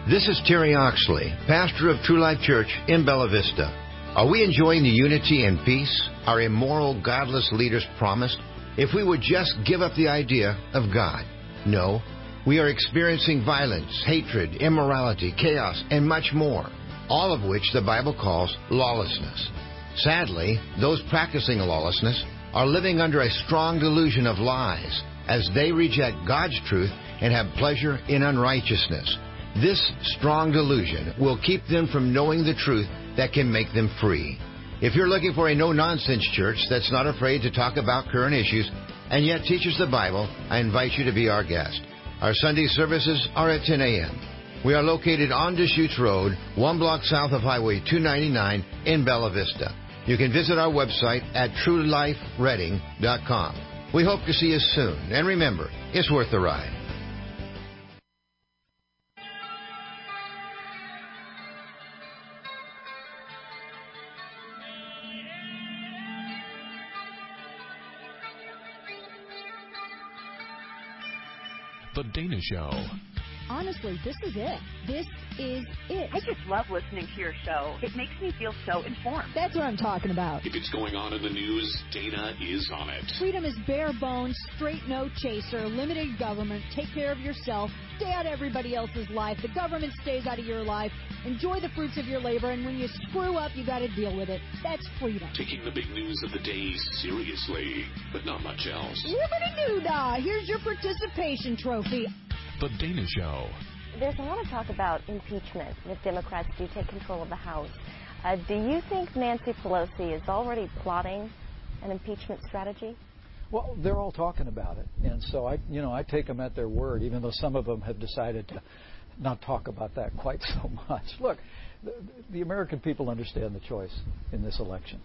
This is Terry Oxley, pastor of True Life Church in Bella Vista. Are we enjoying the unity and peace our immoral, godless leaders promised if we would just give up the idea of God? No. We are experiencing violence, hatred, immorality, chaos, and much more, all of which the Bible calls lawlessness. Sadly, those practicing lawlessness are living under a strong delusion of lies as they reject God's truth and have pleasure in unrighteousness. This strong delusion will keep them from knowing the truth that can make them free. If you're looking for a no-nonsense church that's not afraid to talk about current issues and yet teaches the Bible, I invite you to be our guest. Our Sunday services are at 10 a.m. We are located on Deschutes Road, 1 block south of Highway 299 in Bella Vista. You can visit our website at truelifereading.com. We hope to see you soon. And remember, it's worth the ride. The Dana Show. Honestly, this is it. This is it. I just love listening to your show. It makes me feel so informed. That's what I'm talking about. If it's going on in the news, Dana is on it. Freedom is bare bones, straight no chaser, limited government, take care of yourself, stay out of everybody else's life, the government stays out of your life, enjoy the fruits of your labor, and when you screw up, you got to deal with it. That's freedom. Taking the big news of the day seriously, but not much else. Yibbity-doo-dah! Here's your participation trophy. The Dana Show. There's a lot of talk about impeachment if Democrats do take control of the House. Do you think Nancy Pelosi is already plotting an impeachment strategy? Well, they're all talking about it, and so I take them at their word, even though some of them have decided to not talk about that quite so much. Look, the American people understand the choice in this election.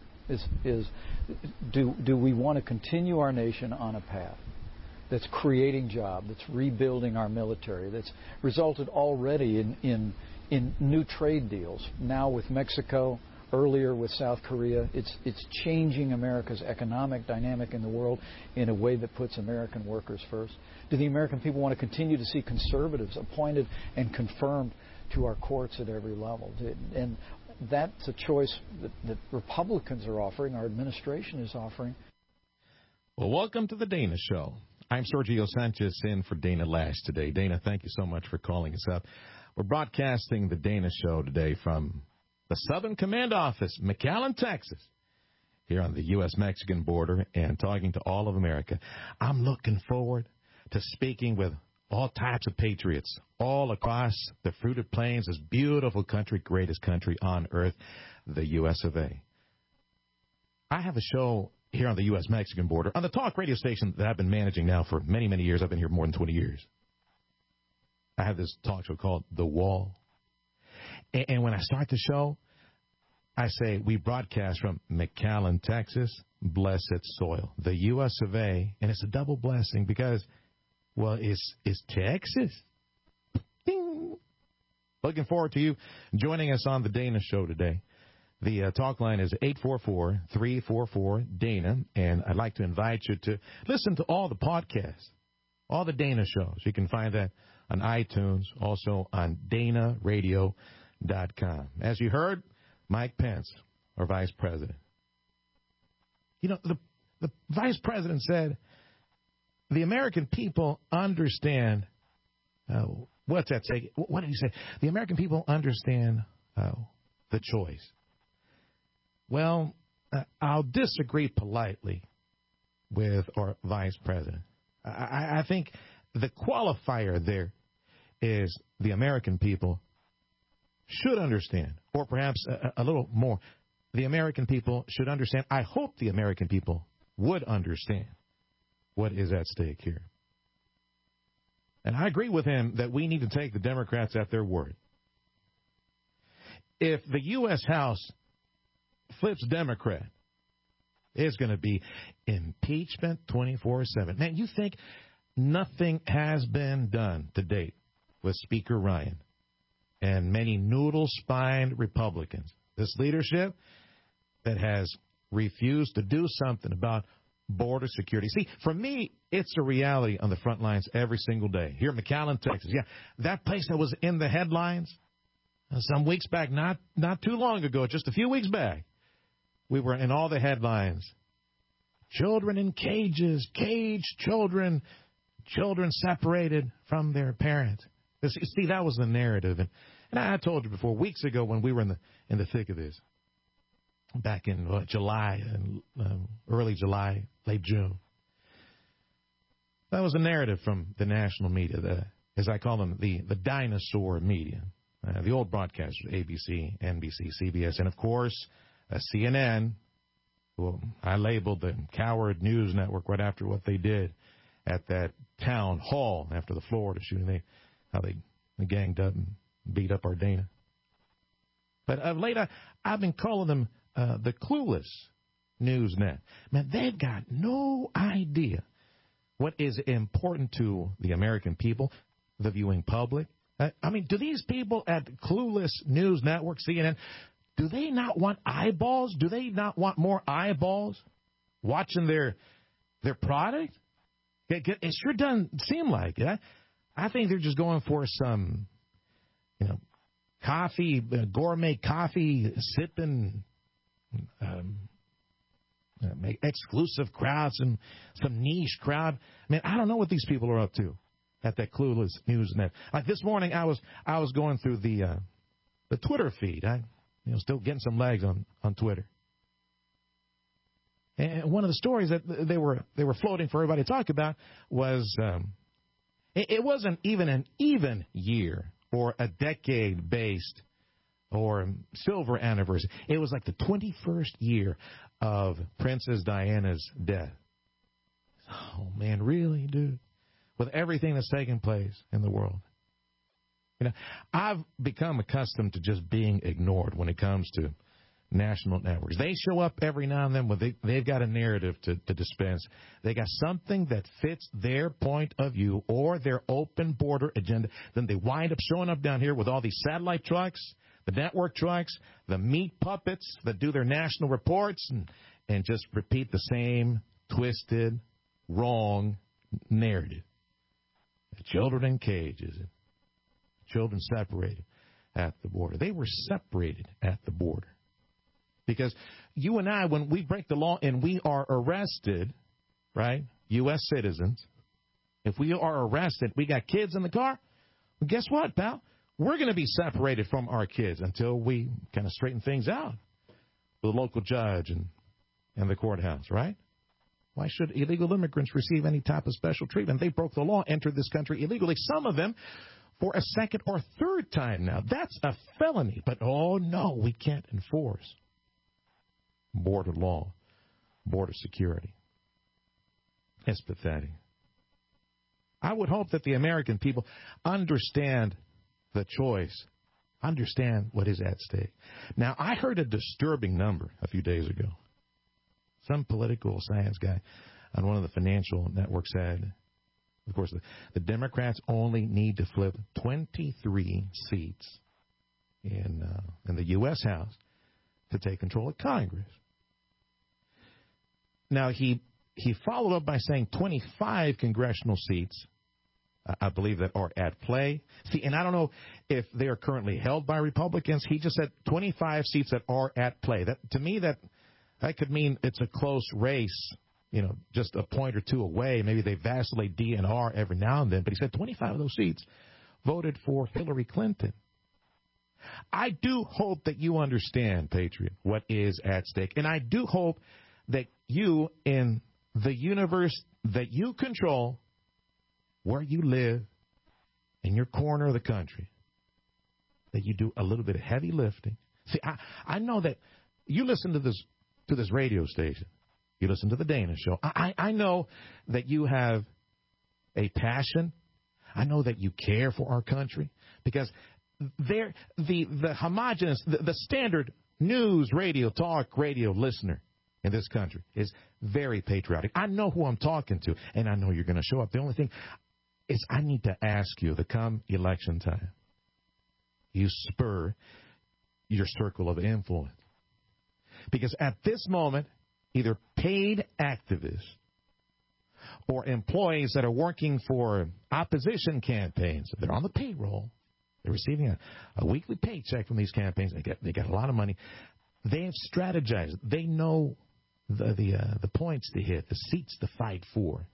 Do we want to continue our nation on a path that's creating jobs, that's rebuilding our military, that's resulted already in new trade deals, now with Mexico, earlier with South Korea. It's changing America's economic dynamic in the world in a way that puts American workers first. Do the American people want to continue to see conservatives appointed and confirmed to our courts at every level? And that's a choice that Republicans are offering, our administration is offering. Well, welcome to the Dana Show. I'm Sergio Sanchez in for Dana Lash today. Dana, thank you so much for calling us up. We're broadcasting the Dana Show today from the Southern Command Office, McAllen, Texas, here on the U.S.-Mexican border and talking to all of America. I'm looking forward to speaking with all types of patriots all across the fruited plains, this beautiful country, greatest country on earth, the U.S. of A. I have a show here on the U.S.-Mexican border, on the talk radio station that I've been managing now for many, many years. I've been here more than 20 years. I have this talk show called The Wall. And when I start the show, I say we broadcast from McAllen, Texas, blessed soil, the U.S. of A. And it's a double blessing because, well, it's Texas. Ding. Looking forward to you joining us on the Dana Show today. The talk line is 844-344-DANA, and I'd like to invite you to listen to all the podcasts, all the Dana shows. You can find that on iTunes, also on DanaRadio.com. As you heard, Mike Pence, our vice president. You know, the vice president said the American people understand, what's that say? What did he say? The American people understand the choice. Well, I'll disagree politely with our vice president. I think the qualifier there is the American people should understand, or perhaps a little more, the American people should understand. I hope the American people would understand what is at stake here. And I agree with him that we need to take the Democrats at their word. If the U.S. House flips Democrat, it's going to be impeachment 24/7. Man, you think nothing has been done to date with Speaker Ryan and many noodle-spined Republicans. This leadership that has refused to do something about border security. See, for me, it's a reality on the front lines every single day. Here in McAllen, Texas. Yeah, that place that was in the headlines some weeks back, not too long ago, just a few weeks back, we were in all the headlines. Children in cages, caged children, children separated from their parents. See, that was the narrative. And I told you before, weeks ago when we were in the thick of this, back in July, early July, late June. That was a narrative from the national media, as I call them, the dinosaur media, the old broadcasters, ABC, NBC, CBS, and, of course, CNN, who I labeled the coward news network right after what they did at that town hall after the Florida shooting, how they ganged up and beat up our Dana. But of late, I've been calling them the clueless news net. Man, they've got no idea what is important to the American people, the viewing public. I mean, do these people at Clueless News Network, CNN, do they not want eyeballs? Do they not want more eyeballs watching their product? It sure doesn't seem like it. I think they're just going for some, coffee, gourmet coffee sipping, exclusive crowds and some niche crowd. I mean, I don't know what these people are up to at that Clueless News Net. Like this morning, I was going through the Twitter feed. Still getting some legs on Twitter. And one of the stories that they were floating for everybody to talk about was it wasn't even an even year or a decade-based or silver anniversary. It was like the 21st year of Princess Diana's death. Oh, man, really, dude? With everything that's taking place in the world. I've become accustomed to just being ignored when it comes to national networks. They show up every now and then when they've got a narrative to dispense. They got something that fits their point of view or their open border agenda. Then they wind up showing up down here with all these satellite trucks, the network trucks, the meat puppets that do their national reports and just repeat the same twisted, wrong narrative. Children in cages, children separated at the border. They were separated at the border. Because you and I, when we break the law and we are arrested, right, U.S. citizens, if we are arrested, we got kids in the car, well, guess what, pal? We're going to be separated from our kids until we kind of straighten things out with the local judge and the courthouse, right? Why should illegal immigrants receive any type of special treatment? They broke the law, entered this country illegally, some of them for a second or third time now. That's a felony. But, oh, no, we can't enforce border law, border security. It's pathetic. I would hope that the American people understand the choice, understand what is at stake. Now, I heard a disturbing number a few days ago. Some political science guy on one of the financial networks said, of course, the Democrats only need to flip 23 seats in the U.S. House to take control of Congress. Now, he followed up by saying 25 congressional seats, I believe, that are at play. See, and I don't know if they are currently held by Republicans. He just said 25 seats that are at play. To me, that could mean it's a close race, just a point or two away. Maybe they vacillate DNR every now and then. But he said 25 of those seats voted for Hillary Clinton. I do hope that you understand, Patriot, what is at stake. And I do hope that you, in the universe that you control, where you live, in your corner of the country, that you do a little bit of heavy lifting. See, I know that you listen to this radio station. You listen to the Dana Show. I know that you have a passion. I know that you care for our country because the homogenous, the standard news, radio, talk, radio listener in this country is very patriotic. I know who I'm talking to, and I know you're going to show up. The only thing is I need to ask you, come election time, you spur your circle of influence. Because at this moment, either paid activists or employees that are working for opposition campaigns. They're on the payroll. They're receiving a weekly paycheck from these campaigns. They got a lot of money. They have strategized. They know the points to hit, the seats to fight for.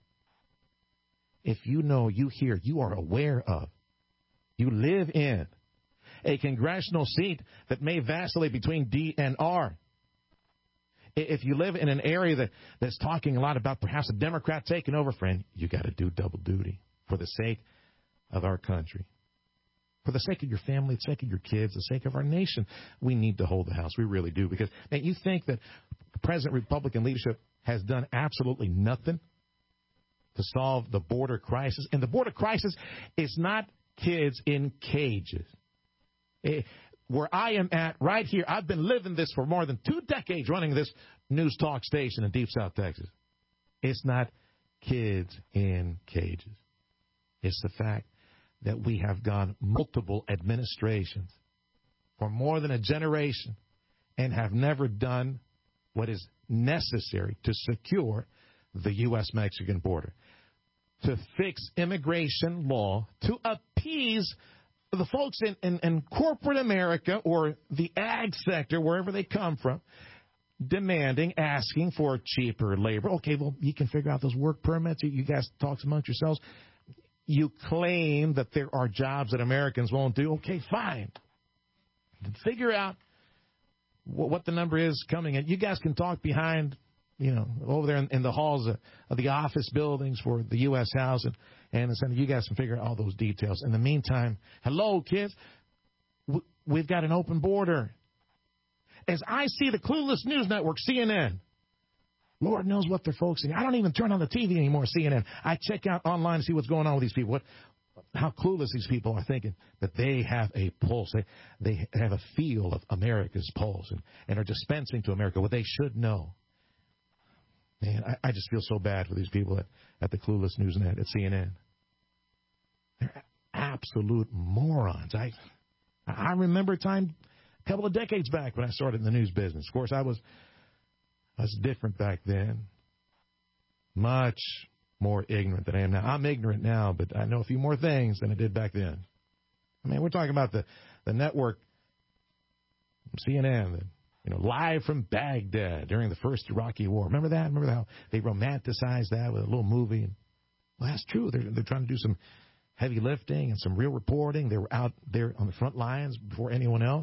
If you know, you hear, you are aware of, you live in a congressional seat that may vacillate between D and R. If you live in an area that's talking a lot about perhaps a Democrat taking over, friend, you got to do double duty for the sake of our country. For the sake of your family, the sake of your kids, the sake of our nation, we need to hold the House. We really do. Because man, you think that present Republican leadership has done absolutely nothing to solve the border crisis. And the border crisis is not kids in cages. Where I am at right here, I've been living this for more than 2 decades, running this news talk station in Deep South Texas. It's not kids in cages. It's the fact that we have gone multiple administrations for more than a generation and have never done what is necessary to secure the U.S.-Mexican border, to fix immigration law, to appease the folks in corporate America or the ag sector, wherever they come from, demanding, asking for cheaper labor. Okay, well, you can figure out those work permits. You guys talk amongst yourselves. You claim that there are jobs that Americans won't do. Okay, fine. Figure out what the number is coming in. You guys can talk behind, over there in the halls of the office buildings for the U.S. House and the Senate. You guys can figure out all those details. In the meantime, hello, kids, we've got an open border. As I see the clueless news network, CNN, Lord knows what they're focusing. I don't even turn on the TV anymore, CNN. I check out online to see what's going on with these people, how clueless these people are thinking that they have a pulse. They have a feel of America's pulse and are dispensing to America what they should know. Man, I just feel so bad for these people at the Clueless News Net, at CNN. They're absolute morons. I remember a time a couple of decades back when I started in the news business. Of course, I was different back then. Much more ignorant than I am now. I'm ignorant now, but I know a few more things than I did back then. I mean, we're talking about the network, CNN, live from Baghdad during the first Iraqi war. Remember that? Remember how they romanticized that with a little movie? Well, that's true. They're trying to do some heavy lifting and some real reporting. They were out there on the front lines before anyone else.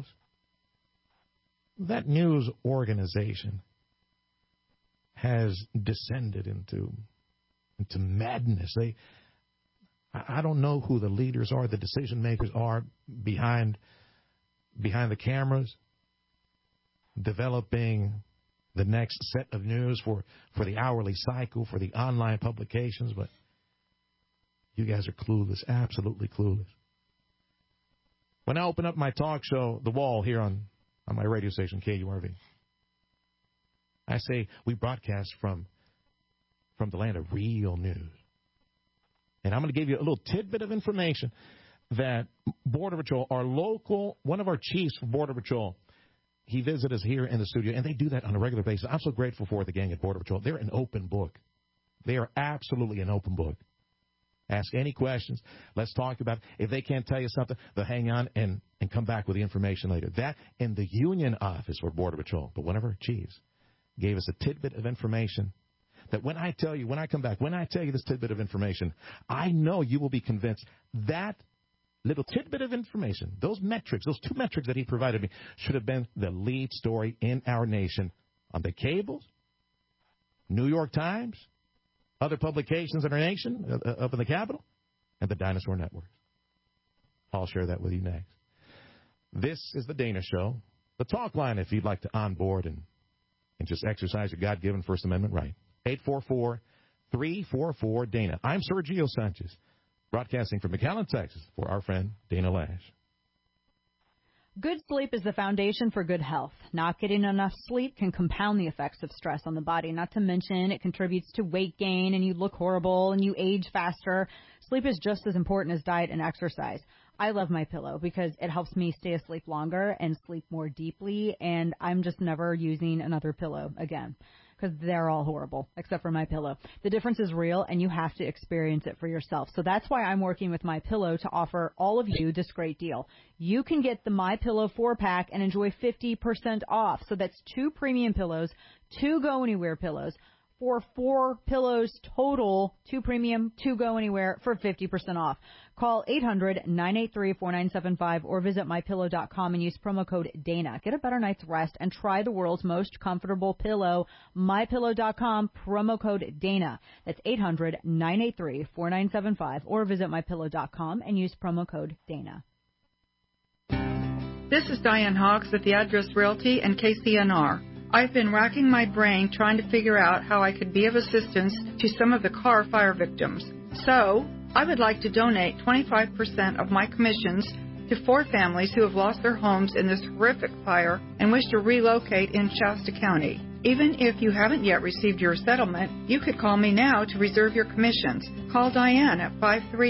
That news organization has descended into madness. I don't know who the leaders are, the decision makers are behind the cameras, developing the next set of news for the hourly cycle, for the online publications, but you guys are clueless, absolutely clueless. When I open up my talk show, The Wall, here on my radio station, KURV, I say we broadcast from the land of real news. And I'm going to give you a little tidbit of information that Border Patrol, one of our chiefs from Border Patrol, he visited us here in the studio, and they do that on a regular basis. I'm so grateful for the gang at Border Patrol. They're an open book. They are absolutely an open book. Ask any questions. Let's talk about it. If they can't tell you something, they'll hang on and come back with the information later. That in the union office for Border Patrol. But one of our chiefs gave us a tidbit of information that when I tell you this tidbit of information, I know you will be convinced that little tidbit of information, those 2 metrics that he provided me, should have been the lead story in our nation on the cables, New York Times, other publications in our nation, up in the Capitol, and the Dinosaur Network. I'll share that with you next. This is the Dana Show. The talk line, if you'd like to onboard and just exercise your God-given First Amendment right. 844-344-DANA. I'm Sergio Sanchez, broadcasting from McAllen, Texas, for our friend Dana Lash. Good sleep is the foundation for good health. Not getting enough sleep can compound the effects of stress on the body. Not to mention it contributes to weight gain and you look horrible and you age faster. Sleep is just as important as diet and exercise. I love my pillow because it helps me stay asleep longer and sleep more deeply, and I'm just never using another pillow again. because they're all horrible, except for MyPillow. The difference is real, and you have to experience it for yourself. So that's why I'm working with MyPillow to offer all of you this great deal. You can get the MyPillow 4-pack and enjoy 50% off. So that's 2 premium pillows, 2 Go Anywhere pillows, for 4 pillows total, 2 premium, 2 Go Anywhere for 50% off. Call 800-983-4975 or visit MyPillow.com and use promo code Dana. Get a better night's rest and try the world's most comfortable pillow. MyPillow.com, promo code Dana. That's 800-983-4975 or visit MyPillow.com and use promo code Dana. This is Diane Hawks at the Address Realty and KCNR. I've been racking my brain trying to figure out how I could be of assistance to some of the Carr fire victims. So, I would like to donate 25% of my commissions to 4 families who have lost their homes in this horrific fire and wish to relocate in Shasta County. Even if you haven't yet received your settlement, you could call me now to reserve your commissions. Call Diane at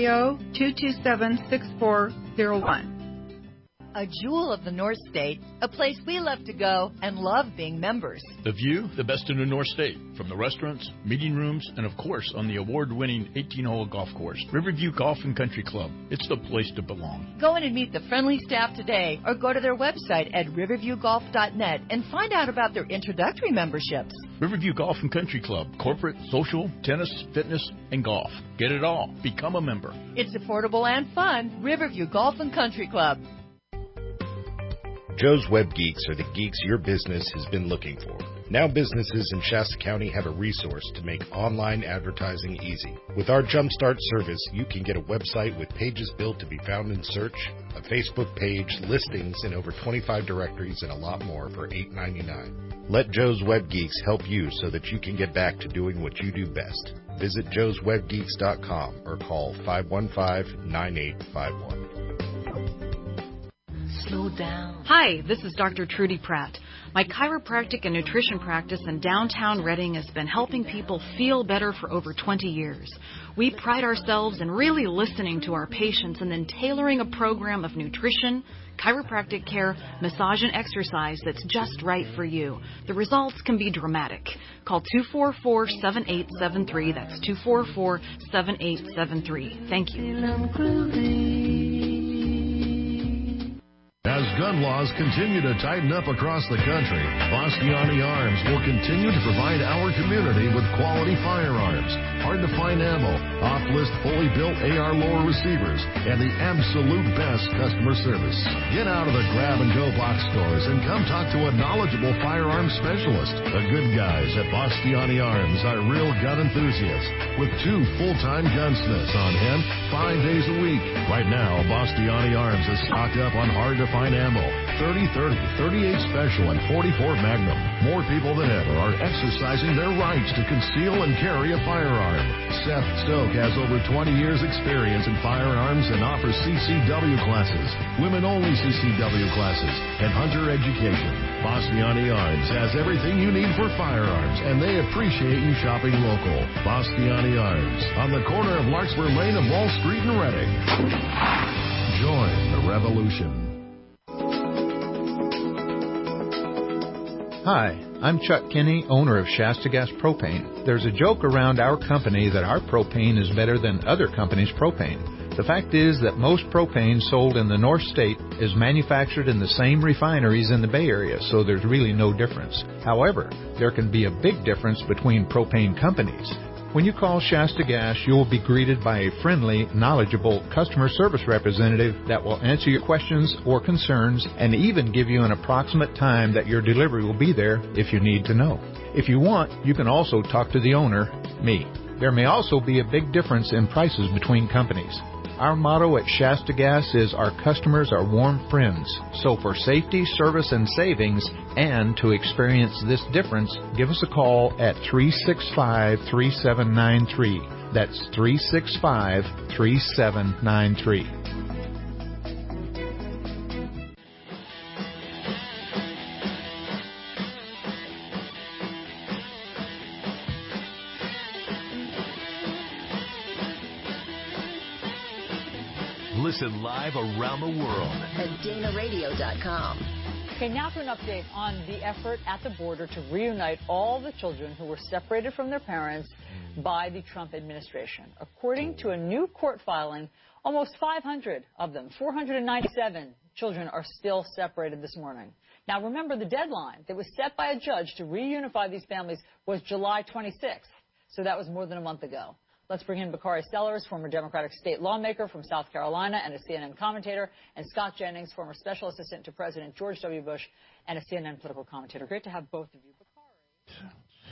530-227-6401. A jewel of the North State, a place we love to go and love being members. The view, the best in the North State, from the restaurants, meeting rooms, and of course on the award-winning 18-hole golf course, Riverview Golf and Country Club. It's the place to belong. Go in and meet the friendly staff today or go to their website at riverviewgolf.net and find out about their introductory memberships. Riverview Golf and Country Club, corporate, social, tennis, fitness, and golf. Get it all. Become a member. It's affordable and fun. Riverview Golf and Country Club. Joe's Web Geeks are the geeks your business has been looking for. Now businesses in Shasta County have a resource to make online advertising easy. With our Jumpstart service, you can get a website with pages built to be found in search, a Facebook page, listings in over 25 directories, and a lot more for $8.99. Let Joe's Web Geeks help you so that you can get back to doing what you do best. Visit joeswebgeeks.com or call 515-9851. Slow down. Hi, this is Dr. Trudy Pratt. My chiropractic and nutrition practice in downtown Redding has been helping people feel better for over 20 years. We pride ourselves in really listening to our patients and then tailoring a program of nutrition, chiropractic care, massage, and exercise that's just right for you. The results can be dramatic. Call 244-7873. That's 244-7873. Thank you. As gun laws continue to tighten up across the country, Bastiani Arms will continue to provide our community with quality firearms, hard-to-find ammo, off-list fully built AR lower receivers, and the absolute best customer service. Get out of the grab-and-go box stores and come talk to a knowledgeable firearms specialist. The good guys at Bastiani Arms are real gun enthusiasts with 2 full-time gunsmiths on hand 5 days a week. Right now, Bastiani Arms is stocked up on hard-to-find ammo, 30-30, 38 Special, and 44 Magnum. More people than ever are exercising their rights to conceal and carry a firearm. Seth Stoke has over 20 years experience in firearms and offers CCW classes, women-only CCW classes, and hunter education. Bastiani Arms has everything you need for firearms, and they appreciate you shopping local. Bastiani Arms, on the corner of Larkspur Lane and Wall Street in Redding. Join the revolution. Hi, I'm Chuck Kinney, owner of Shasta Gas Propane. There's a joke around our company that our propane is better than other companies' propane. The fact is that most propane sold in the North State is manufactured in the same refineries in the Bay Area, so there's really no difference. However, there can be a big difference between propane companies. When you call Shasta Gas, you will be greeted by a friendly, knowledgeable customer service representative that will answer your questions or concerns and even give you an approximate time that your delivery will be there if you need to know. If you want, you can also talk to the owner, me. There may also be a big difference in prices between companies. Our motto at Shasta Gas is our customers are warm friends. So for safety, service, and savings, and to experience this difference, give us a call at 365-3793. That's 365-3793. Listen live around the world at DanaRadio.com. Okay, now for an update on the effort at the border to reunite all the children who were separated from their parents by the Trump administration. According to a new court filing, almost 500 of them, 497 children, are still separated this morning. Now, remember, the deadline that was set by a judge to reunify these families was July 26th, so that was more than a month ago. Let's bring in Bakari Sellers, former Democratic state lawmaker from South Carolina and a CNN commentator, and Scott Jennings, former special assistant to President George W. Bush and a CNN political commentator. Great to have both of you. Bakari.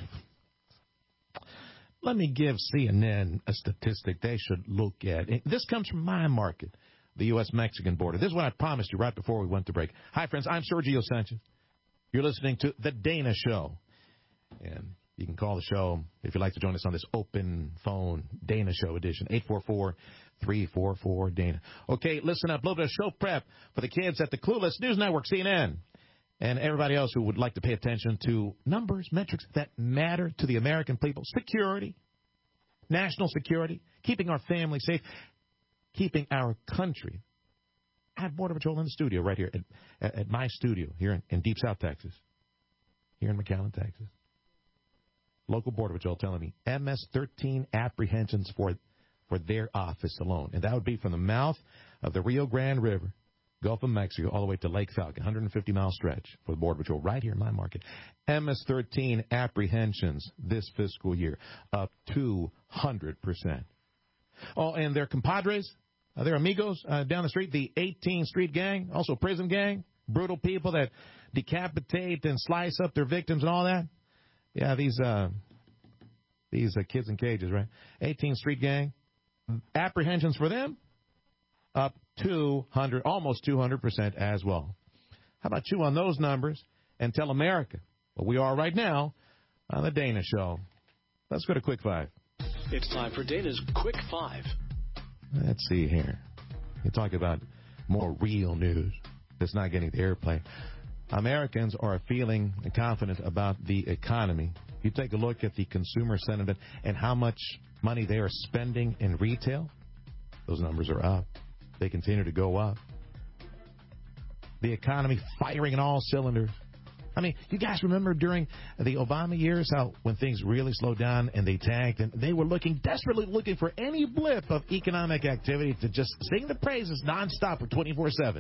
Let me give CNN a statistic they should look at. This comes from my market, the U.S.-Mexican border. This is what I promised you right before we went to break. Hi, friends. I'm Sergio Sanchez. You're listening to The Dana Show. And you can call the show if you'd like to join us on this open phone Dana Show edition, 844-344-DANA. Okay, listen up. A little bit of show prep for the kids at the Clueless News Network, CNN, and everybody else who would like to pay attention to numbers, metrics that matter to the American people. Security, national security, keeping our family safe, keeping our country. I have Border Patrol in the studio right here at my studio here in Deep South Texas, here in McAllen, Texas. Local Border Patrol telling me MS-13 apprehensions for their office alone. And that would be from the mouth of the Rio Grande River, Gulf of Mexico, all the way to Lake Falcon, 150-mile stretch for the Border Patrol right here in my market. MS-13 apprehensions this fiscal year, up 200%. Oh, and their compadres, their amigos down the street, the 18th Street Gang, also prison gang, brutal people that decapitate and slice up their victims and all that. Yeah, these kids in cages, right? 18th Street Gang, apprehensions for them, up 200, almost 200% as well. How about you on those numbers and tell America what we are right now on the Dana Show? Let's go to Quick Five. It's time for Dana's Quick Five. Let's see here. You talk about more real news that's not getting the airplay. Americans are feeling confident about the economy. You take a look at the consumer sentiment and how much money they are spending in retail. Those numbers are up. They continue to go up. The economy firing in all cylinders. I mean, you guys remember during the Obama years how when things really slowed down and they tanked and they were desperately looking for any blip of economic activity to just sing the praises nonstop for 24/7.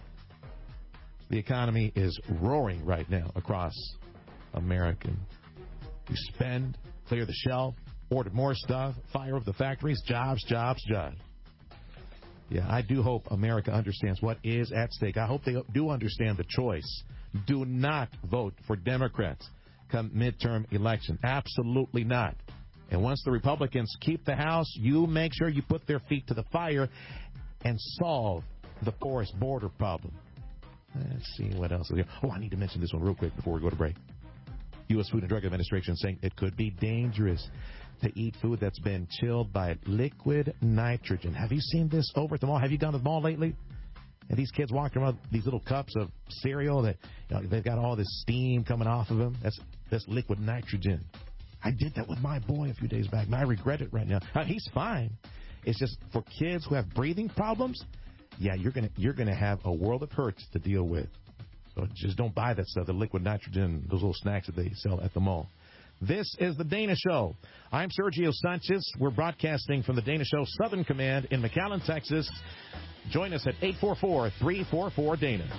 The economy is roaring right now across America. You spend, clear the shelf, order more stuff, fire up the factories, jobs, jobs, jobs. Yeah, I do hope America understands what is at stake. I hope they do understand the choice. Do not vote for Democrats come midterm election. Absolutely not. And once the Republicans keep the House, you make sure you put their feet to the fire and solve the porous border problem. Let's see what else is here. Oh, I need to mention this one real quick before we go to break. U.S. Food and Drug Administration saying it could be dangerous to eat food that's been chilled by liquid nitrogen. Have you seen this over at the mall? Have you gone to the mall lately? And these kids walking around with these little cups of cereal that they've got all this steam coming off of them. That's liquid nitrogen. I did that with my boy a few days back, and I regret it right now. He's fine. It's just for kids who have breathing problems. Yeah, you're gonna have a world of hurts to deal with. So just don't buy that stuff, the liquid nitrogen, those little snacks that they sell at the mall. This is the Dana Show. I'm Sergio Sanchez. We're broadcasting from the Dana Show Southern Command in McAllen, Texas. Join us at 844-344-DANA.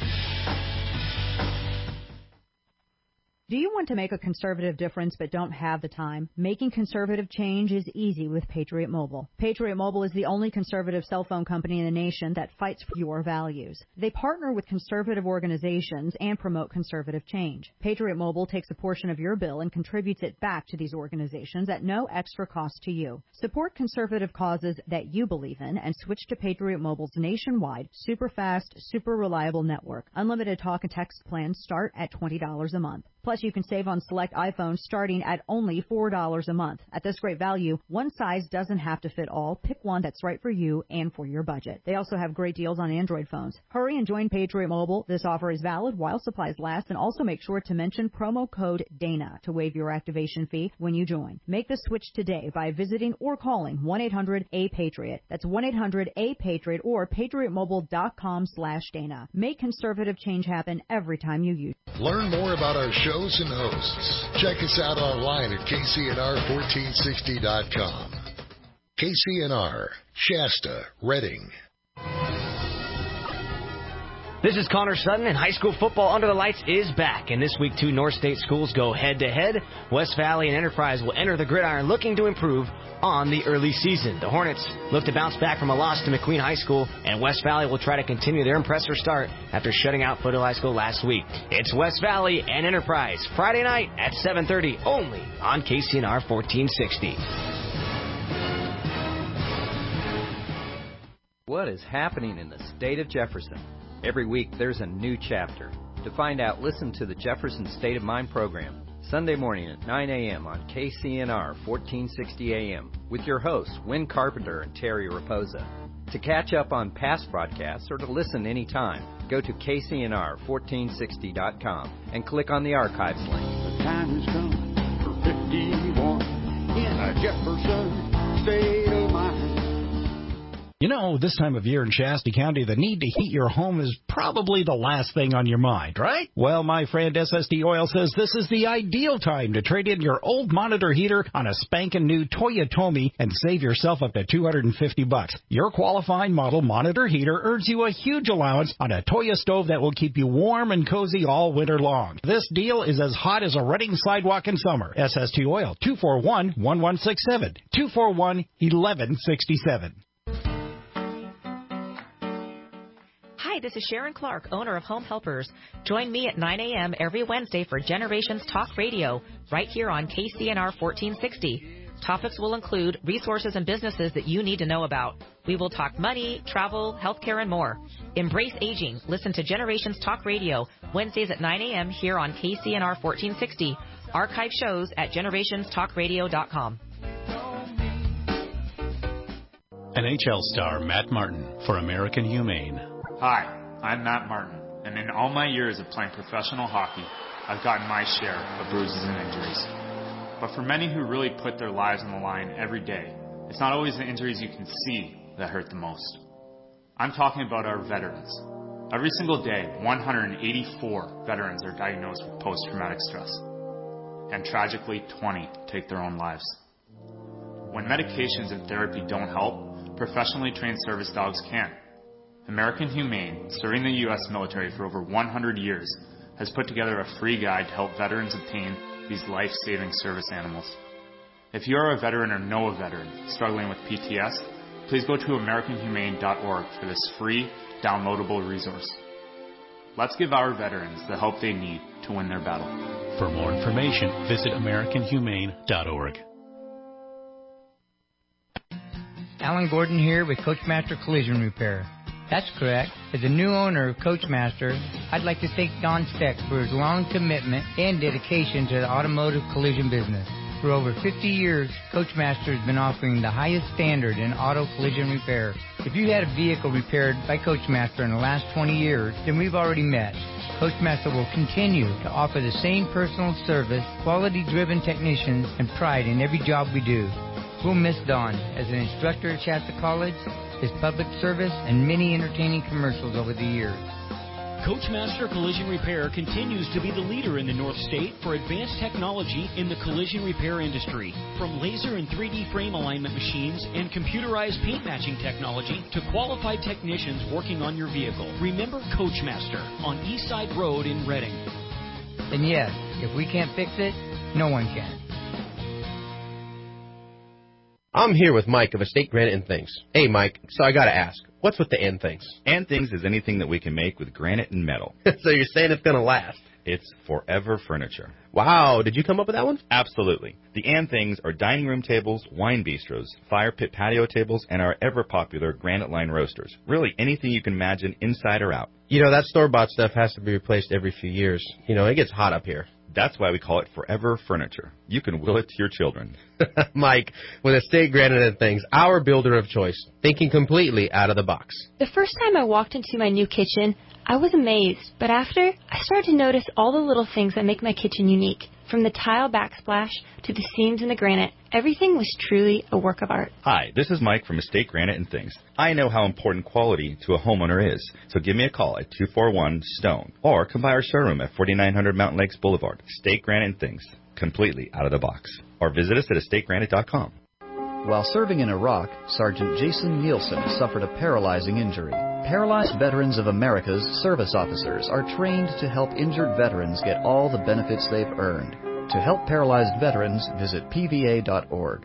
Do you want to make a conservative difference but don't have the time? Making conservative change is easy with Patriot Mobile. Patriot Mobile is the only conservative cell phone company in the nation that fights for your values. They partner with conservative organizations and promote conservative change. Patriot Mobile takes a portion of your bill and contributes it back to these organizations at no extra cost to you. Support conservative causes that you believe in and switch to Patriot Mobile's nationwide, super fast, super reliable network. Unlimited talk and text plans start at $20 a month. Plus, Plus, you can save on select iPhones starting at only $4 a month. At this great value, one size doesn't have to fit all. Pick one that's right for you and for your budget. They also have great deals on Android phones. Hurry and join Patriot Mobile. This offer is valid while supplies last, and also make sure to mention promo code DANA to waive your activation fee when you join. Make the switch today by visiting or calling 1-800-A-PATRIOT. That's 1-800-A-PATRIOT or patriotmobile.com/Dana. Make conservative change happen every time you use. Learn more about our shows and hosts. Check us out online at KCNR1460.com. KCNR, Shasta, Redding. This is Connor Sutton, and high school football under the lights is back. And this week, 2 North State schools go head-to-head. West Valley and Enterprise will enter the gridiron looking to improve on the early season. The Hornets look to bounce back from a loss to McQueen High School, and West Valley will try to continue their impressive start after shutting out Foothill High School last week. It's West Valley and Enterprise, Friday night at 7:30, only on KCNR 1460. What is happening in the state of Jefferson? Every week there's a new chapter. To find out, listen to the Jefferson State of Mind program, Sunday morning at 9 a.m. on KCNR 1460 AM, with your hosts, Wynn Carpenter and Terry Raposa. To catch up on past broadcasts or to listen anytime, go to KCNR1460.com and click on the archives link. The time has come for 51 in a Jefferson State of Mind. You know, this time of year in Shasta County, the need to heat your home is probably the last thing on your mind, right? Well, my friend SST Oil says this is the ideal time to trade in your old Monitor heater on a spankin' new Toyotomi and save yourself up to $250. Your qualifying model Monitor heater earns you a huge allowance on a Toyo stove that will keep you warm and cozy all winter long. This deal is as hot as a Redding sidewalk in summer. SST Oil, 241-1167, 241-1167. Hi, this is Sharon Clark, owner of Home Helpers. Join me at 9 a.m. every Wednesday for Generations Talk Radio, right here on KCNR 1460. Topics will include resources and businesses that you need to know about. We will talk money, travel, healthcare, and more. Embrace aging. Listen to Generations Talk Radio, Wednesdays at 9 a.m. here on KCNR 1460. Archive shows at generationstalkradio.com. NHL star Matt Martin for American Humane. Hi, I'm Matt Martin, and in all my years of playing professional hockey, I've gotten my share of bruises and injuries. But for many who really put their lives on the line every day, it's not always the injuries you can see that hurt the most. I'm talking about our veterans. Every single day, 184 veterans are diagnosed with post-traumatic stress, and tragically, 20 take their own lives. When medications and therapy don't help, professionally trained service dogs can. American Humane, serving the U.S. military for over 100 years, has put together a free guide to help veterans obtain these life-saving service animals. If you are a veteran or know a veteran struggling with PTS, please go to AmericanHumane.org for this free, downloadable resource. Let's give our veterans the help they need to win their battle. For more information, visit AmericanHumane.org. Alan Gordon here with Coachmaster Collision Repair. That's correct. As a new owner of Coachmaster, I'd like to thank Don Steck for his long commitment and dedication to the automotive collision business. For over 50 years, Coachmaster has been offering the highest standard in auto collision repair. If you had a vehicle repaired by Coachmaster in the last 20 years, then we've already met. Coachmaster will continue to offer the same personal service, quality-driven technicians, and pride in every job we do. We'll miss Don as an instructor at Shasta College, his public service, and many entertaining commercials over the years. Coachmaster Collision Repair continues to be the leader in the North State for advanced technology in the collision repair industry. From laser and 3D frame alignment machines and computerized paint matching technology to qualified technicians working on your vehicle. Remember Coachmaster on Eastside Road in Redding. And yes, if we can't fix it, no one can. I'm here with Mike of Estate Granite and Things. Hey, Mike, so I got to ask, what's with the and things? And things is anything that we can make with granite and metal. So you're saying it's going to last? It's forever furniture. Wow, did you come up with that one? Absolutely. The and things are dining room tables, wine bistros, fire pit patio tables, and our ever-popular granite line roasters. Really anything you can imagine inside or out. You know, that store-bought stuff has to be replaced every few years. You know, it gets hot up here. That's why we call it Forever Furniture. You can will it to your children. Mike, with Estate Granite and Things, our builder of choice, thinking completely out of the box. The first time I walked into my new kitchen, I was amazed, but after, I started to notice all the little things that make my kitchen unique. From the tile backsplash to the seams in the granite, everything was truly a work of art. Hi, this is Mike from Estate Granite and Things. I know how important quality to a homeowner is, so give me a call at 241-STONE or come by our showroom at 4900 Mountain Lakes Boulevard. Estate Granite and Things, completely out of the box. Or visit us at estategranite.com. While serving in Iraq, Sergeant Jason Nielsen suffered a paralyzing injury. Paralyzed Veterans of America's service officers are trained to help injured veterans get all the benefits they've earned. To help paralyzed veterans, visit pva.org.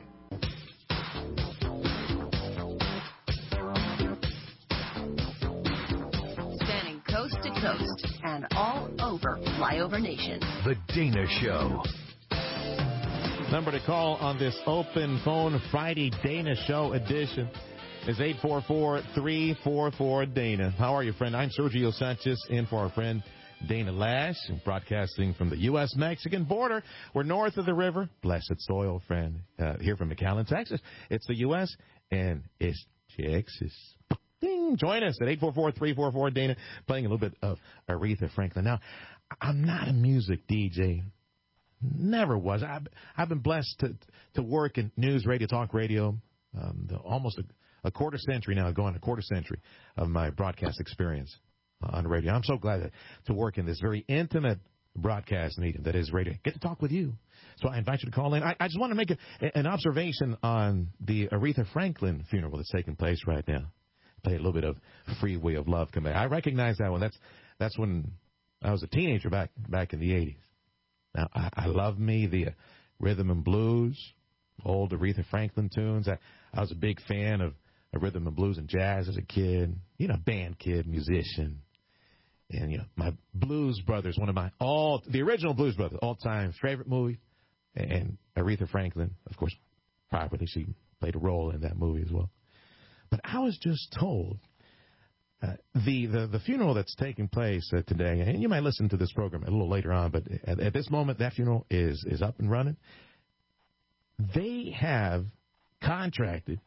Spanning coast to coast and all over Flyover Nation. The Dana Show. Number to call on this Open Phone Friday Dana Show edition is 844-344-DANA. How are you, friend? I'm Sergio Sanchez, in for our friend Dana Lash, broadcasting from the U.S.-Mexican border. We're north of the river. Blessed soil, friend. Here from McAllen, Texas. It's the U.S. and it's Texas. Ding. Join us at 844-344-DANA, playing a little bit of Aretha Franklin. Now, I'm not a music DJ. Never was. I've been blessed to work in news, radio, talk radio, almost a quarter century now, going a quarter century of my broadcast experience on radio. I'm so glad to work in this very intimate broadcast medium that is radio. Get to talk with you. So I invite you to call in. I just want to make an observation on the Aretha Franklin funeral that's taking place right now. Play a little bit of Freeway of Love come back. I recognize that one. That's when I was a teenager back in the 80s. Now, I love me the rhythm and blues, old Aretha Franklin tunes. I was a big fan of rhythm and blues and jazz as a kid, band kid, musician. And, my Blues Brothers, the original Blues Brothers, all-time favorite movie. And Aretha Franklin, of course, properly, she played a role in that movie as well. But I was just told the funeral that's taking place today, and you might listen to this program a little later on, but at this moment, that funeral is up and running. They have contracted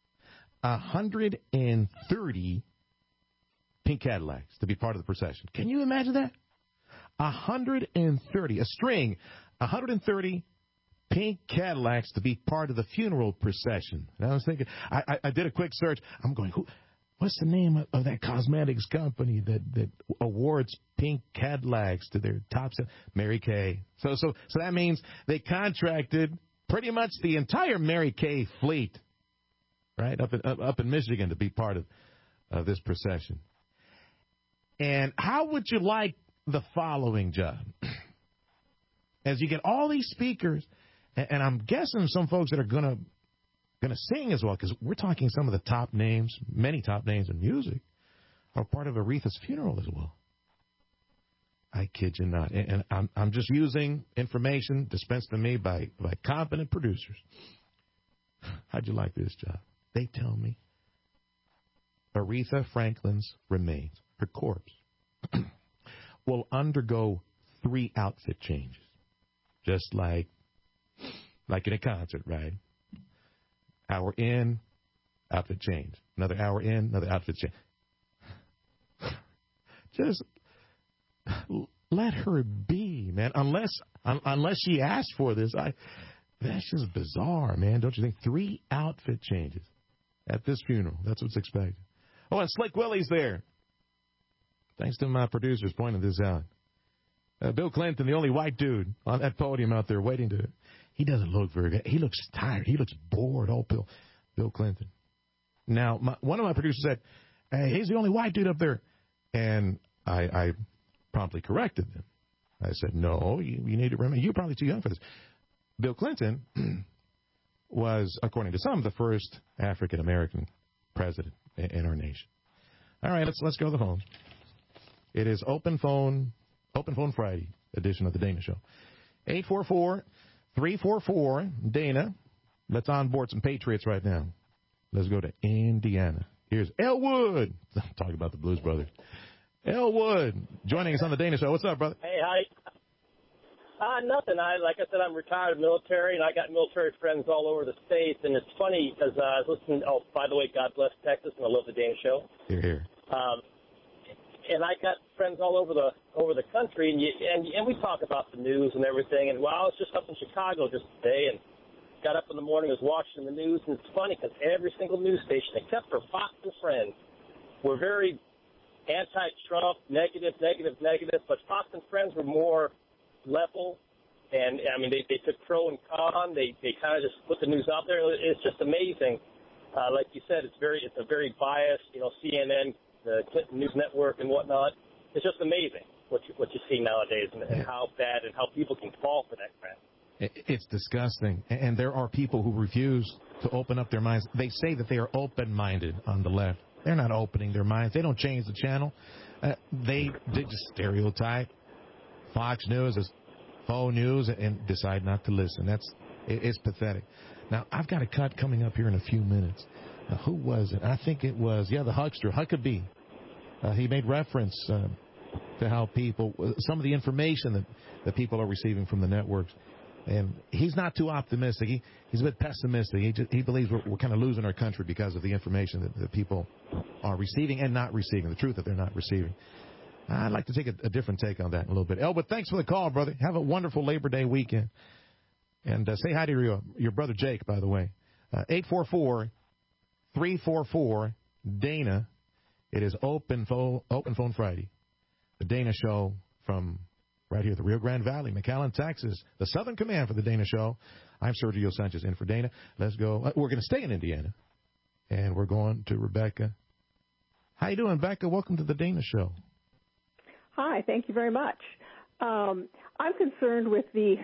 130 pink Cadillacs to be part of the procession. Can you imagine that? 130, a string, 130 pink Cadillacs to be part of the funeral procession. And I was thinking, I did a quick search. I'm going, what's the name of that cosmetics company that awards pink Cadillacs to their top sellers? Mary Kay. So that means they contracted pretty much the entire Mary Kay fleet, right, up in Michigan to be part of this procession. And how would you like the following job? As you get all these speakers, and I'm guessing some folks that are going to sing as well, because we're talking some of the top names, many top names in music, are part of Aretha's funeral as well. I kid you not. And I'm just using information dispensed to me by competent producers. How'd you like this job? They tell me Aretha Franklin's remains, her corpse, will undergo 3 outfit changes, just like in a concert, right? Hour in, outfit change. Another hour in, another outfit change. Just let her be, man. Unless she asked for this, that's just bizarre, man. Don't you think? 3 outfit changes at this funeral. That's what's expected. Oh, and Slick Willie's there. Thanks to my producers pointing this out. Bill Clinton, the only white dude on that podium out there waiting to. He doesn't look very good. He looks tired. He looks bored. Oh, Bill Clinton. Now, one of my producers said, hey, he's the only white dude up there. And I promptly corrected them. I said, no, you need to remember, you're probably too young for this. Bill Clinton was, according to some, the first African-American president in our nation. All right, let's go to the phone. It is Open Phone Friday edition of the Dana Show. 844-344-DANA. Let's onboard some Patriots right now. Let's go to Indiana. Here's Elwood. Talking about the Blues Brothers. Elwood joining us on the Dana Show. What's up, brother? Hey, hi. Nothing. Like I said, I'm retired military, and I got military friends all over the states. And it's funny because I was listening. Oh, by the way, God bless Texas, and I love the Dana Show. Here. And I got friends all over the country, and we talk about the news and everything. And I was just up in Chicago just today, and got up in the morning, was watching the news, and it's funny because every single news station, except for Fox and Friends, were very anti-Trump, negative, but Fox and Friends were more level, and I mean they took pro and con. They kind of just put the news out there. It's just amazing. Like you said, it's a very biased. CNN, the Clinton News Network, and whatnot. It's just amazing what you see nowadays, and how bad and how people can fall for that crap. It's disgusting, and there are people who refuse to open up their minds. They say that they are open-minded on the left. They're not opening their minds. They don't change the channel. They just stereotype Fox News as faux news and decide not to listen. It's pathetic. Now, I've got a cut coming up here in a few minutes. Now, who was it? I think it was, the Huckster, Huckabee. He made reference to how some of the information that people are receiving from the networks. And he's not too optimistic. He's a bit pessimistic. He believes we're kind of losing our country because of the information that people are receiving and not receiving, the truth that they're not receiving. I'd like to take a different take on that in a little bit. Elbert, thanks for the call, brother. Have a wonderful Labor Day weekend. And say hi to your brother Jake, by the way. 844-344-DANA. It is Open Phone Friday. The Dana Show from right here at the Rio Grande Valley, McAllen, Texas. The Southern Command for the Dana Show. I'm Sergio Sanchez in for Dana. Let's go. We're going to stay in Indiana. And we're going to Rebecca. How you doing, Becca? Welcome to the Dana Show. Hi, thank you very much. I'm concerned with the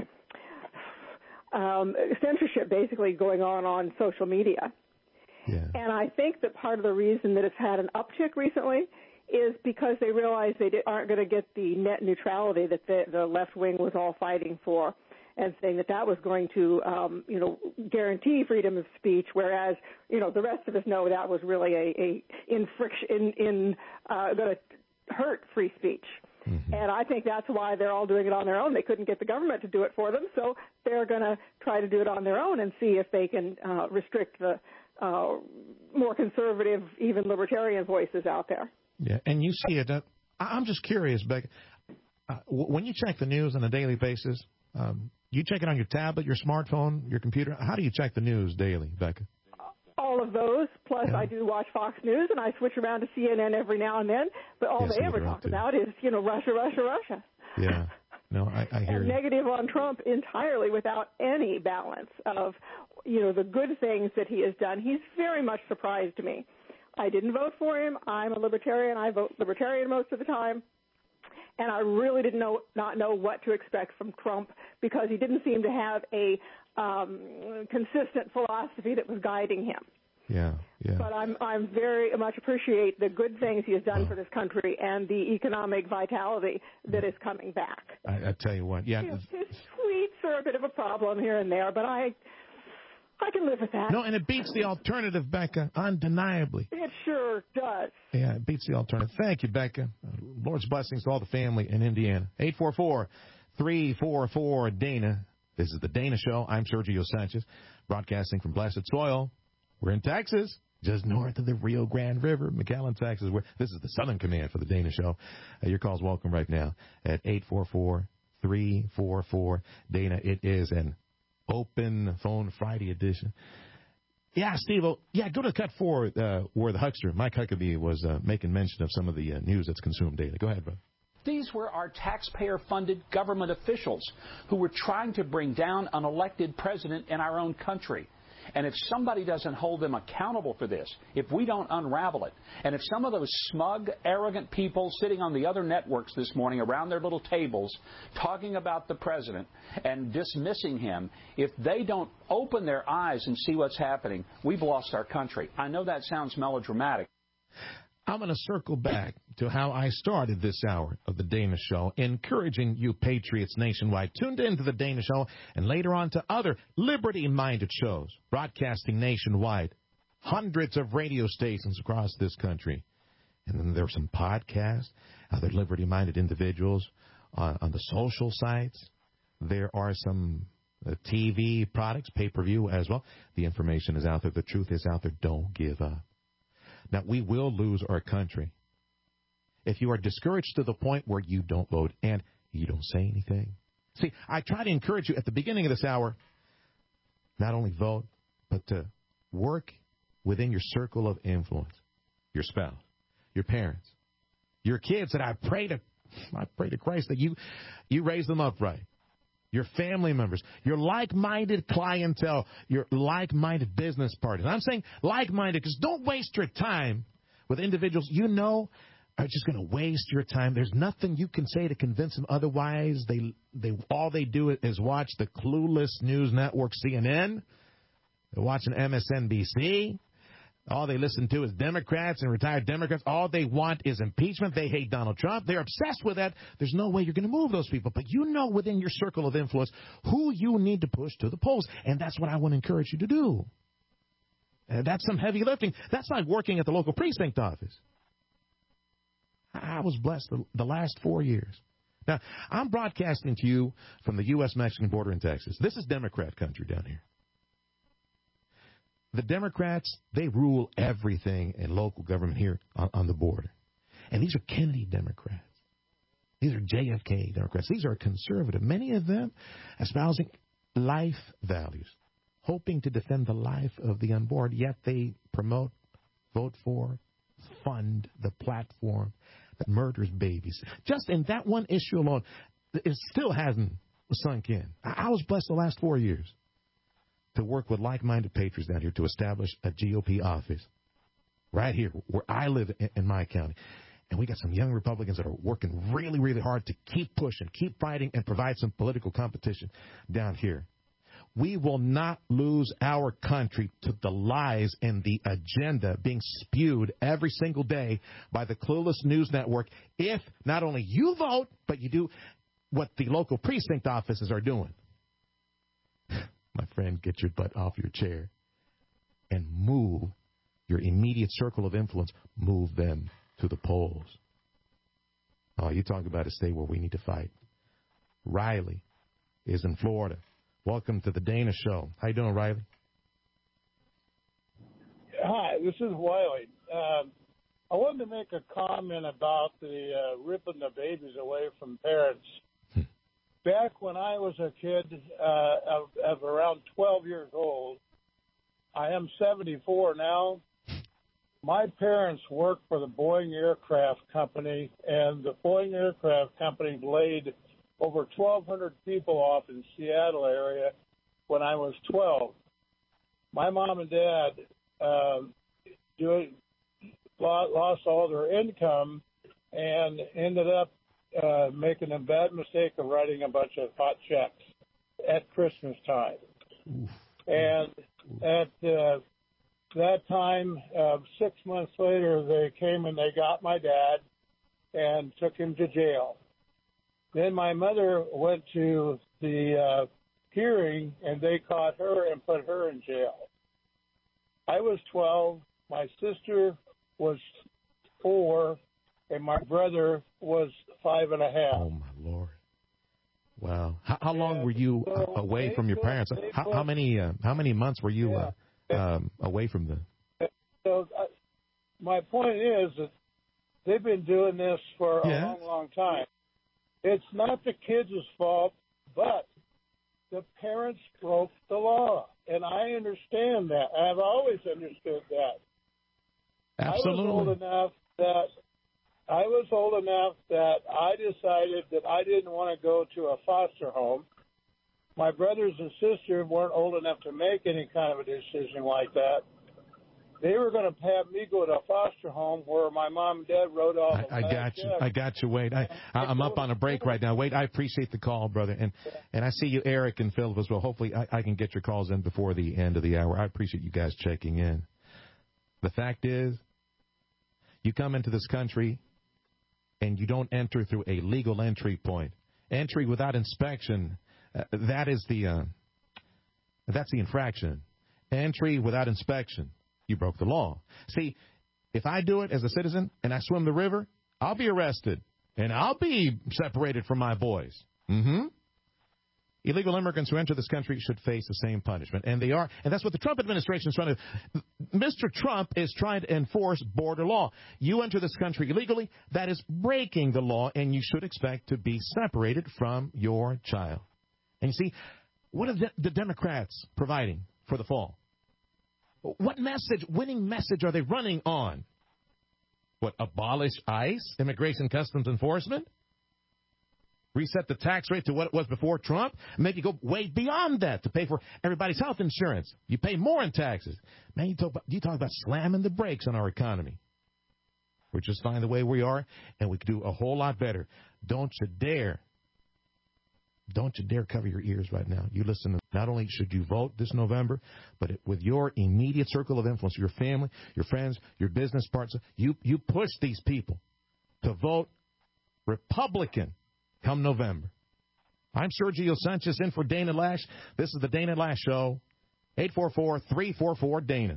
censorship basically going on social media. Yeah. And I think that part of the reason that it's had an uptick recently is because they realize they aren't going to get the net neutrality that the left wing was all fighting for, and saying that was going to, guarantee freedom of speech, whereas, the rest of us know that was really going to hurt free speech. Mm-hmm. And I think that's why they're all doing it on their own. They couldn't get the government to do it for them, so they're going to try to do it on their own and see if they can restrict the more conservative, even libertarian voices out there. Yeah, and you see it. I'm just curious, Becca. When you check the news on a daily basis, you check it on your tablet, your smartphone, your computer. How do you check the news daily, Becca? All of those, plus I do watch Fox News, and I switch around to CNN every now and then, but all they ever talk about is, Russia. Yeah, no, I hear and you. Negative on Trump entirely without any balance of, the good things that he has done. He's very much surprised me. I didn't vote for him. I'm a libertarian. I vote libertarian most of the time. And I really did not know what to expect from Trump because he didn't seem to have a consistent philosophy that was guiding him. Yeah. But I'm very much appreciate the good things he has done for this country and the economic vitality that is coming back. I tell you what, yeah. His tweets are a bit of a problem here and there, but I can live with that. No, and it beats the alternative, Becca, undeniably. It sure does. Yeah, it beats the alternative. Thank you, Becca. Lord's blessings to all the family in Indiana. 844-344-DANA. This is the Dana Show. I'm Sergio Sanchez, broadcasting from Blessed Soil. We're in Texas, just north of the Rio Grande River, McAllen, Texas. This is the Southern Command for the Dana Show. Your call's welcome right now at 844-344-DANA. It is an Open Phone Friday edition. Yeah, Steve. Go to cut 4 where the Huckster, Mike Huckabee, was making mention of some of the news that's consumed daily. Go ahead, bro. These were our taxpayer-funded government officials who were trying to bring down an elected president in our own country. And if somebody doesn't hold them accountable for this, if we don't unravel it, and if some of those smug, arrogant people sitting on the other networks this morning around their little tables talking about the president and dismissing him, if they don't open their eyes and see what's happening, we've lost our country. I know that sounds melodramatic. I'm going to circle back to how I started this hour of the Dana Show, encouraging you patriots nationwide tuned into the Dana Show and later on to other liberty-minded shows broadcasting nationwide, hundreds of radio stations across this country. And then there's some podcasts, other liberty-minded individuals on the social sites. There are some TV products, pay-per-view as well. The information is out there. The truth is out there. Don't give up. Now, we will lose our country if you are discouraged to the point where you don't vote and you don't say anything. See, I try to encourage you at the beginning of this hour, not only vote, but to work within your circle of influence, your spouse, your parents, your kids, that I pray to Christ that you raise them up right. Your family members, your like-minded clientele, your like-minded business partners. I'm saying like-minded because don't waste your time with individuals you know are just going to waste your time. There's nothing you can say to convince them otherwise. All they do is watch the clueless news network CNN. They're watching MSNBC. All they listen to is Democrats and retired Democrats. All they want is impeachment. They hate Donald Trump. They're obsessed with that. There's no way you're going to move those people. But you know within your circle of influence who you need to push to the polls. And that's what I want to encourage you to do. And that's some heavy lifting. That's like working at the local precinct office. I was blessed the last 4 years. Now, I'm broadcasting to you from the U.S.-Mexican border in Texas. This is Democrat country down here. The Democrats, they rule everything in local government here on the border. And these are Kennedy Democrats. These are JFK Democrats. These are conservative. Many of them espousing life values, hoping to defend the life of the unborn, yet they promote, vote for, fund the platform that murders babies. Just in that one issue alone, it still hasn't sunk in. I was blessed the last 4 years to work with like-minded patriots down here to establish a GOP office right here where I live in my county. And we got some young Republicans that are working really, really hard to keep pushing, keep fighting, and provide some political competition down here. We will not lose our country to the lies and the agenda being spewed every single day by the clueless news network if not only you vote, but you do what the local precinct offices are doing. My friend, get your butt off your chair and move your immediate circle of influence. Move them to the polls. Oh, you talk about a state where we need to fight. Riley is in Florida. Welcome to the Dana Show. How you doing, Riley? Hi, this is Wiley. I wanted to make a comment about the ripping the babies away from parents. Back when I was a kid of around 12 years old, I am 74 now. My parents worked for the Boeing Aircraft Company, and the Boeing Aircraft Company laid over 1,200 people off in Seattle area when I was 12. My mom and dad lost all their income and ended up making a bad mistake of writing a bunch of hot checks at Christmas time. And at that time, 6 months later, they came and they got my dad and took him to jail. Then my mother went to the hearing, and they caught her and put her in jail. I was 12. My sister was 4. And my brother was 5.5. Oh, my Lord. Wow. How long were you away from your parents? How many months were you away from them? So my point is that they've been doing this for a long, long time. It's not the kids' fault, but the parents broke the law. And I understand that. I've always understood that. Absolutely. I was old enough that I decided that I didn't want to go to a foster home. My brothers and sisters weren't old enough to make any kind of a decision like that. They were going to have me go to a foster home where my mom and dad wrote off. I got you, Wade. I'm up on a break right now. Wade, I appreciate the call, brother. And I see you, Eric and Philip, as well. Hopefully I can get your calls in before the end of the hour. I appreciate you guys checking in. The fact is, you come into this country and you don't enter through a legal entry point. Entry without inspection, that's the infraction. Entry without inspection, you broke the law. See, if I do it as a citizen and I swim the river, I'll be arrested and I'll be separated from my boys. Illegal immigrants who enter this country should face the same punishment. And they are. And that's what the Trump administration is trying to. Mr. Trump is trying to enforce border law. You enter this country illegally, that is breaking the law, and you should expect to be separated from your child. And you see, what are the Democrats providing for the fall? What message, winning message, are they running on? What, abolish ICE, Immigration Customs Enforcement? Reset the tax rate to what it was before Trump? Maybe go way beyond that to pay for everybody's health insurance. You pay more in taxes. Man, you talk about slamming the brakes on our economy. We're just fine the way we are, and we can do a whole lot better. Don't you dare cover your ears right now. You listen to, not only should you vote this November, but with your immediate circle of influence, your family, your friends, your business partners, you push these people to vote Republican come November. I'm Sergio Sanchez in for Dana Lash. This is the Dana Lash Show. 844-344-DANA.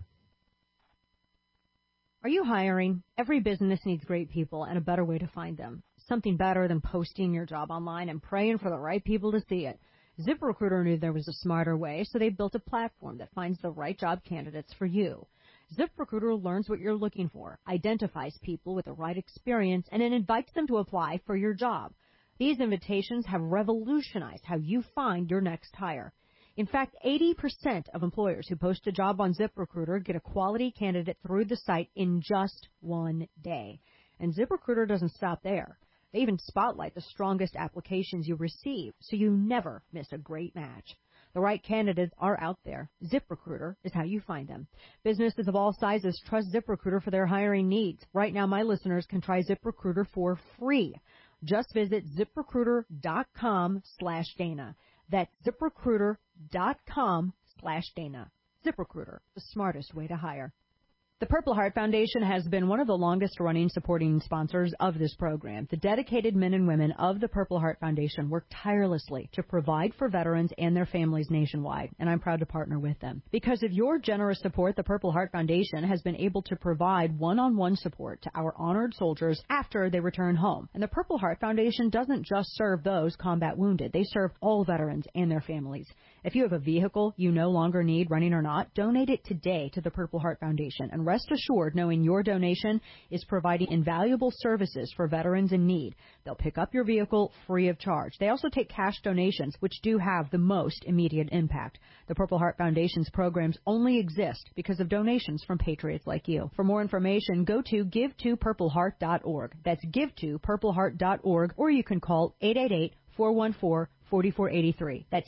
Are you hiring? Every business needs great people and a better way to find them. Something better than posting your job online and praying for the right people to see it. ZipRecruiter knew there was a smarter way, so they built a platform that finds the right job candidates for you. ZipRecruiter learns what you're looking for, identifies people with the right experience, and then invites them to apply for your job. These invitations have revolutionized how you find your next hire. In fact, 80% of employers who post a job on ZipRecruiter get a quality candidate through the site in just one day. And ZipRecruiter doesn't stop there. They even spotlight the strongest applications you receive, so you never miss a great match. The right candidates are out there. ZipRecruiter is how you find them. Businesses of all sizes trust ZipRecruiter for their hiring needs. Right now, my listeners can try ZipRecruiter for free. Just visit ZipRecruiter.com/Dana. That's ZipRecruiter.com/Dana. ZipRecruiter, the smartest way to hire. The Purple Heart Foundation has been one of the longest-running supporting sponsors of this program. The dedicated men and women of the Purple Heart Foundation work tirelessly to provide for veterans and their families nationwide, and I'm proud to partner with them. Because of your generous support, the Purple Heart Foundation has been able to provide one-on-one support to our honored soldiers after they return home. And the Purple Heart Foundation doesn't just serve those combat wounded. They serve all veterans and their families. If you have a vehicle you no longer need, running or not, donate it today to the Purple Heart Foundation, and rest assured knowing your donation is providing invaluable services for veterans in need. They'll pick up your vehicle free of charge. They also take cash donations, which do have the most immediate impact. The Purple Heart Foundation's programs only exist because of donations from patriots like you. For more information, go to givetopurpleheart.org. That's givetopurpleheart.org, or you can call 888-414-4483. That's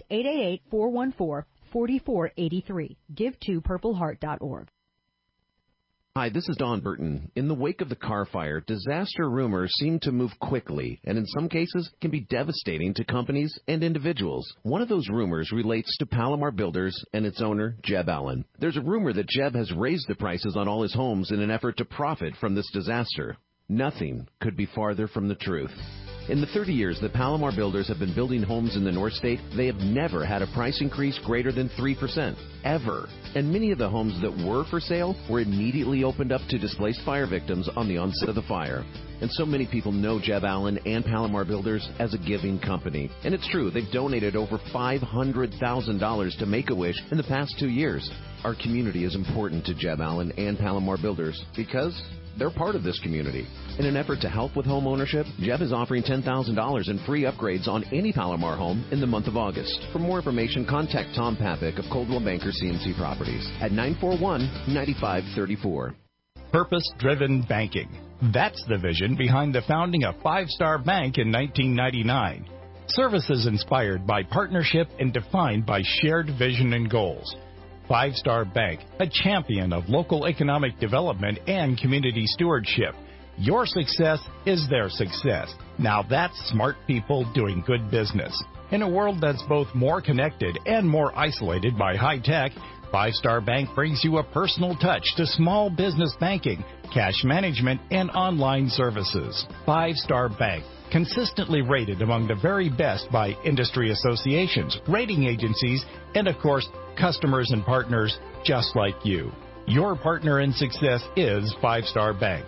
888-414-4483. Give2purpleheart.org. Hi, this is Don Burton. In the wake of the Carr fire, disaster rumors seem to move quickly and in some cases can be devastating to companies and individuals. One of those rumors relates to Palomar Builders and its owner, Jeb Allen. There's a rumor that Jeb has raised the prices on all his homes in an effort to profit from this disaster. Nothing could be farther from the truth. In the 30 years that Palomar Builders have been building homes in the North State, they have never had a price increase greater than 3%, ever. And many of the homes that were for sale were immediately opened up to displaced fire victims on the onset of the fire. And so many people know Jeb Allen and Palomar Builders as a giving company. And it's true, they've donated over $500,000 to Make-A-Wish in the past 2 years. Our community is important to Jeb Allen and Palomar Builders because they're part of this community. In an effort to help with home ownership, Jeb is offering $10,000 in free upgrades on any Palomar home in the month of August. For more information, contact Tom Papik of Coldwell Banker CNC Properties at 941-9534. Purpose-driven banking. That's the vision behind the founding of Five Star Bank in 1999. Services inspired by partnership and defined by shared vision and goals. Five Star Bank, a champion of local economic development and community stewardship. Your success is their success. Now that's smart people doing good business. In a world that's both more connected and more isolated by high tech, Five Star Bank brings you a personal touch to small business banking, cash management, and online services. Five Star Bank, consistently rated among the very best by industry associations, rating agencies, and of course, customers and partners just like you. Your partner in success is Five Star Bank.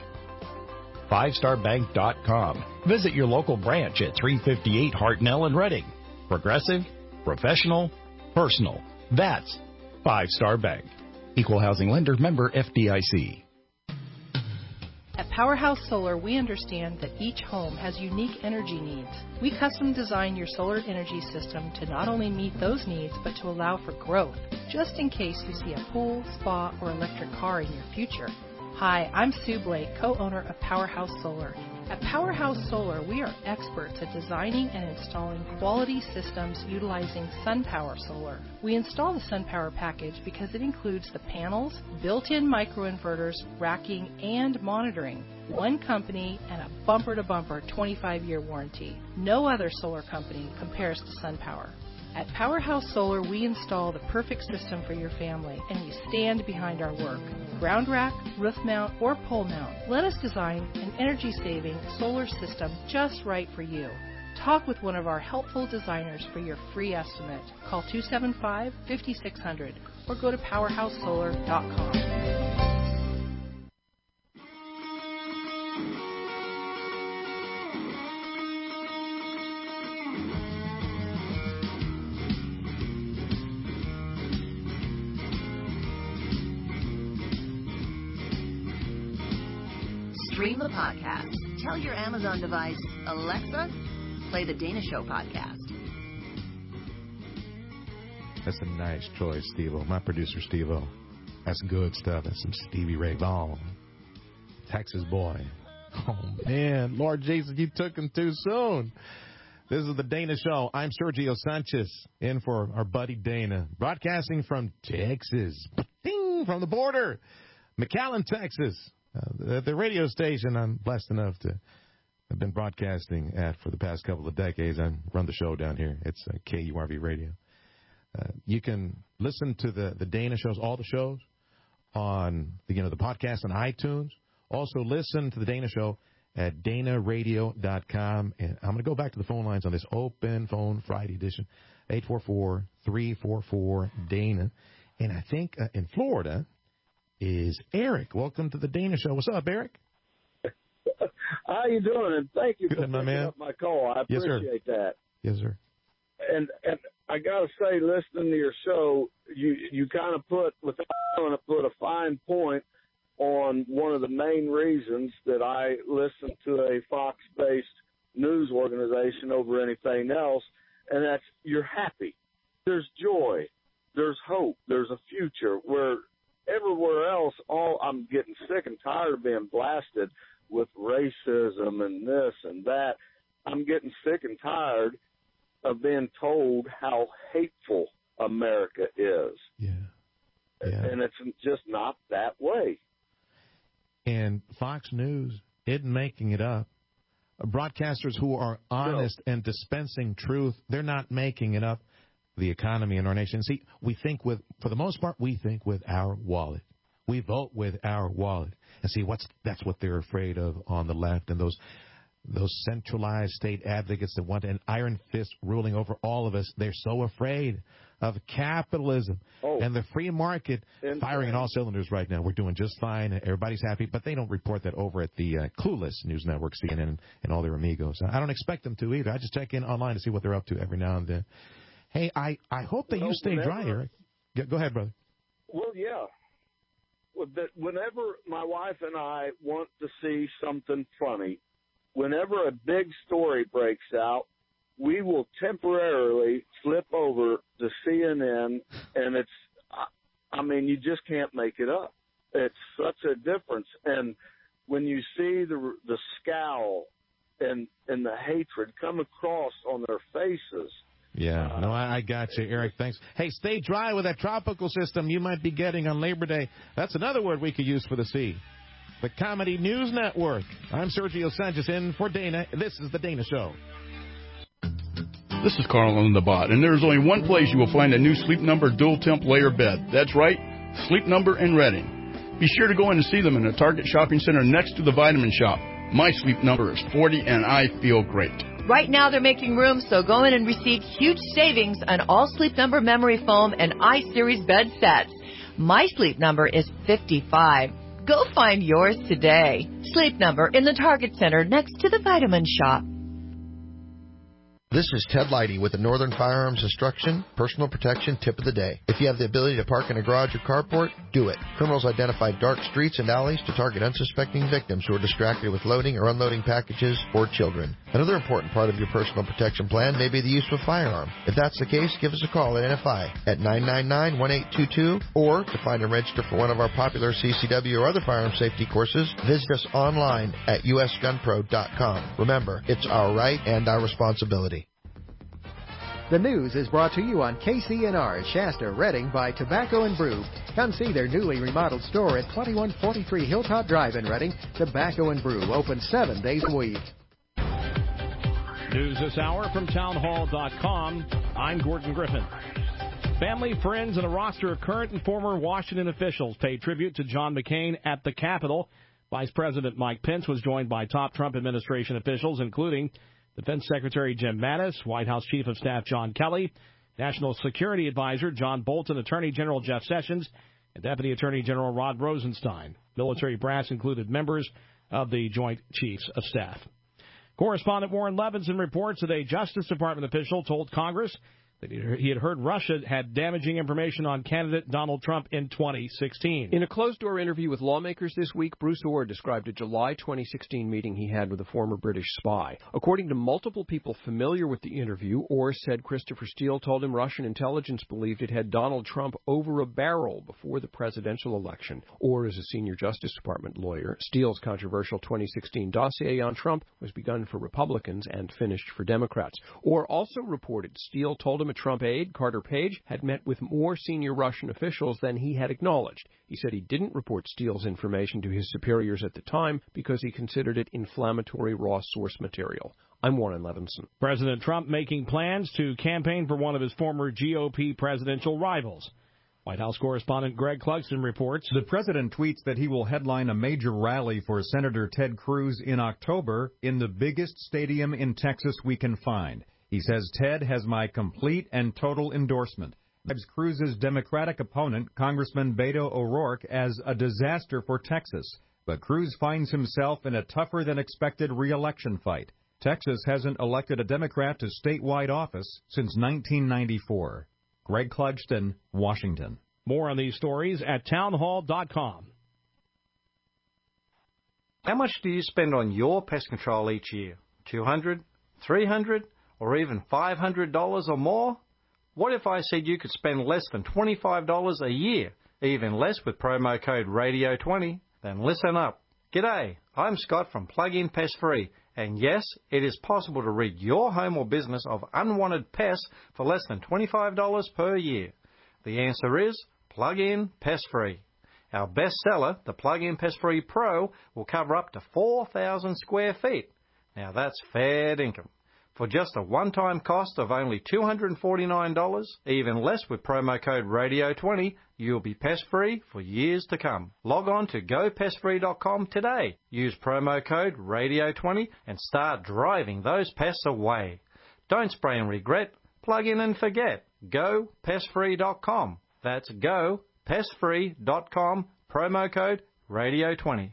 FiveStarBank.com. Visit your local branch at 358 Hartnell in Reading. Progressive, Professional, personal. That's 5 Star Bank. Equal housing lender, member FDIC. At Powerhouse Solar, we understand that each home has unique energy needs. We custom design your solar energy system to not only meet those needs, but to allow for growth, just in case you see a pool, spa, or electric car in your future. Hi, I'm Sue Blake, co-owner of Powerhouse Solar. At Powerhouse Solar, we are experts at designing and installing quality systems utilizing SunPower Solar. We install the SunPower package because it includes the panels, built-in microinverters, racking, and monitoring. One company and a bumper-to-bumper 25-year warranty. No other solar company compares to SunPower. At Powerhouse Solar, we install the perfect system for your family, and we stand behind our work. Ground rack, roof mount, or pole mount, let us design an energy-saving solar system just right for you. Talk with one of our helpful designers for your free estimate. Call 275-5600 or go to powerhousesolar.com. Stream the podcast. Tell your Amazon device, Alexa, play the Dana Show podcast. That's a nice choice, Steve-O. My producer, Steve-O. That's good stuff. That's some Stevie Ray Vaughan. Texas boy. Oh, man. Lord Jesus, you took him too soon. This is the Dana Show. I'm Sergio Sanchez, in for our buddy Dana. Broadcasting from Texas. Ding, from the border. McAllen, Texas. The radio station I'm blessed enough to have been broadcasting at for the past couple of decades. I run the show down here. It's KURV Radio. You can listen to the Dana shows, all the shows, on the podcast on iTunes. Also listen to the Dana Show at danaradio.com. And I'm going to go back to the phone lines on this Open Phone Friday edition, 844-344-DANA. And I think in Florida is Eric. Welcome to the Dana Show. What's up, Eric? How you doing? And thank you for Good, picking up my call. I appreciate that. Yes, sir. And I got to say, listening to your show, you kind of put, without trying to put a fine point on one of the main reasons that I listen to a Fox-based news organization over anything else, and that's you're happy. There's joy. There's hope. There's a future where everywhere else, I'm getting sick and tired of being blasted with racism and this and that. I'm getting sick and tired of being told how hateful America is. Yeah. And it's just not that way. And Fox News isn't making it up. Broadcasters who are honest and dispensing truth, they're not making it up. The economy in our nation. See, we think for the most part, we think with our wallet. We vote with our wallet. And see, that's what they're afraid of on the left, and those centralized state advocates that want an iron fist ruling over all of us. They're so afraid of capitalism and the free market firing on all cylinders right now. We're doing just fine. Everybody's happy, but they don't report that over at the clueless news network, CNN, and all their amigos. I don't expect them to either. I just check in online to see what they're up to every now and then. Hey, I hope that you stay dry, Eric. Go ahead, brother. Well, yeah. Whenever my wife and I want to see something funny, whenever a big story breaks out, we will temporarily flip over to CNN, and you just can't make it up. It's such a difference. And when you see the scowl and the hatred come across on their faces. Yeah, no, I got you, Eric. Thanks. Hey, stay dry with that tropical system you might be getting on Labor Day. That's another word we could use for the sea. The Comedy News Network. I'm Sergio Sanchez in for Dana. This is the Dana Show. This is Carl on the Bot, and there's only one place you will find a new Sleep Number dual temp layer bed. That's right, Sleep Number in Redding. Be sure to go in and see them in the Target Shopping Center next to the Vitamin Shop. My Sleep Number is 40, and I feel great. Right now they're making room, so go in and receive huge savings on all Sleep Number memory foam and iSeries bed sets. My Sleep Number is 55. Go find yours today. Sleep Number in the Target Center next to the Vitamin Shop. This is Ted Leidy with the Northern Firearms Instruction Personal Protection Tip of the Day. If you have the ability to park in a garage or carport, do it. Criminals identify dark streets and alleys to target unsuspecting victims who are distracted with loading or unloading packages or children. Another important part of your personal protection plan may be the use of a firearm. If that's the case, give us a call at NFI at 999-1822, or to find and register for one of our popular CCW or other firearm safety courses, visit us online at usgunpro.com. Remember, it's our right and our responsibility. The news is brought to you on KCNR Shasta, Redding by Tobacco and Brew. Come see their newly remodeled store at 2143 Hilltop Drive in Redding. Tobacco and Brew, open 7 days a week. News this hour from townhall.com. I'm Gordon Griffin. Family, friends, and a roster of current and former Washington officials paid tribute to John McCain at the Capitol. Vice President Mike Pence was joined by top Trump administration officials, including Defense Secretary Jim Mattis, White House Chief of Staff John Kelly, National Security Advisor John Bolton, Attorney General Jeff Sessions, and Deputy Attorney General Rod Rosenstein. Military brass included members of the Joint Chiefs of Staff. Correspondent Warren Levinson reports that a Justice Department official told Congress that he had heard Russia had damaging information on candidate Donald Trump in 2016. In a closed-door interview with lawmakers this week, Bruce Orr described a July 2016 meeting he had with a former British spy. According to multiple people familiar with the interview, Orr said Christopher Steele told him Russian intelligence believed it had Donald Trump over a barrel before the presidential election. Orr is a senior Justice Department lawyer. Steele's controversial 2016 dossier on Trump was begun for Republicans and finished for Democrats. Orr also reported Steele told him a Trump aide, Carter Page, had met with more senior Russian officials than he had acknowledged. He said he didn't report Steele's information to his superiors at the time because he considered it inflammatory raw source material. I'm Warren Levinson. President Trump making plans to campaign for one of his former GOP presidential rivals. White House correspondent Greg Clugston reports. The president tweets that he will headline a major rally for Senator Ted Cruz in October in the biggest stadium in Texas we can find. He says Ted has my complete and total endorsement. Cruz's Democratic opponent, Congressman Beto O'Rourke, as a disaster for Texas. But Cruz finds himself in a tougher-than-expected re-election fight. Texas hasn't elected a Democrat to statewide office since 1994. Greg Clugston, Washington. More on these stories at townhall.com. How much do you spend on your pest control each year? $200, $300, or even $500 or more? What if I said you could spend less than $25 a year, even less with promo code RADIO20? Then listen up. G'day, I'm Scott from Plug-in Pest Free, and yes, it is possible to rid your home or business of unwanted pests for less than $25 per year. The answer is Plug-in Pest Free. Our bestseller, the Plug-in Pest Free Pro, will cover up to 4,000 square feet. Now that's fair income. For just a one-time cost of only $249, even less with promo code RADIO20, you'll be pest-free for years to come. Log on to GoPestFree.com today. Use promo code RADIO20 and start driving those pests away. Don't spray and regret. Plug in and forget. GoPestFree.com. That's GoPestFree.com. Promo code RADIO20.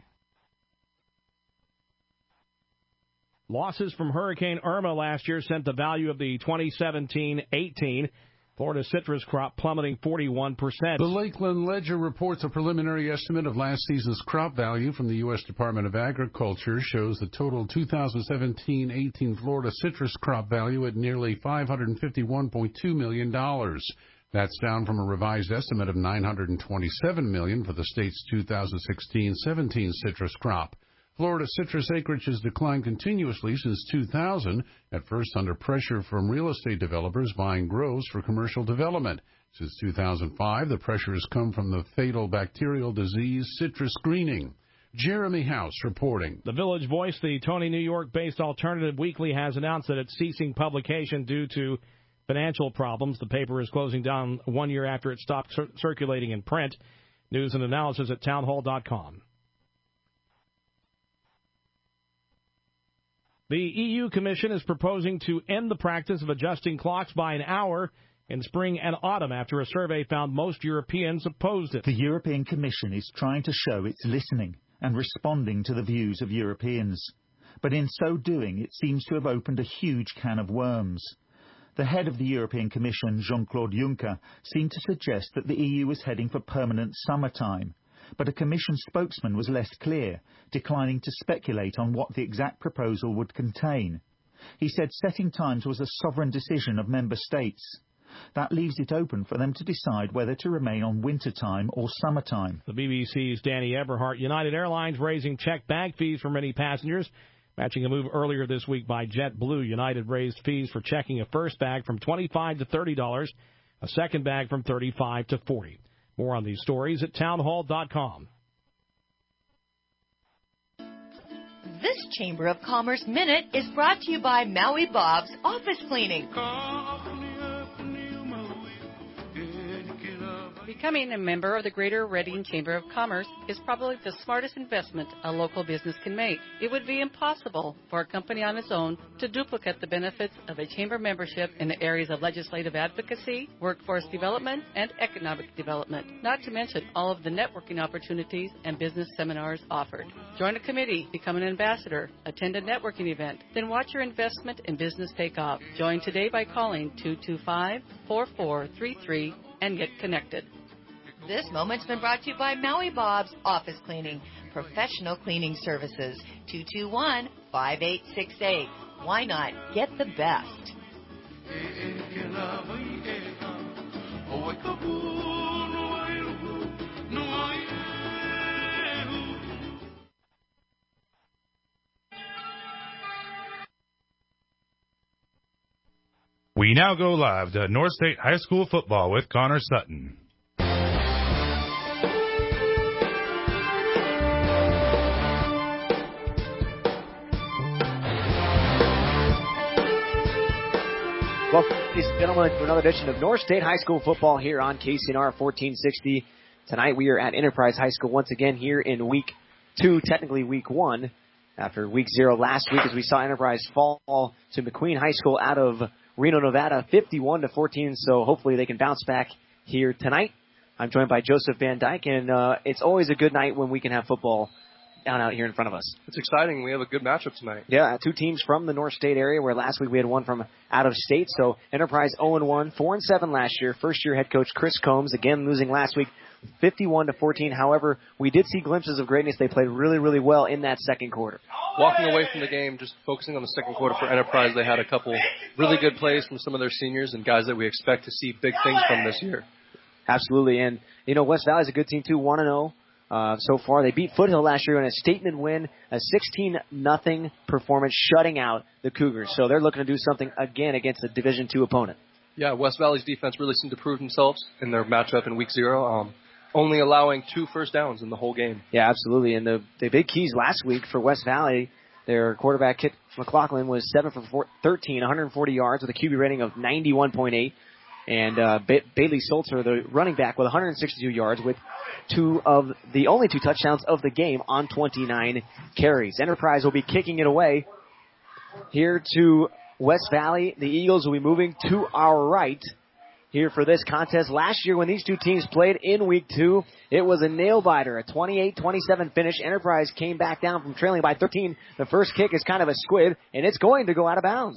Losses from Hurricane Irma last year sent the value of the 2017-18 Florida citrus crop plummeting 41%. The Lakeland Ledger reports a preliminary estimate of last season's crop value from the U.S. Department of Agriculture shows the total 2017-18 Florida citrus crop value at nearly $551.2 million. That's down from a revised estimate of $927 million for the state's 2016-17 citrus crop. Florida citrus acreage has declined continuously since 2000, at first under pressure from real estate developers buying groves for commercial development. Since 2005, the pressure has come from the fatal bacterial disease citrus greening. Jeremy House reporting. The Village Voice, the Tony, New York-based alternative weekly, has announced that it's ceasing publication due to financial problems. The paper is closing down 1 year after it stopped circulating in print. News and analysis at townhall.com. The EU Commission is proposing to end the practice of adjusting clocks by an hour in spring and autumn after a survey found most Europeans opposed it. The European Commission is trying to show it's listening and responding to the views of Europeans. but in so doing it seems to have opened a huge can of worms. The head of the European Commission, Jean-Claude Juncker, seemed to suggest that the EU was heading for permanent summertime, but a Commission spokesman was less clear, declining to speculate on what the exact proposal would contain. He said setting times was a sovereign decision of member states. That leaves it open for them to decide whether to remain on wintertime or summertime. The BBC's Danny Eberhardt. United Airlines raising checked bag fees for many passengers, matching a move earlier this week by JetBlue. United raised fees for checking a first bag from $25 to $30, a second bag from $35 to $40. More on these stories at townhall.com. This Chamber of Commerce Minute is brought to you by Maui Bob's Office Cleaning. Becoming a member of the Greater Reading Chamber of Commerce is probably the smartest investment a local business can make. It would be impossible for a company on its own to duplicate the benefits of a chamber membership in the areas of legislative advocacy, workforce development, and economic development, not to mention all of the networking opportunities and business seminars offered. Join a committee, become an ambassador, attend a networking event, then watch your investment in business take off. Join today by calling 225-4433 and get connected. This moment's been brought to you by Maui Bob's Office Cleaning, professional cleaning services. 221-5868. Why not get the best? We now go live to North State High School football with Connor Sutton. Welcome, ladies and gentlemen, to another edition of North State High School football here on KCNR 1460. Tonight we are at Enterprise High School once again here in Week 2, technically Week 1, after Week 0 last week as we saw Enterprise fall to McQueen High School out of Reno, Nevada, 51-14, so hopefully they can bounce back here tonight. I'm joined by Joseph Van Dyke, and it's always a good night when we can have football down out here in front of us. It's exciting. We have a good matchup tonight. Yeah, two teams from the North State area, where last week we had one from out of state. So Enterprise 0-1, 4-7 last year. First-year head coach Chris Combs, again losing last week, 51-14. However, we did see glimpses of greatness. They played really, really well in that second quarter. Walking away from the game, just focusing on the second quarter for Enterprise, they had a couple really good plays from some of their seniors and guys that we expect to see big things from this year. Absolutely. And, you know, West Valley's a good team, too, 1-0. So far, they beat Foothill last year in a statement win, a 16-0 performance, shutting out the Cougars. So they're looking to do something again against a Division II opponent. Yeah, West Valley's defense really seemed to prove themselves in their matchup in Week 0, only allowing 2 first downs in the whole game. Yeah, absolutely. And the big keys last week for West Valley, their quarterback, Kit McLaughlin, was 7 for 13, 140 yards with a QB rating of 91.8. And Bailey Solter, the running back, with 162 yards with the only 2 touchdowns of the game on 29 carries. Enterprise will be kicking it away here to West Valley. The Eagles will be moving to our right here for this contest. Last year when these two teams played in Week 2, it was a nail-biter, a 28-27 finish. Enterprise came back down from trailing by 13. The first kick is kind of a squib, and it's going to go out of bounds.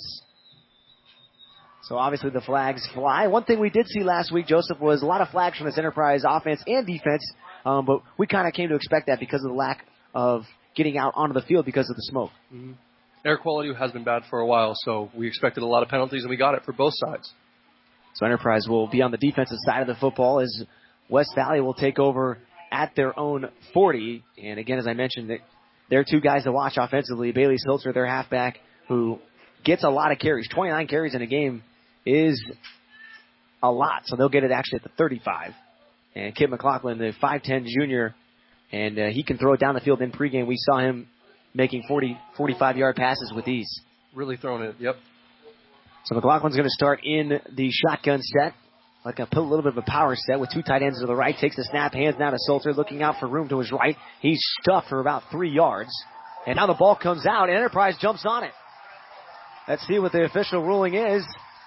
So obviously the flags fly. One thing we did see last week, Joseph, was a lot of flags from this Enterprise offense and defense, but we kind of came to expect that because of the lack of getting out onto the field because of the smoke. Mm-hmm. Air quality has been bad for a while, so we expected a lot of penalties, and we got it for both sides. So Enterprise will be on the defensive side of the football as West Valley will take over at their own 40. And again, as I mentioned, there are 2 guys to watch offensively. Bailey Silter, their halfback, who gets a lot of carries. 29 carries in a game is a lot, so they'll get it actually at the 35. And Kit McLaughlin, the 5'10 junior, and he can throw it down the field in pregame. We saw him making 40, 45-yard passes with ease. Really throwing it, yep. So McLaughlin's going to start in the shotgun set. Like a little bit of a power set with 2 tight ends to the right. Takes the snap, hands down to Solter, looking out for room to his right. He's stuffed for about 3 yards. And now the ball comes out, and Enterprise jumps on it. Let's see what the official ruling is.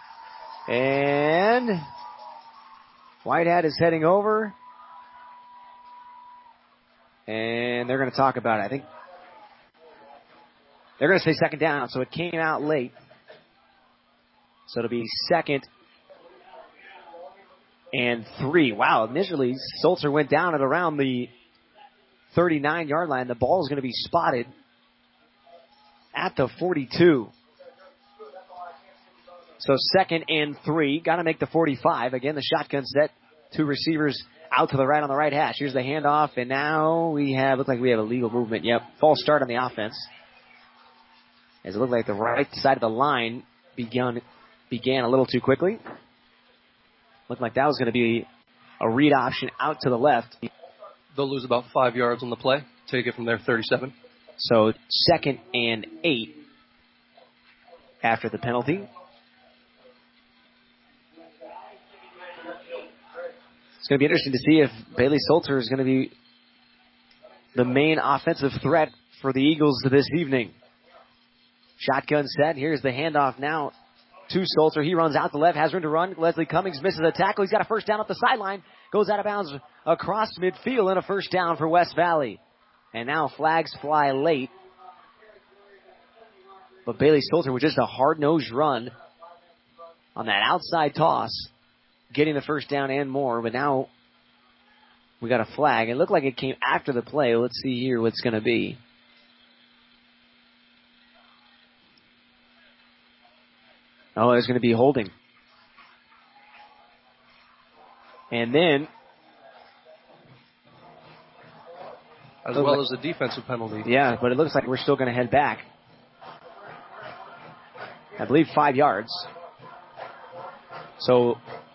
And Whitehead is heading over. And they're going to talk about it. I think They're going to say second down, so it came out late. So it'll be 2nd and 3. Wow, initially Sulzer went down at around the 39-yard line. The ball is going to be spotted at the 42. So 2nd and 3. Got to make the 45. Again, the shotgun set. 2 receivers out to the right on the right hash. Here's the handoff, and now looks like we have a legal movement. Yep, false start on the offense. As it looked like the right side of the line began a little too quickly. Looked like that was going to be a read option out to the left. They'll lose about 5 yards on the play. Take it from there, 37. So 2nd and 8 after the penalty. It's going to be interesting to see if Bailey Sulzer is going to be the main offensive threat for the Eagles this evening. Shotgun set. Here's the handoff now to Sulzer. He runs out the left, has room to run. Leslie Cummings misses a tackle. He's got a first down up the sideline. Goes out of bounds across midfield, and a first down for West Valley. And now flags fly late. But Bailey Sulzer with just a hard-nosed run on that outside toss, getting the first down and more. But now we got a flag. It looked like it came after the play. Let's see here what's going to be. Oh, there's going to be holding. And then, as well as a defensive penalty. Yeah, but it looks like we're still going to head back. I believe 5 yards. So,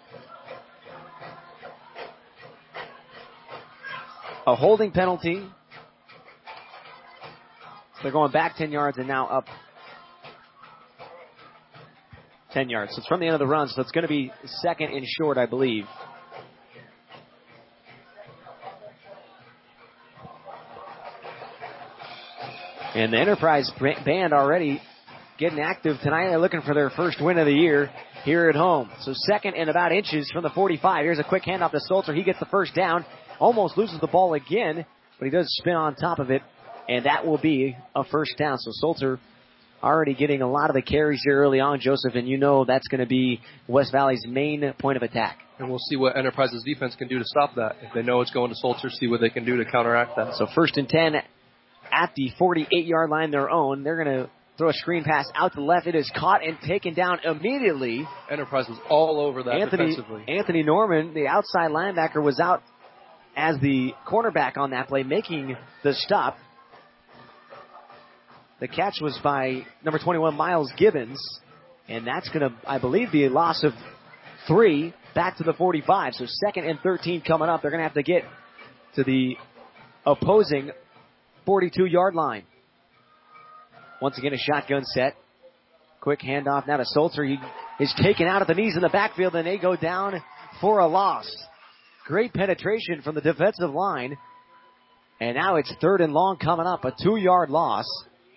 a holding penalty. They're going back 10 yards and now up 10 yards. So it's from the end of the run, so it's going to be 2nd and short, I believe. And the Enterprise band already getting active tonight. They're looking for their first win of the year here at home. So 2nd and about inches from the 45. Here's a quick handoff to Sulzer. He gets the first down. Almost loses the ball again, but he does spin on top of it. And that will be a first down. So Sulzer already getting a lot of the carries here early on, Joseph, and you know that's going to be West Valley's main point of attack. And we'll see what Enterprise's defense can do to stop that. If they know it's going to Sulzer, see what they can do to counteract that. So 1st and 10 at the 48-yard line, their own. They're going to throw a screen pass out to the left. It is caught and taken down immediately. Enterprise was all over that defensively. Anthony Norman, the outside linebacker, was out as the cornerback on that play, making the stop. The catch was by number 21, Miles Gibbons. And that's going to, I believe, be a loss of 3 back to the 45. So 2nd and 13 coming up. They're going to have to get to the opposing 42-yard line. Once again, a shotgun set. Quick handoff now to Sulzer. He is taken out at the knees in the backfield, and they go down for a loss. Great penetration from the defensive line. And now it's 3rd and long coming up, a 2-yard loss.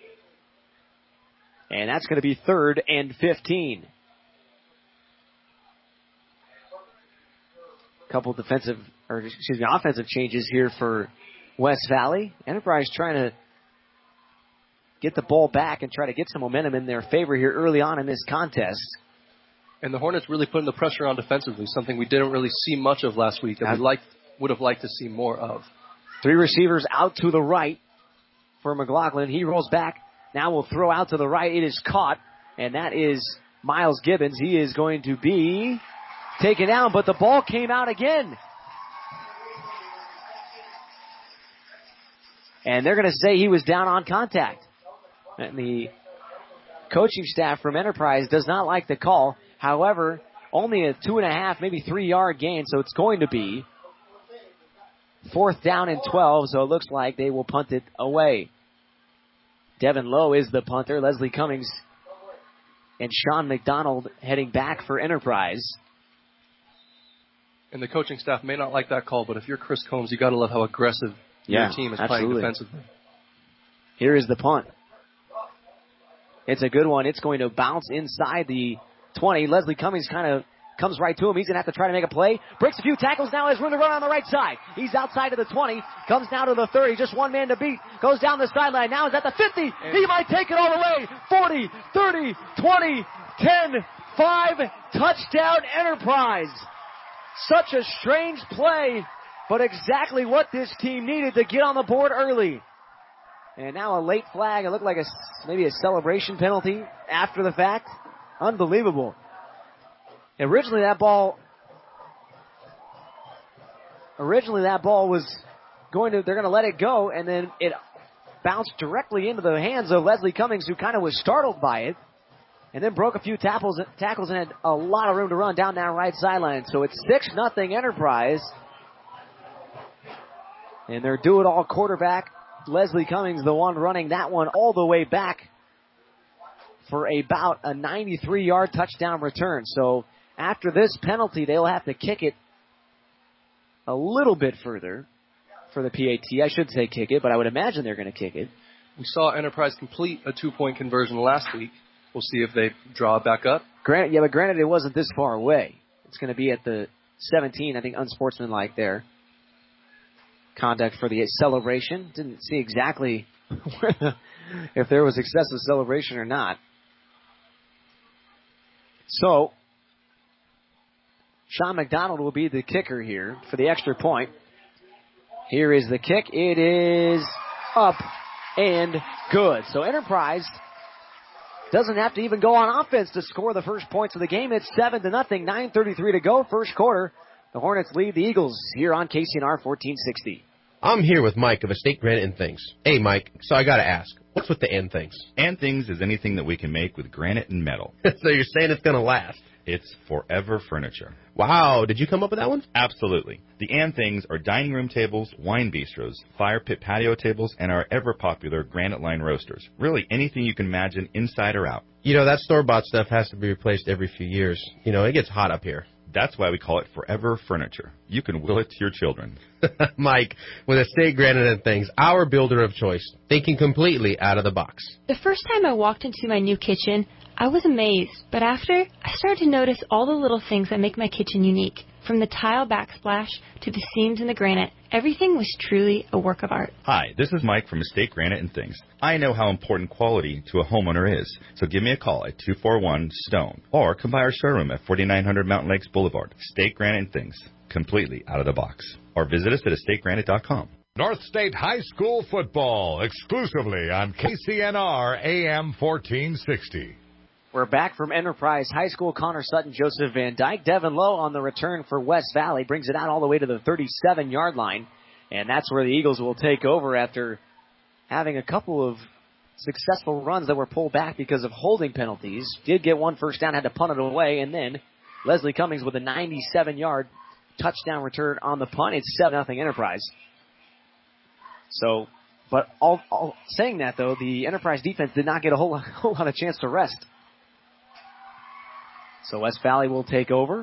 And that's going to be 3rd and 15. Couple offensive changes here for West Valley. Enterprise trying to get the ball back and try to get some momentum in their favor here early on in this contest. And the Hornets really putting the pressure on defensively, something we didn't really see much of last week that we would have liked to see more of. 3 receivers out to the right for McLaughlin. He rolls back. Now will throw out to the right. It is caught, and that is Miles Gibbons. He is going to be taken down, but the ball came out again. And they're going to say he was down on contact. And the coaching staff from Enterprise does not like the call. However, only a 2.5, maybe 3-yard gain, so it's going to be 4th down and 12, so it looks like they will punt it away. Devin Lowe is the punter. Leslie Cummings and Sean McDonald heading back for Enterprise. And the coaching staff may not like that call, but if you're Chris Combs, you got to love how aggressive your team is playing defensively. Here is the punt. It's a good one. It's going to bounce inside the 20. Leslie Cummings kind of comes right to him. He's going to have to try to make a play. Breaks a few tackles now, has room to run on the right side. He's outside of the 20, comes down to the 30, just one man to beat. Goes down the sideline, now is at the 50. He might take it all the way. 40, 30, 20, 10, 5, touchdown Enterprise. Such a strange play, but exactly what this team needed to get on the board early. And now a late flag. It looked like maybe a celebration penalty after the fact. Unbelievable. Originally that ball was they're going to let it go, and then it bounced directly into the hands of Leslie Cummings, who kind of was startled by it, and then broke a few tackles and had a lot of room to run down that right sideline. So it's 6-0 Enterprise. And their do-it-all quarterback, Leslie Cummings, the one running that one all the way back for about a 93-yard touchdown return. So after this penalty, they'll have to kick it a little bit further for the PAT. I should say kick it, but I would imagine they're going to kick it. We saw Enterprise complete a 2-point conversion last week. We'll see if they draw it back up. Granted, it wasn't this far away. It's going to be at the 17, I think, unsportsmanlike there. Conduct for the celebration. Didn't see exactly if there was excessive celebration or not. So, Sean McDonald will be the kicker here for the extra point. Here is the kick. It is up and good. So Enterprise doesn't have to even go on offense to score the first points of the game. It's 7-0, 9:33 to go, first quarter. The Hornets lead the Eagles here on KCNR 1460. I'm here with Mike of Estate Granite and Things. Hey, Mike, so I gotta ask, what's with the and things? And things is anything that we can make with granite and metal. So you're saying it's gonna last? It's Forever Furniture. Wow, did you come up with that one? Absolutely. The and things are dining room tables, wine bistros, fire pit patio tables, and our ever-popular granite line roasters. Really anything you can imagine inside or out. You know, that store-bought stuff has to be replaced every few years. You know, it gets hot up here. That's why we call it Forever Furniture. You can will it to your children. Mike, with Estate Granite and Things, our builder of choice, thinking completely out of the box. The first time I walked into my new kitchen, I was amazed, but after, I started to notice all the little things that make my kitchen unique. From the tile backsplash to the seams in the granite, everything was truly a work of art. Hi, this is Mike from Estate Granite and Things. I know how important quality to a homeowner is, so give me a call at 241-STONE or come by our showroom at 4900 Mountain Lakes Boulevard. Estate Granite and Things, completely out of the box. Or visit us at estategranite.com. North State High School football exclusively on KCNR AM 1460. We're back from Enterprise High School. Connor Sutton, Joseph Van Dyke. Devin Lowe on the return for West Valley. Brings it out all the way to the 37-yard line. And that's where the Eagles will take over after having a couple of successful runs that were pulled back because of holding penalties. Did get one first down, had to punt it away. And then Leslie Cummings with a 97-yard touchdown return on the punt. It's 7-0 Enterprise. So, but all saying that, though, the Enterprise defense did not get a whole lot of chance to rest. So West Valley will take over.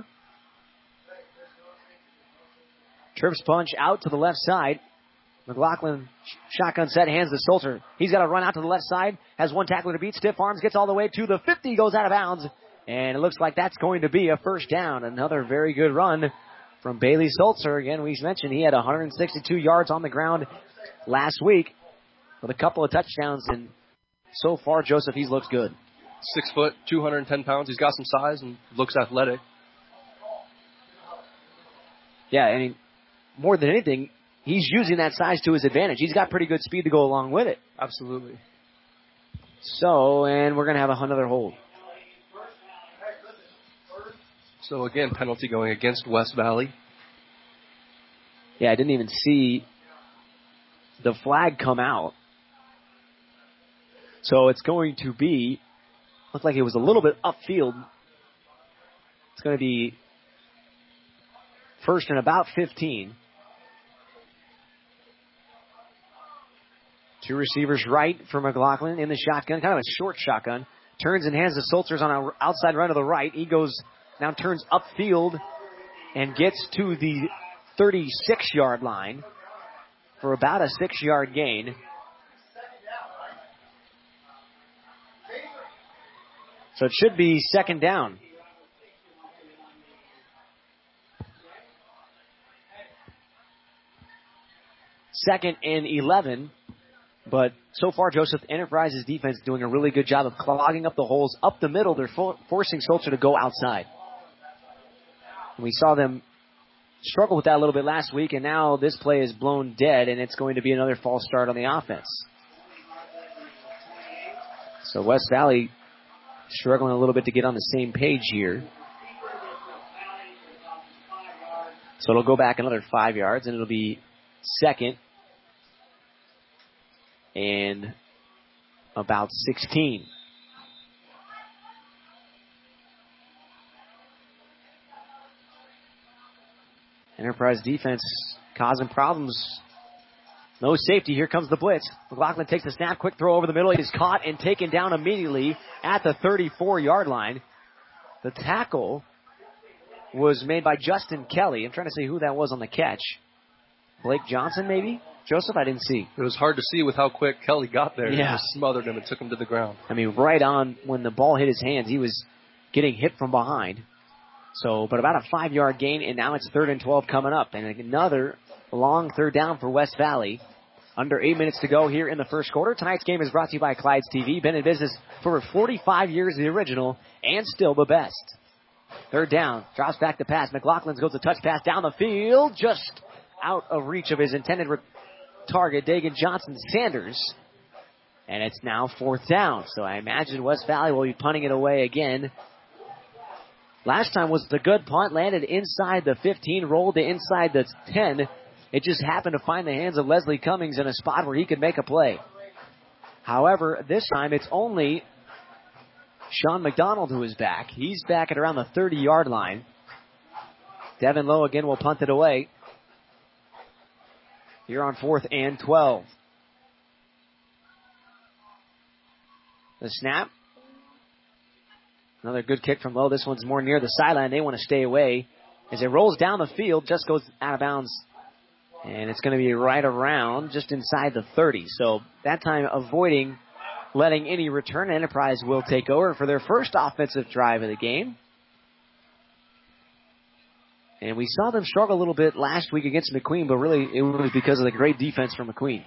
Trips punch out to the left side. McLaughlin, shotgun set, hands to Stolzer. He's got to run out to the left side. Has one tackler to beat. Stiff arms, gets all the way to the 50, goes out of bounds. And it looks like that's going to be a first down. Another very good run from Bailey Stolzer. Again, we mentioned he had 162 yards on the ground last week with a couple of touchdowns. And so far, Joseph, he's looked good. 6 foot, 210 pounds. He's got some size and looks athletic. Yeah, I mean, more than anything, he's using that size to his advantage. He's got pretty good speed to go along with it. Absolutely. So, and we're going to have another hold. So, again, penalty going against West Valley. Yeah, I didn't even see the flag come out. So it's going to be, looked like it was a little bit upfield. It's going to be first and about 15. Two receivers right for McLaughlin in the shotgun, kind of a short shotgun. Turns and hands to Stolzer's on an outside run to the right. He goes, now turns upfield and gets to the 36-yard line for about a 6-yard gain. So it should be second down. 2nd and 11. But so far, Joseph, Enterprise's defense doing a really good job of clogging up the holes up the middle. They're forcing Sulzer to go outside. We saw them struggle with that a little bit last week, and now this play is blown dead, and it's going to be another false start on the offense. So West Valley struggling a little bit to get on the same page here. So it'll go back another 5 yards, and it'll be 2nd and about 16. Enterprise defense causing problems. No safety. Here comes the blitz. McLaughlin takes the snap. Quick throw over the middle. He is caught and taken down immediately at the 34-yard line. The tackle was made by Justin Kelly. I'm trying to see who that was on the catch. Blake Johnson, maybe? Joseph, I didn't see. It was hard to see with how quick Kelly got there. Yeah. He just smothered him and took him to the ground. I mean, right on when the ball hit his hands, he was getting hit from behind. So, but about a 5-yard gain, and now it's 3rd and 12 coming up. And another long 3rd down for West Valley. Under 8 minutes to go here in the first quarter. Tonight's game is brought to you by Clyde's TV. Been in business for over 45 years, the original, and still the best. 3rd down, drops back to pass. McLaughlin goes a touch pass down the field, just out of reach of his intended target, Dagan Johnson Sanders. And it's now 4th down. So I imagine West Valley will be punting it away again. Last time was the good punt, landed inside the 15, rolled to inside the 10. It just happened to find the hands of Leslie Cummings in a spot where he could make a play. However, this time it's only Sean McDonald who is back. He's back at around the 30-yard line. Devin Lowe again will punt it away. Here on 4th and 12. The snap. Another good kick from Lowe. This one's more near the sideline. They want to stay away. As it rolls down the field, just goes out of bounds. And it's going to be right around, just inside the 30. So that time avoiding letting any return. Enterprise will take over for their first offensive drive of the game. And we saw them struggle a little bit last week against McQueen, but really it was because of the great defense from McQueen.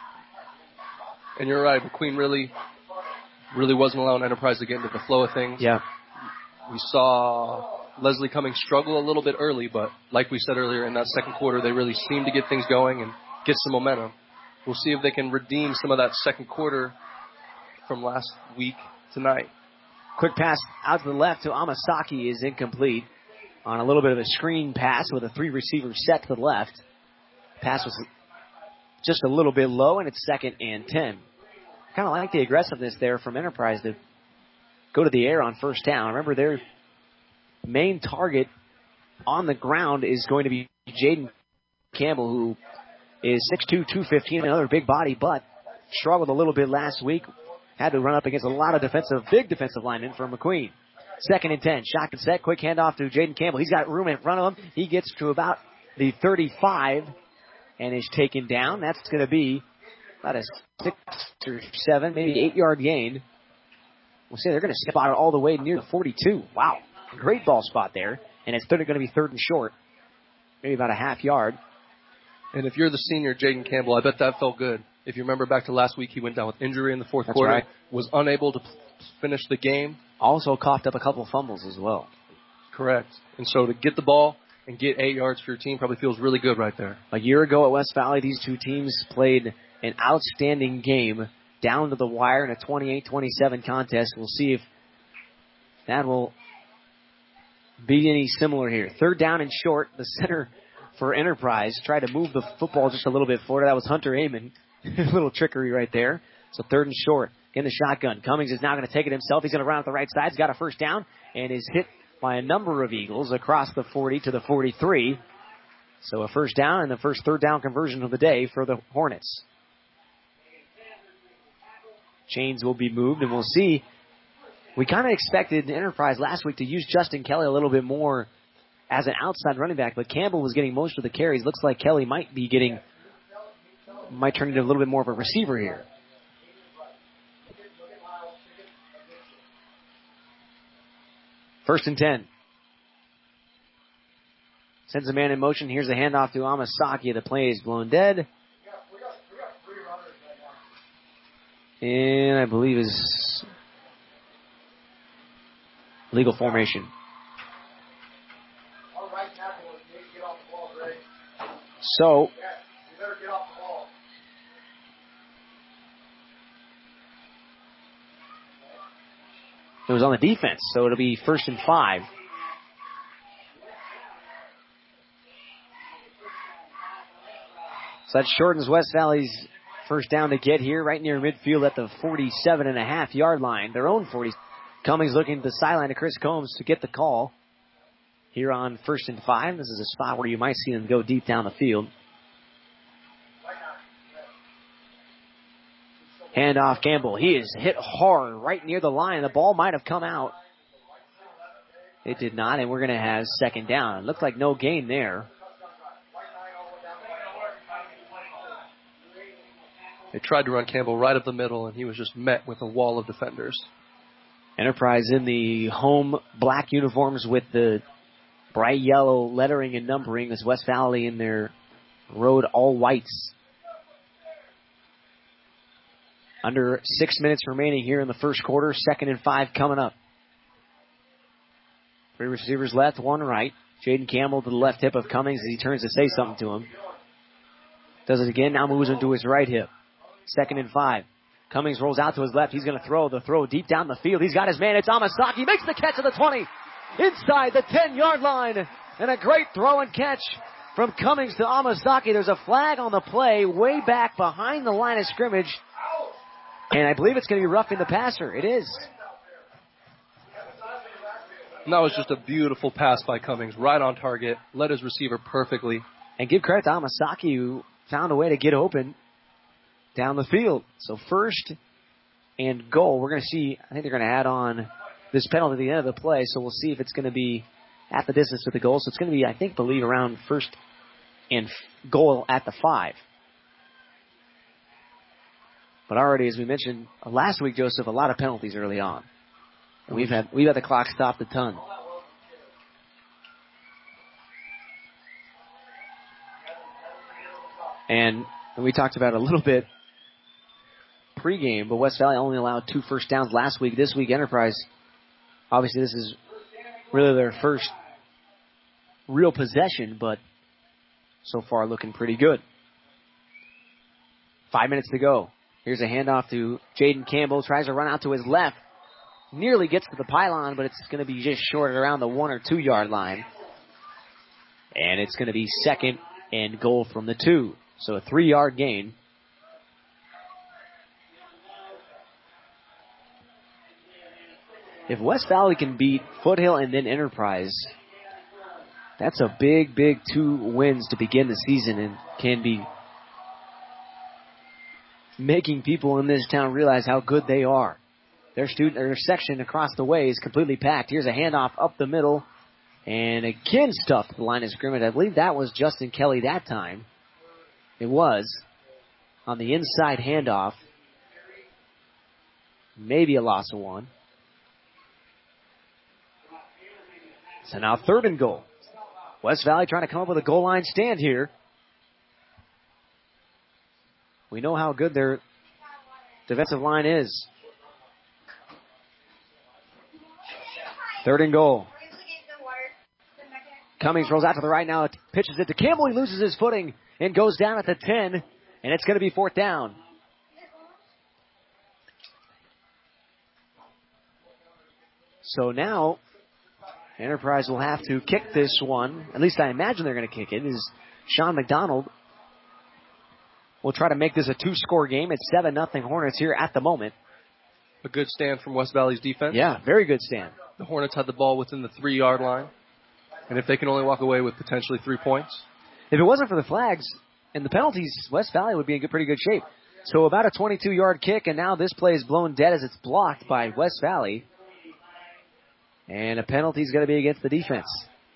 And you're right, McQueen really wasn't allowing Enterprise to get into the flow of things. Yeah. We saw Leslie Cummings struggle a little bit early, but like we said earlier, in that second quarter, they really seemed to get things going and get some momentum. We'll see if they can redeem some of that second quarter from last week tonight. Quick pass out to the left to Amasaki is incomplete on a little bit of a screen pass with a 3-receiver set to the left. Pass was just a little bit low, and it's 2nd and 10. Kind of like the aggressiveness there from Enterprise to go to the air on 1st down. Remember, their main target on the ground is going to be Jaden Campbell, who is 6'2", 215, another big body, but struggled a little bit last week. Had to run up against a lot of big defensive linemen from McQueen. 2nd and 10. Shotgun set. Quick handoff to Jaden Campbell. He's got room in front of him. He gets to about the 35 and is taken down. That's going to be about a 6 or 7, maybe 8-yard gain. We'll see they're going to skip out all the way near the 42. Wow. Great ball spot there. And it's going to be 3rd and short. Maybe about a half yard. And if you're the senior, Jaden Campbell, I bet that felt good. If you remember back to last week, he went down with injury in the 4th quarter. Right. Was unable to finish the game. Also coughed up a couple fumbles as well. Correct. And so to get the ball and get 8 yards for your team probably feels really good right there. A year ago at West Valley, these two teams played an outstanding game down to the wire in a 28-27 contest. We'll see if that will be any similar here. 3rd down and short. The center for Enterprise tried to move the football just a little bit forward. That was Hunter Amon. A little trickery right there. So 3rd and short. In the shotgun. Cummings is now going to take it himself. He's going to run out the right side. He's got a 1st down and is hit by a number of Eagles across the 40 to the 43. So a 1st down and the first 3rd down conversion of the day for the Hornets. Chains will be moved, and we'll see. We kind of expected Enterprise last week to use Justin Kelly a little bit more as an outside running back, but Campbell was getting most of the carries. Looks like Kelly might turn into a little bit more of a receiver here. First and 10. Sends a man in motion. Here's a handoff to Amasaki. The play is blown dead. And I believe is legal formation. So, it was on the defense, so it'll be 1st and 5. So that shortens West Valley's first down to get here, right near midfield at the 47.5-yard line. Their own 40. Cummings looking to the sideline to Chris Combs to get the call here on 1st and 5. This is a spot where you might see them go deep down the field. Handoff Campbell. He is hit hard right near the line. The ball might have come out. It did not, and we're going to have 2nd down. It looked like no gain there. They tried to run Campbell right up the middle, and he was just met with a wall of defenders. Enterprise in the home black uniforms with the bright yellow lettering and numbering, as West Valley in their road all whites. Under 6 minutes remaining here in the first quarter. 2nd and 5 coming up. 3 receivers left, 1 right. Jaden Campbell to the left hip of Cummings as he turns to say something to him. Does it again, now moves him to his right hip. 2nd and 5. Cummings rolls out to his left. He's going to throw. The throw deep down the field. He's got his man. It's Amasaki. Makes the catch at the 20. Inside the 10-yard line. And a great throw and catch from Cummings to Amasaki. There's a flag on the play way back behind the line of scrimmage. And I believe it's going to be roughing the passer. It is. And that was just a beautiful pass by Cummings. Right on target. Led his receiver perfectly. And give credit to Amasaki, who found a way to get open down the field. So 1st and goal. We're going to see, I think they're going to add on this penalty at the end of the play. So we'll see if it's going to be at the distance with the goal. So it's going to be, I think, believe around 1st and goal at the 5. But already, as we mentioned last week, Joseph, a lot of penalties early on. And we've had the clock stopped a ton. And we talked about it a little bit pregame, but West Valley only allowed 2 first downs last week. This week, Enterprise, obviously this is really their first real possession, but so far looking pretty good. 5 minutes to go. Here's a handoff to Jaden Campbell. Tries to run out to his left. Nearly gets to the pylon, but it's going to be just short at around the 1 or 2 yard line. And it's going to be 2nd and goal from the 2. So a 3-yard gain. If West Valley can beat Foothill and then Enterprise, that's a big, big 2 wins to begin the season and can be making people in this town realize how good they are. Their section across the way is completely packed. Here's a handoff up the middle. And again stuffed at the line of scrimmage. I believe that was Justin Kelly that time. It was. On the inside handoff. Maybe a loss of 1. So now 3rd and goal. West Valley trying to come up with a goal line stand here. We know how good their defensive line is. 3rd and goal. Cummings rolls out to the right now, pitches it to Campbell. He loses his footing and goes down at the 10, and it's going to be 4th down. So now, Enterprise will have to kick this one. At least I imagine they're going to kick it. Is Sean McDonald will try to make this a 2-score game. It's 7-0 Hornets here at the moment. A good stand from West Valley's defense. Yeah, very good stand. The Hornets had the ball within the 3-yard line. And if they can only walk away with potentially 3 points. If it wasn't for the flags and the penalties, West Valley would be in pretty good shape. So about a 22-yard kick, and now this play is blown dead as it's blocked by West Valley. And a penalty is going to be against the defense.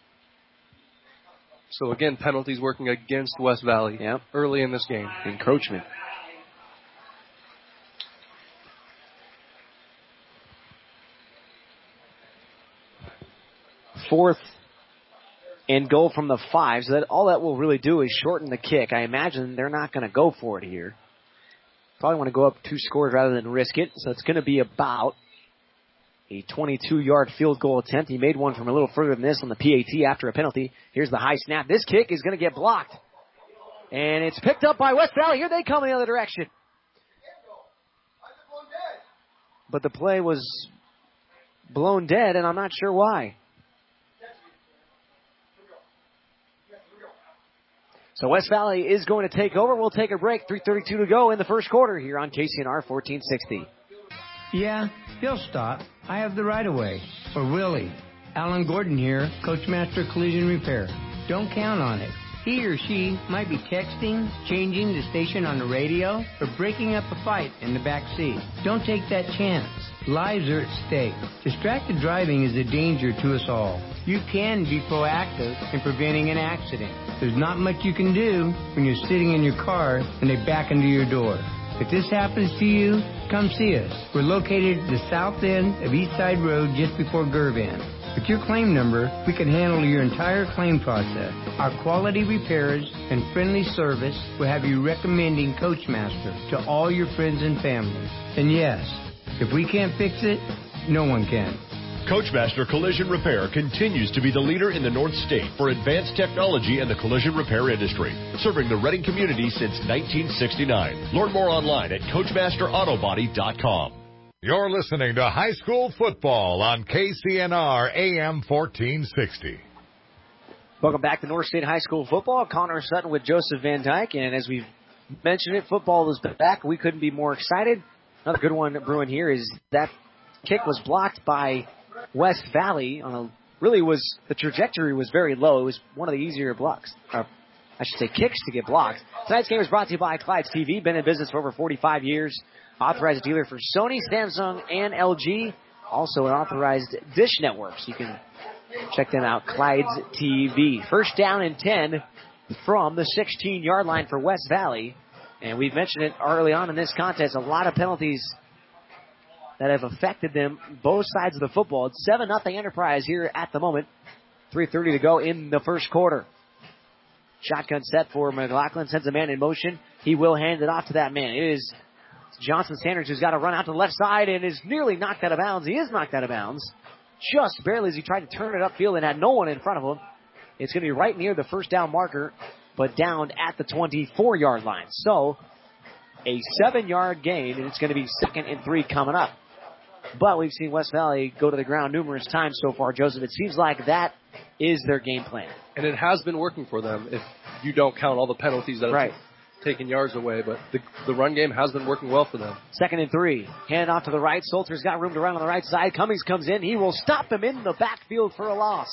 So again, penalties working against West Valley early in this game. Encroachment. Fourth and goal from the 5. So that all that will really do is shorten the kick. I imagine they're not going to go for it here. Probably want to go up 2 scores rather than risk it. So it's going to be about a 22-yard field goal attempt. He made one from a little further than this on the PAT after a penalty. Here's the high snap. This kick is going to get blocked. And it's picked up by West Valley. Here they come in the other direction. But the play was blown dead, and I'm not sure why. So West Valley is going to take over. We'll take a break. 3:32 to go in the first quarter here on KCNR 1460. Yeah, he'll stop. I have the right of way. Or will he? Alan Gordon here, Coachmaster Collision Repair. Don't count on it. He or she might be texting, changing the station on the radio, or breaking up a fight in the back seat. Don't take that chance. Lives are at stake. Distracted driving is a danger to us all. You can be proactive in preventing an accident. There's not much you can do when you're sitting in your car and they back into your door. If this happens to you, come see us. We're located at the south end of East Side Road just before Gervan. With your claim number, we can handle your entire claim process. Our quality repairs and friendly service will have you recommending Coachmaster to all your friends and family. And yes, if we can't fix it, no one can. Coachmaster Collision Repair continues to be the leader in the North State for advanced technology in the collision repair industry, serving the Reading community since 1969. Learn more online at CoachmasterAutobody.com. You're listening to high school football on KCNR AM 1460. Welcome back to North State High School football. Connor Sutton with Joseph Van Dyke. And as we've mentioned it, football is back. We couldn't be more excited. Another good one brewing here is that kick was blocked by West Valley. The trajectory was very low. It was one of the easier blocks. Kicks to get blocked. Tonight's game is brought to you by Clyde's TV. Been in business for over 45 years. Authorized dealer for Sony, Samsung, and LG. Also an authorized Dish Network. So you can check them out. Clyde's TV. First down and 10 from the 16-yard line for West Valley. And we've mentioned it early on in this contest. A lot of penalties that have affected them, both sides of the football. It's 7-0 Enterprise here at the moment. 3:30 to go in the first quarter. Shotgun set for McLaughlin. Sends a man in motion. He will hand it off to that man. It is Johnson Sanders who's got to run out to the left side and is nearly knocked out of bounds. He is knocked out of bounds. Just barely as he tried to turn it upfield and had no one in front of him. It's going to be right near the first down marker, but down at the 24-yard line. So, a 7-yard gain, and it's going to be 2nd and 3 coming up. But we've seen West Valley go to the ground numerous times so far, Joseph. It seems like that is their game plan. And it has been working for them if you don't count all the penalties that have taken yards away. But the run game has been working well for them. 2nd and 3. Hand off to the right. Salter's got room to run on the right side. Cummings comes in. He will stop him in the backfield for a loss.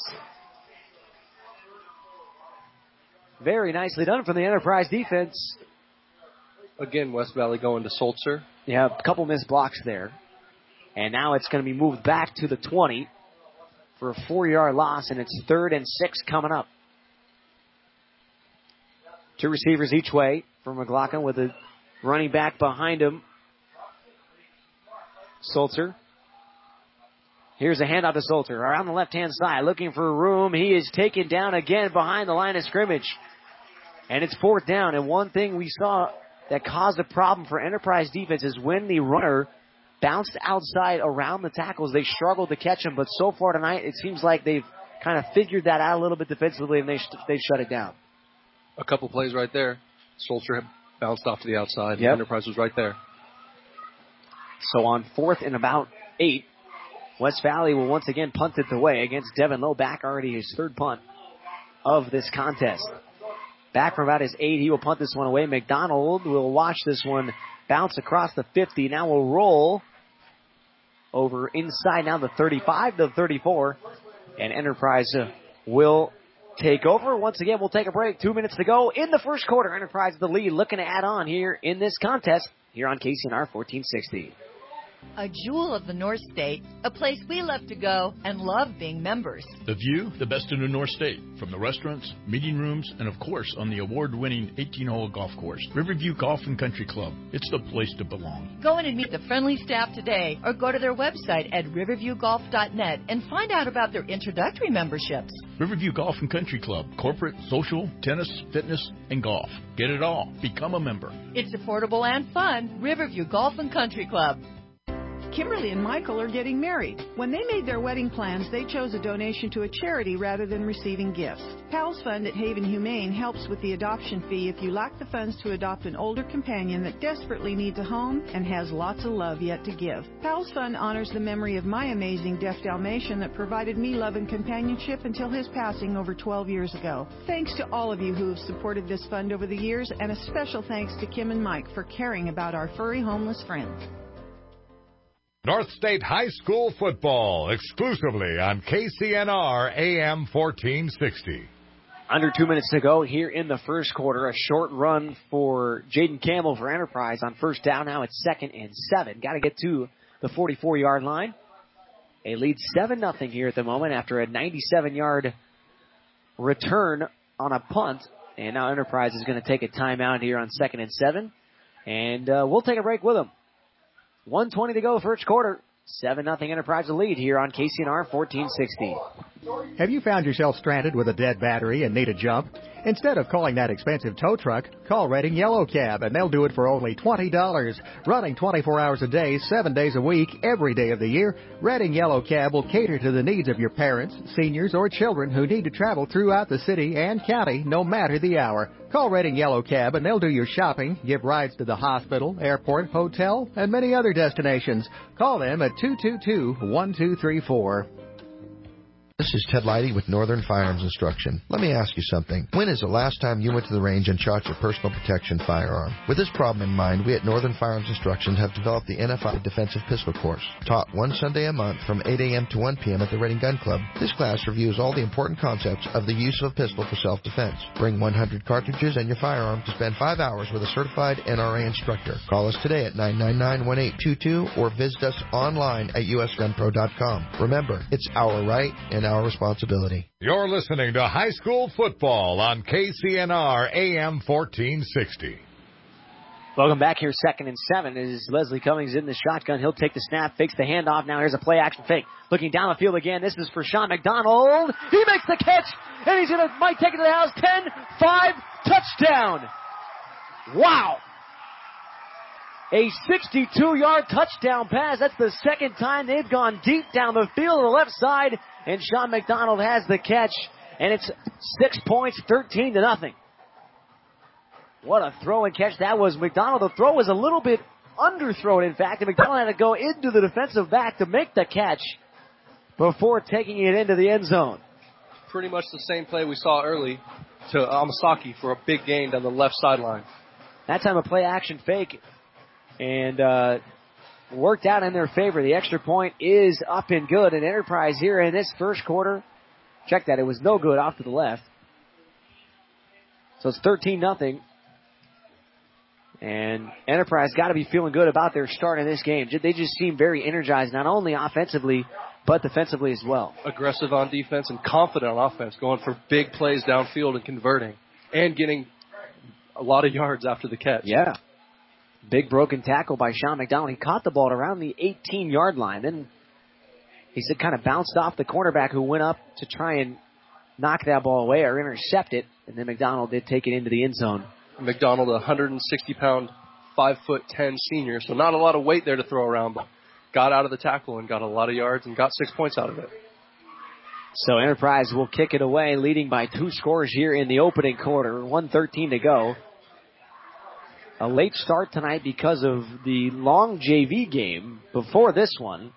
Very nicely done from the Enterprise defense. Again, West Valley going to Salter. Yeah, a couple missed blocks there. And now it's going to be moved back to the 20 for a 4-yard loss, and it's 3rd and 6 coming up. 2 receivers each way for McLaughlin with a running back behind him. Salter. Here's a handoff to Salter around the left-hand side, looking for room. He is taken down again behind the line of scrimmage. And it's 4th down. And one thing we saw that caused a problem for Enterprise defense is when the runner bounced outside around the tackles, they struggled to catch him. But so far tonight, it seems like they've kind of figured that out a little bit defensively, and they've shut it down. A couple plays right there. Salter bounced off to the outside. Yep. Enterprise was right there. So on 4th and about 8, West Valley will once again punt it away against Devin Lowe. Back already his 3rd punt of this contest. Back from about his 8, he will punt this one away. McDonald will watch this one bounce across the 50. Now will roll over inside now the 35 to the 34. And Enterprise will take over. Once again, we'll take a break. 2 minutes to go in the first quarter. Enterprise the lead, looking to add on here in this contest here on KCNR 1460. A jewel of the North State, a place we love to go and love being members. The view, the best in the North State, from the restaurants, meeting rooms, and of course on the award-winning 18-hole golf course. Riverview Golf and Country Club. It's the place to belong. Go in and meet the friendly staff today or go to their website at riverviewgolf.net and find out about their introductory memberships. Riverview Golf and Country Club. Corporate, social, tennis, fitness, and golf. Get it all. Become a member. It's affordable and fun. Riverview Golf and Country Club. Kimberly and Michael are getting married. When they made their wedding plans, they chose a donation to a charity rather than receiving gifts. PALS Fund at Haven Humane helps with the adoption fee if you lack the funds to adopt an older companion that desperately needs a home and has lots of love yet to give. PALS Fund honors the memory of my amazing deaf Dalmatian that provided me love and companionship until his passing over 12 years ago. Thanks to all of you who have supported this fund over the years, and a special thanks to Kim and Mike for caring about our furry homeless friends. North State High School football, exclusively on KCNR AM 1460. Under 2 minutes to go here in the first quarter. A short run for Jaden Campbell for Enterprise on first down. Now it's 2nd and 7. Got to get to the 44-yard line. They lead 7-0 here at the moment after a 97-yard return on a punt. And now Enterprise is going to take a timeout here on 2nd and 7. And we'll take a break with them. 1:20 to go, first quarter. 7-0 Enterprise lead here on KCNR 1460. Have you found yourself stranded with a dead battery and need a jump? Instead of calling that expensive tow truck, call Redding Yellow Cab, and they'll do it for only $20. Running 24 hours a day, 7 days a week, every day of the year, Redding Yellow Cab will cater to the needs of your parents, seniors, or children who need to travel throughout the city and county, no matter the hour. Call Redding Yellow Cab, and they'll do your shopping, give rides to the hospital, airport, hotel, and many other destinations. Call them at 222-1234. This is Ted Leidy with Northern Firearms Instruction. Let me ask you something. When is the last time you went to the range and shot your personal protection firearm? With this problem in mind, we at Northern Firearms Instruction have developed the NFI Defensive Pistol Course, taught one Sunday a month from 8 a.m. to 1 p.m. at the Reading Gun Club. This class reviews all the important concepts of the use of a pistol for self-defense. Bring 100 cartridges and your firearm to spend 5 hours with a certified NRA instructor. Call us today at 999-1822 or visit us online at usgunpro.com. Remember, it's our right and our responsibility. You're listening to high school football on KCNR AM 1460. Welcome back here, 2nd and 7 as Leslie Cummings in the shotgun. He'll take the snap, fakes the handoff. Now here's a play action fake. Looking down the field again. This is for Sean McDonald. He makes the catch, and might take it to the house. 10-5 touchdown. Wow. A 62-yard touchdown pass. That's the second time they've gone deep down the field on the left side, and Sean McDonald has the catch, and it's 6 points, 13-0. What a throw and catch that was. McDonald, the throw was a little bit underthrown, in fact, and McDonald had to go into the defensive back to make the catch before taking it into the end zone. Pretty much the same play we saw early to Amasaki for a big gain down the left sideline. That time a play action fake, and worked out in their favor. The extra point is up and good. And Enterprise here in this first quarter, check that, it was no good off to the left. So it's 13-0. And Enterprise got to be feeling good about their start in this game. They just seem very energized, not only offensively, but defensively as well. Aggressive on defense and confident on offense, going for big plays downfield and converting, and getting a lot of yards after the catch. Yeah. Big broken tackle by Sean McDonald. He caught the ball at around the 18-yard line. Then he said kind of bounced off the cornerback who went up to try and knock that ball away or intercept it. And then McDonald did take it into the end zone. McDonald, a 160-pound, 5'10" senior, so not a lot of weight there to throw around, but got out of the tackle and got a lot of yards and got 6 points out of it. So Enterprise will kick it away, leading by 2 scores here in the opening quarter. 1:13 to go. A late start tonight because of the long JV game before this one.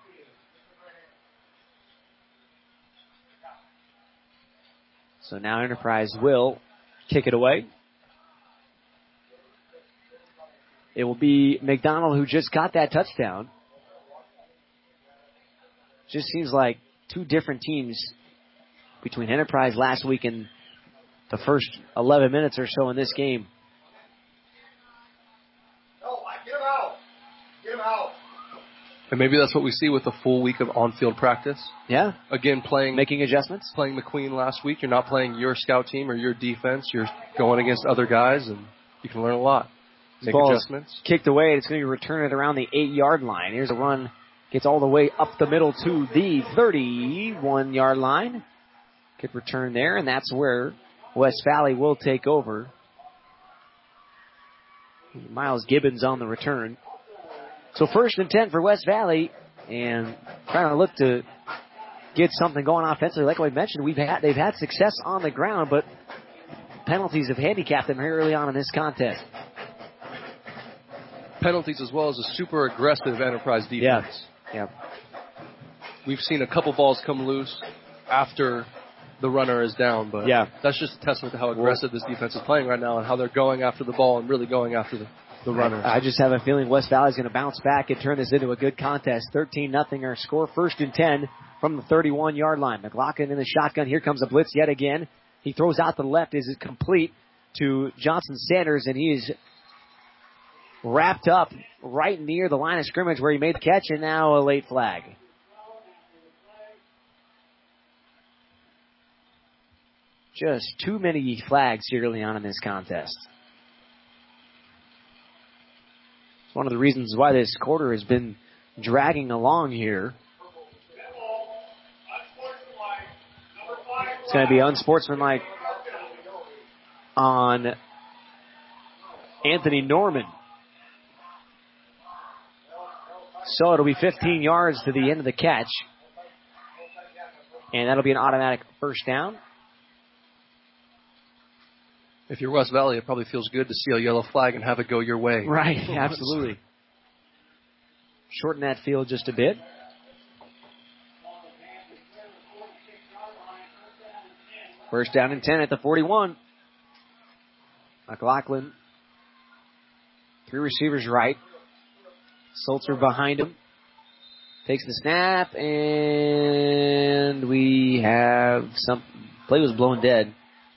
So now Enterprise will kick it away. It will be McDonald who just got that touchdown. Just seems like two different teams between Enterprise last week and the first 11 minutes or so in this game. And maybe that's what we see with a full week of on-field practice. Yeah. Again, making adjustments. Playing McQueen last week. You're not playing your scout team or your defense. You're going against other guys, and you can learn a lot. Make adjustments. Kicked away. It's going to be returned around the 8-yard line. Here's a run. Gets all the way up the middle to the 31-yard line. Good return there, and that's where West Valley will take over. Miles Gibbons on the return. So 1st and 10 for West Valley, and trying to look to get something going offensively. Like I mentioned, they've had success on the ground, but penalties have handicapped them here early on in this contest. Penalties as well as a super aggressive Enterprise defense. Yeah. We've seen a couple balls come loose after the runner is down, but that's just a testament to how aggressive this defense is playing right now and how they're going after the ball and really going after the runner. I just have a feeling West Valley is going to bounce back and turn this into a good contest. 13-0 our score. 1st and 10 from the 31-yard line. McLaughlin in the shotgun. Here comes a blitz yet again. He throws out to the left. Is it complete to Johnson Sanders, and he is wrapped up right near the line of scrimmage where he made the catch, and now a late flag. Just too many flags here early on in this contest. It's one of the reasons why this quarter has been dragging along here. It's going to be unsportsmanlike on Anthony Norman. So it'll be 15 yards to the end of the catch. And that'll be an automatic first down. If you're West Valley, it probably feels good to see a yellow flag and have it go your way. Right, absolutely. Shorten that field just a bit. First down and 10 at the 41. McLaughlin. 3 receivers right. Sulzer behind him. Takes the snap, and we have some... Play was blown dead.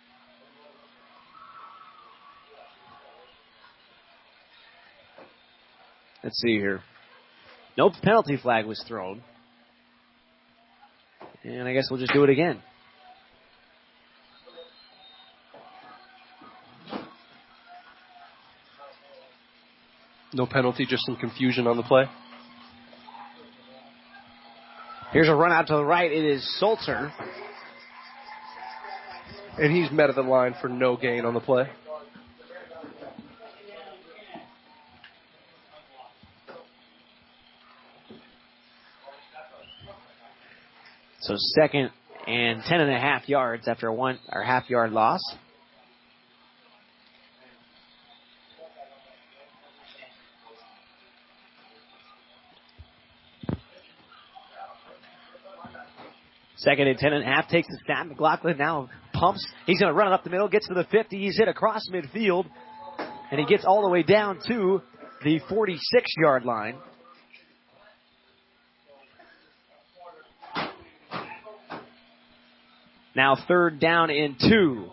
Let's see here. No penalty flag was thrown. And I guess we'll just do it again. No penalty, just some confusion on the play. Here's a run out to the right. It is Sulzer. And he's met at the line for no gain on the play. So 2nd and 10.5 yards after a half-yard loss. Second and 10.5, takes the snap. McLaughlin now pumps. He's going to run it up the middle, gets to the 50. He's hit across midfield, and he gets all the way down to the 46-yard line. Now 3rd down and 2.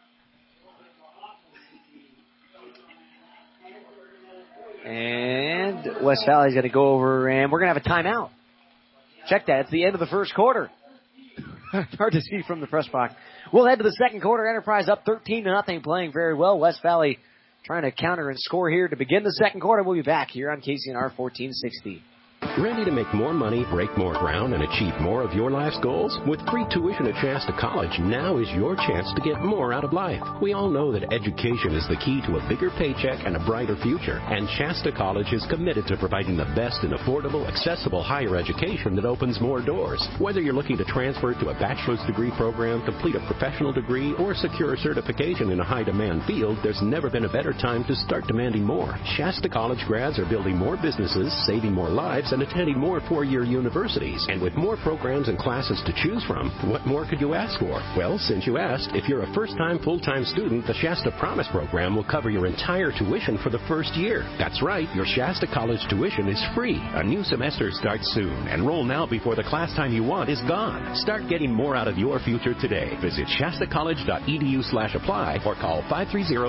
And West Valley's going to go over, and we're going to have a timeout. Check that. It's the end of the first quarter. Hard to see from the press box. We'll head to the second quarter. Enterprise up 13-0, playing very well. West Valley trying to counter and score here to begin the second quarter. We'll be back here on KCNR 1460. Ready to make more money, break more ground, and achieve more of your life's goals? With free tuition at Shasta College, now is your chance to get more out of life. We all know that education is the key to a bigger paycheck and a brighter future, and Shasta College is committed to providing the best in affordable, accessible higher education that opens more doors. Whether you're looking to transfer to a bachelor's degree program, complete a professional degree, or secure a certification in a high-demand field, there's never been a better time to start demanding more. Shasta College grads are building more businesses, saving more lives, and attending more four-year universities. And with more programs and classes to choose from, what more could you ask for? Well, since you asked, if you're a first-time full-time student, the Shasta Promise program will cover your entire tuition for the first year. That's right, your Shasta College tuition is free. A new semester starts soon. Enroll now before the class time you want is gone. Start getting more out of your future today. Visit shastacollege.edu/apply or call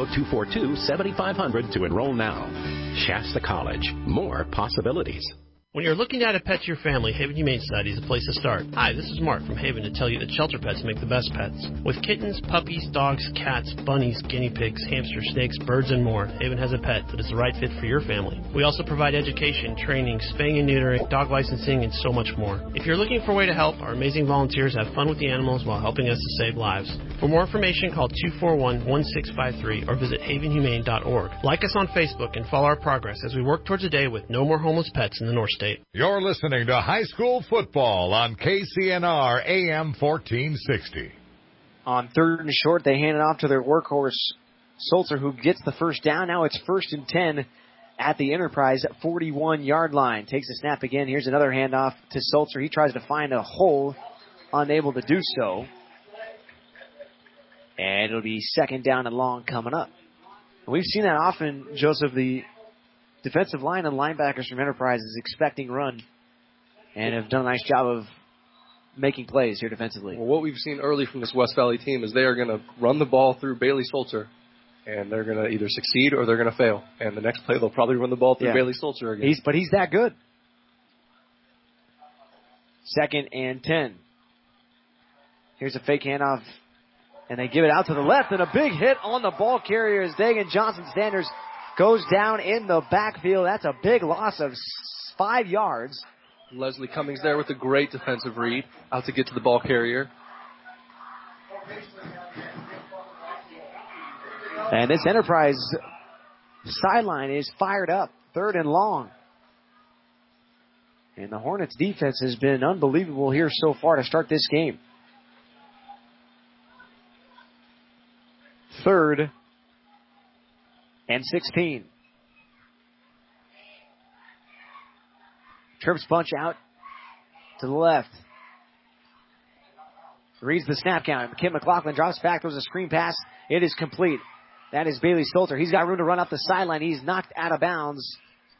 530-242-7500 to enroll now. Shasta College. More possibilities. When you're looking to add a pet to your family, Haven Humane Society is the place to start. Hi, this is Mark from Haven to tell you that shelter pets make the best pets. With kittens, puppies, dogs, cats, bunnies, guinea pigs, hamsters, snakes, birds, and more, Haven has a pet that is the right fit for your family. We also provide education, training, spaying and neutering, dog licensing, and so much more. If you're looking for a way to help, our amazing volunteers have fun with the animals while helping us to save lives. For more information, call 241-1653 or visit havenhumane.org. Like us on Facebook and follow our progress as we work towards a day with no more homeless pets in the North State. You're listening to High School Football on KCNR AM 1460. On 3rd and short, they hand it off to their workhorse, Sulzer, who gets the first down. Now it's 1st and 10 at the Enterprise 41-yard line. Takes a snap again. Here's another handoff to Sulzer. He tries to find a hole, unable to do so. And it'll be 2nd down and long coming up. We've seen that often, Joseph. The defensive line and linebackers from Enterprise is expecting run and have done a nice job of making plays here defensively. Well, what we've seen early from this West Valley team is they are going to run the ball through Bailey Sulzer, and they're going to either succeed or they're going to fail. And the next play, they'll probably run the ball through Bailey Sulzer again. But he's that good. 2nd and 10. Here's a fake handoff, and they give it out to the left, and a big hit on the ball carrier as Dagan Johnson-Sanders goes down in the backfield. That's a big loss of 5 yards. Leslie Cummings there with a great defensive read, out to get to the ball carrier. And this Enterprise sideline is fired up. 3rd and long. And the Hornets defense has been unbelievable here so far to start this game. 3rd and 16. Trips bunch out to the left. Reads the snap count. Kim McLaughlin drops back. Throws a screen pass. It is complete. That is Bailey Sulzer. He's got room to run up the sideline. He's knocked out of bounds.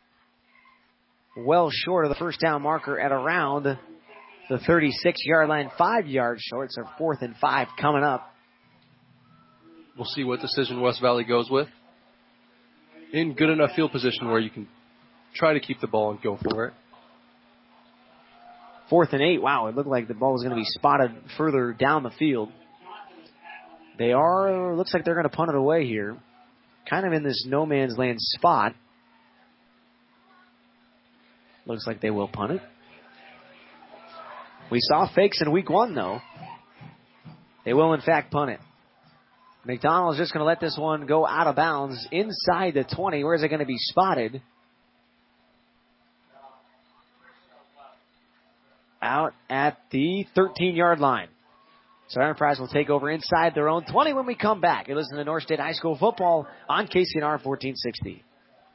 Well short of the first down marker at around the 36-yard line. 5 yards short. So 4th and 5 coming up. We'll see what decision West Valley goes with. In good enough field position where you can try to keep the ball and go for it. 4th and 8. Wow, it looked like the ball was going to be spotted further down the field. Looks like they're going to punt it away here. Kind of in this no man's land spot. Looks like they will punt it. We saw fakes in week 1, though. They will, in fact, punt it. McDonald's just going to let this one go out of bounds inside the 20. Where is it going to be spotted? Out at the 13-yard line. So Enterprise will take over inside their own 20 when we come back. You're listening to North State High School Football on KCNR 1460.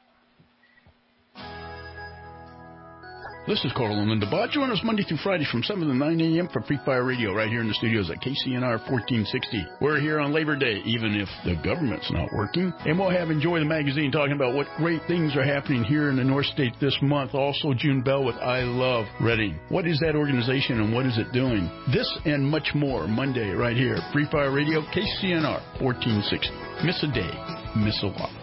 This is Carl and Linda Bott. Join us Monday through Friday from 7 to 9 a.m. for Free Fire Radio right here in the studios at KCNR 1460. We're here on Labor Day, even if the government's not working. And we'll have Enjoy the Magazine talking about what great things are happening here in the North State this month. Also, June Bell with I Love Reading. What is that organization and what is it doing? This and much more Monday right here. Free Fire Radio, KCNR 1460. Miss a day, miss a lot.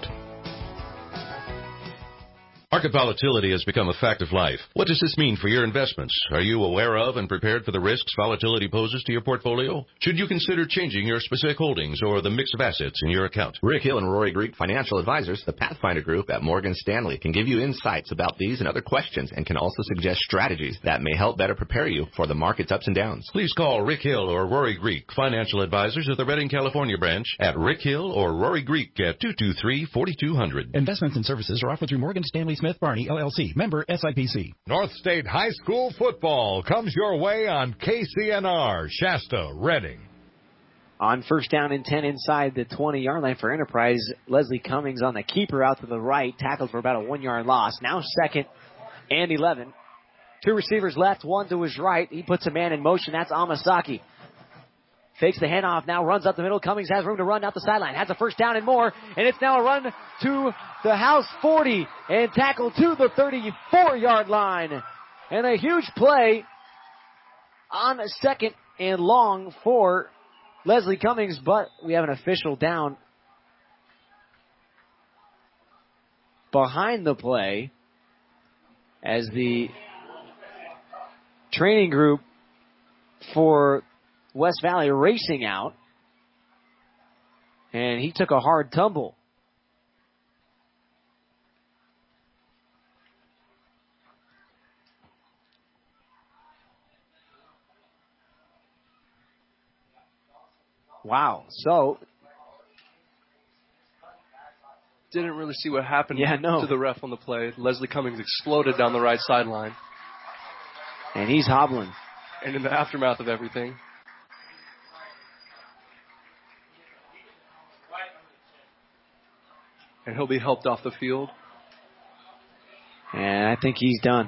Market volatility has become a fact of life. What does this mean for your investments? Are you aware of and prepared for the risks volatility poses to your portfolio? Should you consider changing your specific holdings or the mix of assets in your account? Rick Hill and Rory Greek Financial Advisors, the Pathfinder Group at Morgan Stanley, can give you insights about these and other questions and can also suggest strategies that may help better prepare you for the market's ups and downs. Please call Rick Hill or Rory Greek Financial Advisors at the Redding, California branch at Rick Hill or Rory Greek at 223-4200. Investments and services are offered through Morgan Stanley Smith Barney, LLC, member SIPC. North State High School Football comes your way on KCNR, Shasta, Redding. On 1st down and 10 inside the 20-yard line for Enterprise, Leslie Cummings on the keeper out to the right, tackled for about a 1-yard loss. Now 2nd and 11. 2 receivers left, 1 to his right. He puts a man in motion. That's Amasaki. Fakes the handoff, now runs up the middle. Cummings has room to run out the sideline. Has a first down and more. And it's now a run to the house 40 and tackle to the 34-yard line. And a huge play on 2nd and long for Leslie Cummings, but we have an official down behind the play as the training group for West Valley racing out. And he took a hard tumble. Wow. So didn't really see what happened to the ref on the play. Leslie Cummings exploded down the right sideline. And he's hobbling. And in the aftermath of everything, and he'll be helped off the field. And I think he's done.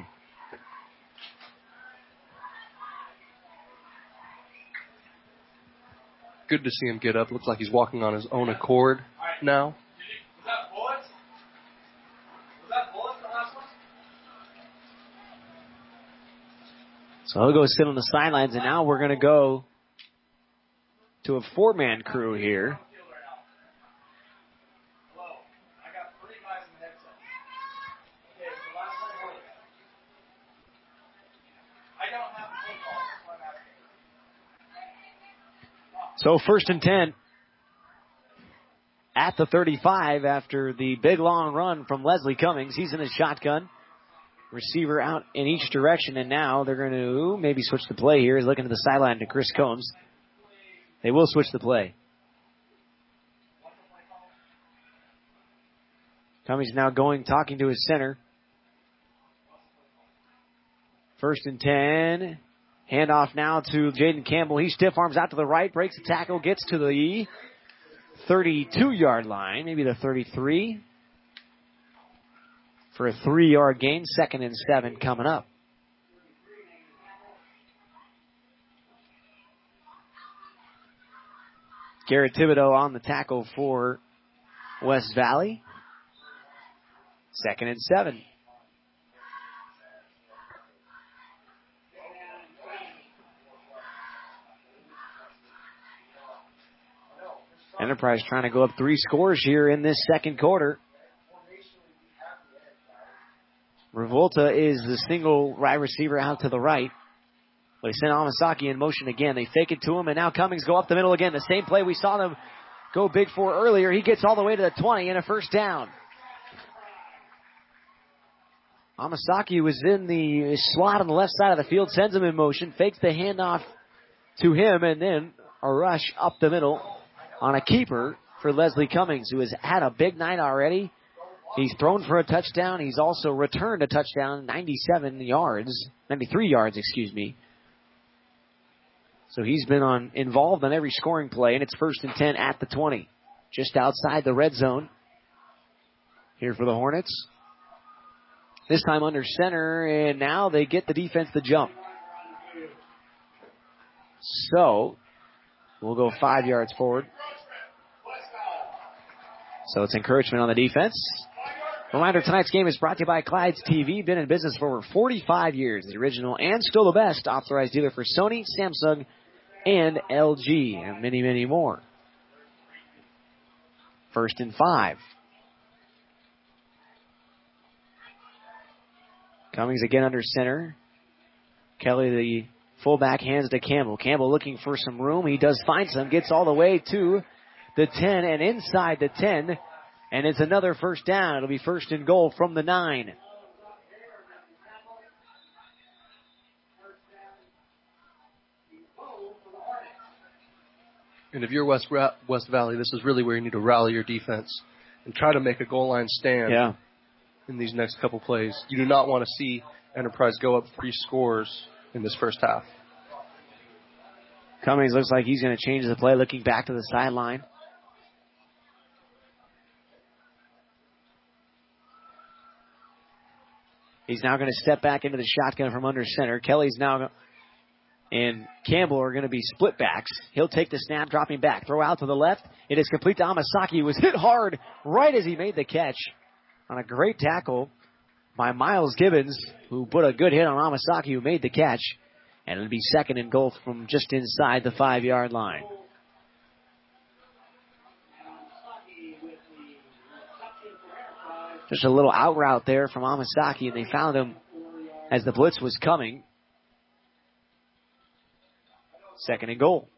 Good to see him get up. Looks like he's walking on his own accord now. So he'll go sit on the sidelines, and now we're going to go to a four-man crew here. So 1st and 10 at the 35 after the big long run from Leslie Cummings. He's in his shotgun. Receiver out in each direction, and now they're going to maybe switch the play here. He's looking to the sideline to Chris Combs. They will switch the play. Cummings now talking to his center. 1st and 10. Handoff now to Jaden Campbell. He stiff arms out to the right, breaks the tackle, gets to the 32-yard line, maybe the 33. For a 3-yard gain, 2nd and 7 coming up. Garrett Thibodeau on the tackle for West Valley. 2nd and 7. Enterprise trying to go up 3 scores here in this second quarter. Revolta is the single wide receiver out to the right. They send Amasaki in motion again. They fake it to him, and now Cummings go up the middle again. The same play we saw them go big for earlier. He gets all the way to the 20 and a first down. Amasaki was in the slot on the left side of the field, sends him in motion, fakes the handoff to him, and then a rush up the middle on a keeper for Leslie Cummings, who has had a big night already. He's thrown for a touchdown. He's also returned a touchdown, 93 yards, excuse me. So he's been involved on every scoring play, and it's 1st and 10 at the 20. Just outside the red zone here for the Hornets. This time under center, and now they get the defense to jump. So we'll go 5 yards forward. So it's encouragement on the defense. Reminder, tonight's game is brought to you by Clyde's TV. Been in business for over 45 years. The original and still the best authorized dealer for Sony, Samsung, and LG, and many, many more. 1st and 5. Cummings again under center. Kelly, the fullback, hands to Campbell. Campbell looking for some room. He does find some. Gets all the way to the 10 and inside the 10. And it's another first down. It'll be 1st and goal from the 9. And if you're West Valley, this is really where you need to rally your defense and try to make a goal line stand in these next couple plays. You do not want to see Enterprise go up 3 scores in this first half. Cummings looks like he's going to change the play, looking back to the sideline. He's now going to step back into the shotgun from under center. Kelly's now and Campbell are going to be split backs. He'll take the snap, dropping back. Throw out to the left. It is complete to Amasaki, who was hit hard right as he made the catch on a great tackle by Miles Gibbons, who put a good hit on Amasaki, who made the catch. And it'll be 2nd and goal from just inside the 5-yard line. Just a little out route there from Amasaki, and they found him as the blitz was coming. 2nd and goal.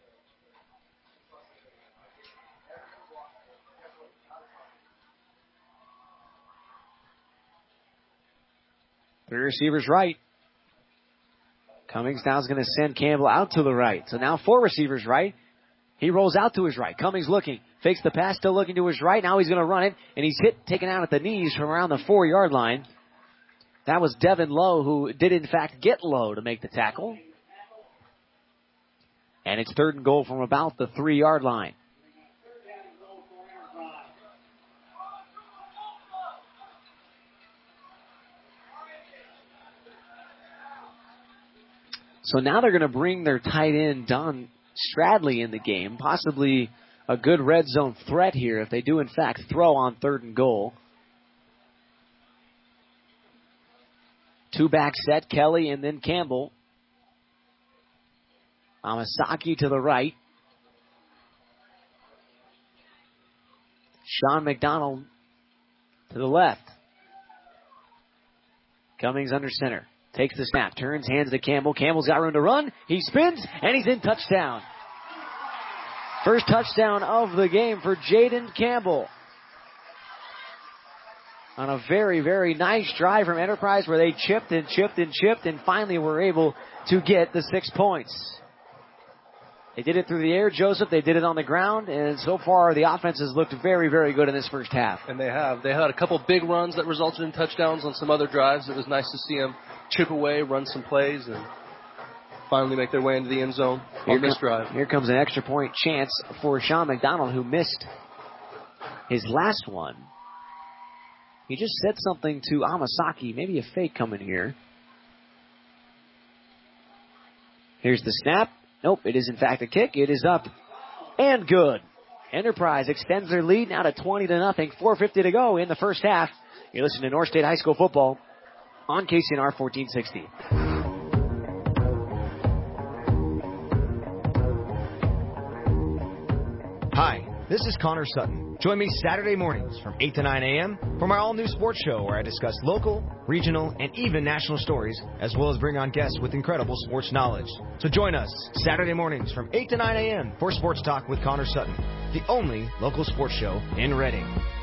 Three receivers right. Cummings now is going to send Campbell out to the right. So now 4 receivers right. He rolls out to his right. Cummings looking. Fakes the pass, still looking to his right. Now he's going to run it, and he's taken out at the knees from around the 4-yard line. That was Devin Lowe, who did in fact get Lowe to make the tackle. And it's 3rd and goal from about the 3-yard line. So now they're going to bring their tight end, Don Stradley, in the game. Possibly a good red zone threat here if they do, in fact, throw on 3rd and goal. 2-back set, Kelly and then Campbell. Amasaki to the right. Sean McDonald to the left. Cummings under center. Takes the snap, turns, hands to Campbell. Campbell's got room to run. He spins, and he's in touchdown. First touchdown of the game for Jaden Campbell. On a very, very nice drive from Enterprise where they chipped and finally were able to get the 6 points. They did it through the air, Joseph. They did it on the ground, and so far the offense has looked very, very good in this first half. And they have. They had a couple big runs that resulted in touchdowns on some other drives. It was nice to see them chip away, run some plays, and finally make their way into the end zone on this drive. Here comes an extra point chance for Sean McDonald, who missed his last one. He just said something to Amasaki, maybe a fake coming here. Here's the snap. Nope, it is in fact a kick. It is up and good. Enterprise extends their lead now to 20-0. 4:50 to go in the first half. You're listening to North State High School football on KCNR 1460. Hi, this is Connor Sutton. Join me Saturday mornings from 8 to 9 a.m. for my all-new sports show where I discuss local, regional, and even national stories, as well as bring on guests with incredible sports knowledge. So join us Saturday mornings from 8 to 9 a.m. for Sports Talk with Connor Sutton, the only local sports show in Reading.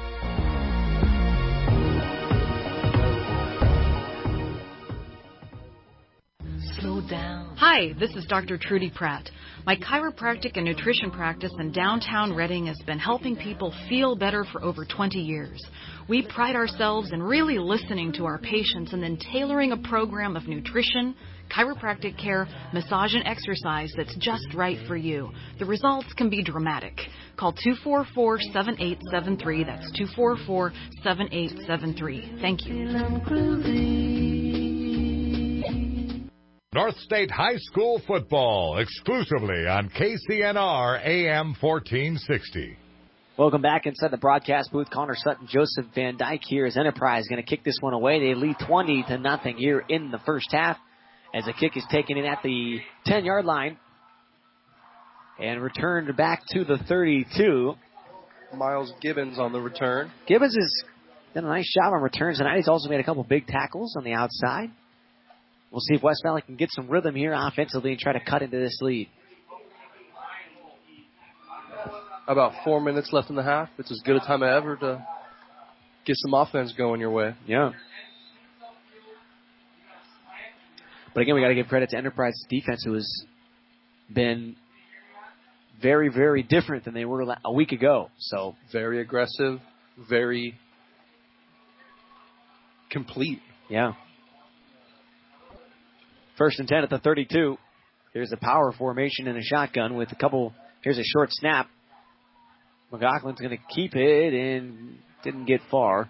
Slow down. Hi, this is Dr. Trudy Pratt. My chiropractic and nutrition practice in downtown Reading has been helping people feel better for over 20 years. We pride ourselves in really listening to our patients and then tailoring a program of nutrition, chiropractic care, massage, and exercise that's just right for you. The results can be dramatic. Call 244-7873. That's 244-7873. Thank you. North State High School football, exclusively on KCNR AM 1460. Welcome back inside the broadcast booth. Connor Sutton, Joseph Van Dyke here as Enterprise going to kick this one away. They lead 20-0 here in the first half as the kick is taken in at the 10-yard line and returned back to the 32. Miles Gibbons on the return. Gibbons has done a nice job on returns tonight. He's also made a couple big tackles on the outside. We'll see if West Valley can get some rhythm here offensively and try to cut into this lead. About 4 minutes left in the half. It's as good a time as ever to get some offense going your way. Yeah. But again, we got to give credit to Enterprise's defense, who has been very, very different than they were a week ago. So very aggressive, very complete. Yeah. 1st and 10 at the 32. Here's a power formation and a shotgun with a couple. Here's a short snap. McLaughlin's going to keep it and didn't get far.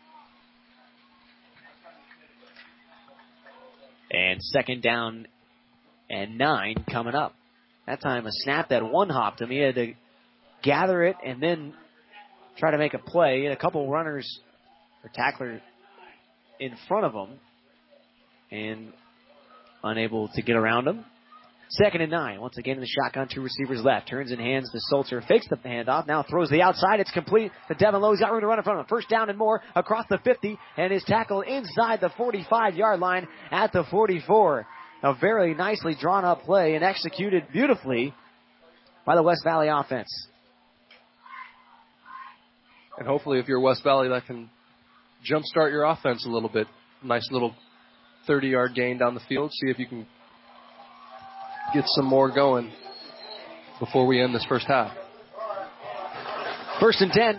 And 2nd down and 9 coming up. That time a snap that one-hopped him. He had to gather it and then try to make a play. He had a couple runners or tackler in front of him and unable to get around him. 2nd and 9. Once again in the shotgun, 2 receivers left. Turns and hands to Sulzer. Fakes the handoff. Now throws the outside. It's complete to Devin Lowe. He's got room to run in front of him. First down and more across the 50. And is tackled inside the 45-yard line at the 44. A very nicely drawn up play and executed beautifully by the West Valley offense. And hopefully if you're West Valley, that can jumpstart your offense a little bit. Nice little 30-yard gain down the field. See if you can get some more going before we end this first half. 1st and 10.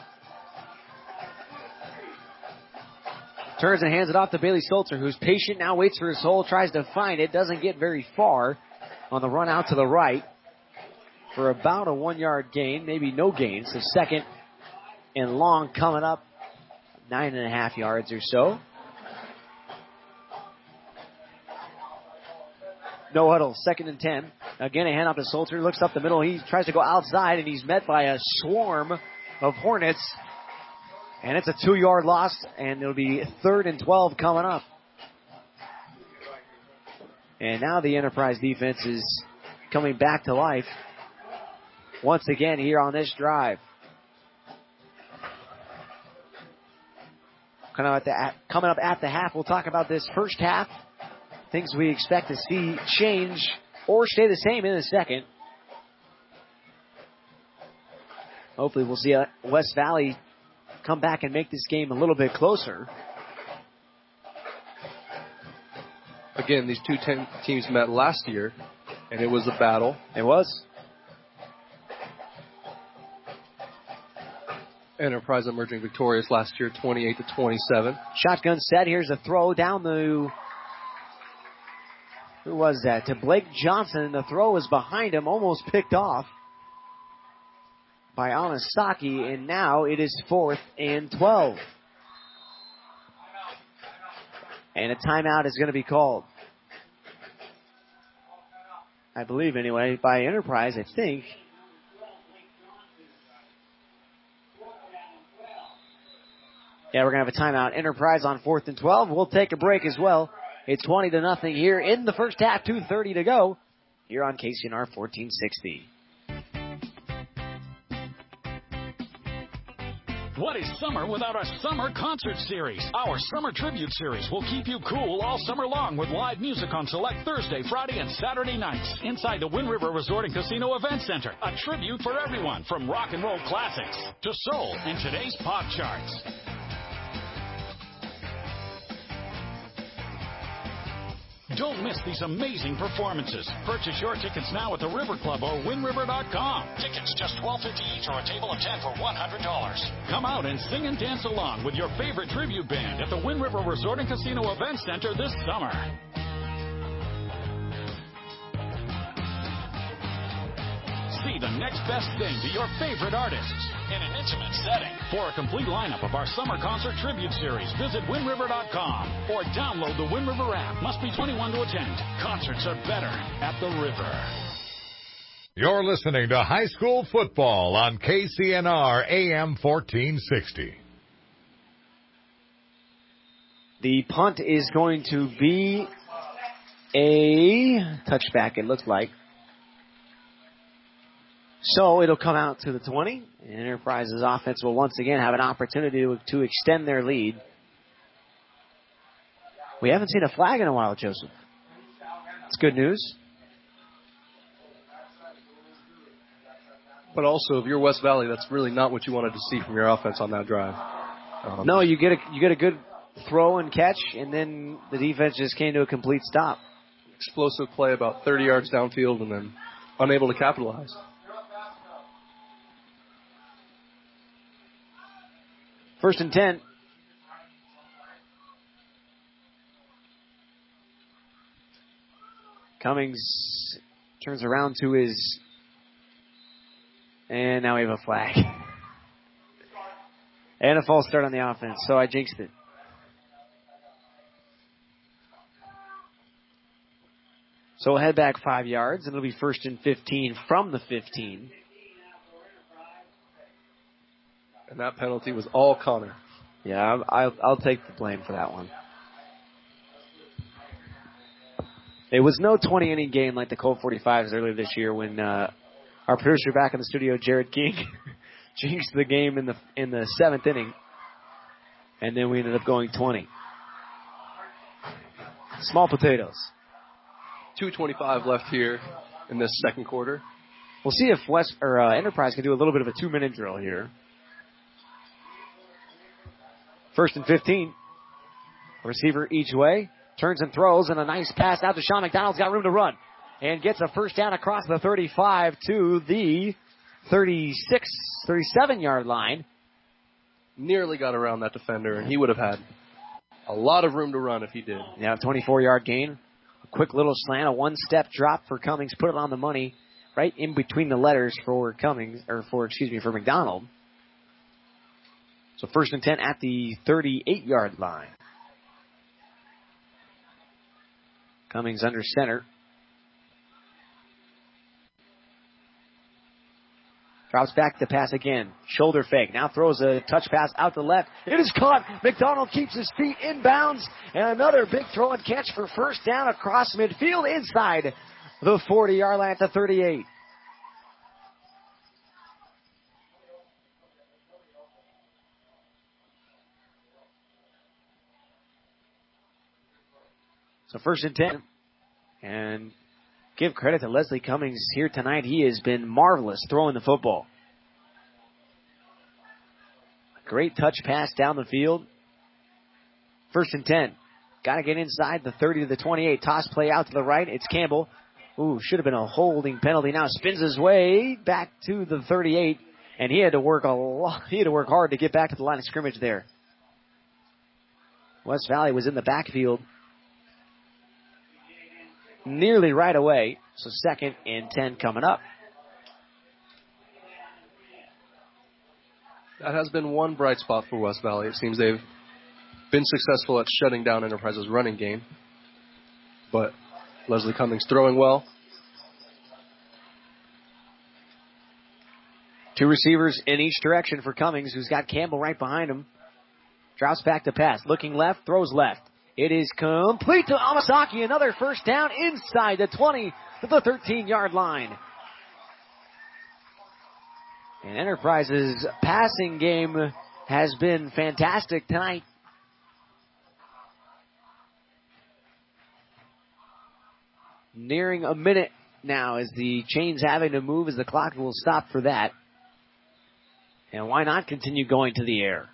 Turns and hands it off to Bailey Sulzer, who's patient, now waits for his hole, tries to find it, doesn't get very far on the run out to the right for about a 1-yard gain, maybe no gain. So 2nd and long coming up, 9.5 yards or so. No huddle, 2nd and 10. Again, a handoff to Sulzer. Looks up the middle. He tries to go outside, and he's met by a swarm of Hornets. And it's a 2-yard loss, and it'll be 3rd and 12 coming up. And now the Enterprise defense is coming back to life once again here on this drive. Coming up at the half, we'll talk about this first half. Things we expect to see change or stay the same in the second. Hopefully we'll see West Valley come back and make this game a little bit closer. Again, these two teams met last year, and it was a battle. It was. Enterprise emerging victorious last year, 28-27. Shotgun set. Here's a throw down the... Who was that? To Blake Johnson. The throw was behind him, almost picked off by Anasaki, and now it is 4th and 12. And a timeout is going to be called. I believe, anyway, by Enterprise, I think. Yeah, we're going to have a timeout. Enterprise on 4th and 12. We'll take a break as well. It's 20-0 here in the first half, 2:30 to go here on KCNR 1460. What is summer without a summer concert series? Our Summer Tribute Series will keep you cool all summer long with live music on select Thursday, Friday, and Saturday nights inside the Wind River Resort and Casino Event Center. A tribute for everyone from rock and roll classics to soul and today's pop charts. Don't miss these amazing performances. Purchase your tickets now at the River Club or WindRiver.com. Tickets just $12.50 each or a table of 10 for $100. Come out and sing and dance along with your favorite tribute band at the Wind River Resort and Casino Event Center this summer. See the next best thing to your favorite artists in an intimate setting. For a complete lineup of our summer concert tribute series, visit WindRiver.com or download the Wind River app. Must be 21 to attend. Concerts are better at the River. You're listening to high school football on KCNR AM 1460. The punt is going to be a touchback, it looks like. So it'll come out to the 20. And Enterprise's offense will once again have an opportunity to extend their lead. We haven't seen a flag in a while, Joseph. It's good news. But also, if you're West Valley, that's really not what you wanted to see from your offense on that drive. No, you get a good throw and catch, and then the defense just came to a complete stop. Explosive play about 30 yards downfield and then unable to capitalize. First and 10. Cummings turns around to his... And now we have a flag. And a false start on the offense, so I jinxed it. So we'll head back 5 yards, and it'll be 1st and 15 from the 15. And that penalty was all Connor. Yeah, I'll take the blame for that one. It was no 20-inning game like the Colt 45s earlier this year when our producer back in the studio, Jared King, jinxed the game in the 7th inning, and then we ended up going 20. Small potatoes. 2:25 left here in this second quarter. We'll see if Enterprise can do a little bit of a 2-minute drill here. 1st and 15. Receiver each way. Turns and throws, and a nice pass out to Sean McDonald's got room to run. And gets a first down across the 35 to the 37-yard line. Nearly got around that defender, and he would have had a lot of room to run if he did. Yeah, 24-yard gain. A quick little slant, a one-step drop for Cummings. Put it on the money right in between the letters for for McDonald. So 1st and 10 at the 38-yard line. Cummings under center. Drops back to pass again. Shoulder fake. Now throws a touch pass out to left. It is caught. McDonald keeps his feet in bounds. And another big throw and catch for first down across midfield inside the 40-yard line at the 38. So 1st and 10. And give credit to Leslie Cummings here tonight. He has been marvelous throwing the football. Great touch pass down the field. 1st and 10. Got to get inside the 30 to the 28. Toss play out to the right. It's Campbell. Ooh, should have been a holding penalty. Now spins his way back to the 38. And he had to work a lot. He had to work hard to get back to the line of scrimmage there. West Valley was in the backfield nearly right away. So 2nd and 10 coming up. That has been one bright spot for West Valley. It seems they've been successful at shutting down Enterprise's running game. But Leslie Cummings throwing well. 2 receivers in each direction for Cummings, who's got Campbell right behind him. Drops back to pass. Looking left, throws left. It is complete to Amasaki. Another first down inside the 20 to the 13-yard line. And Enterprise's passing game has been fantastic tonight. Nearing a minute now as the chain's having to move as the clock will stop for that. And why not continue going to the air?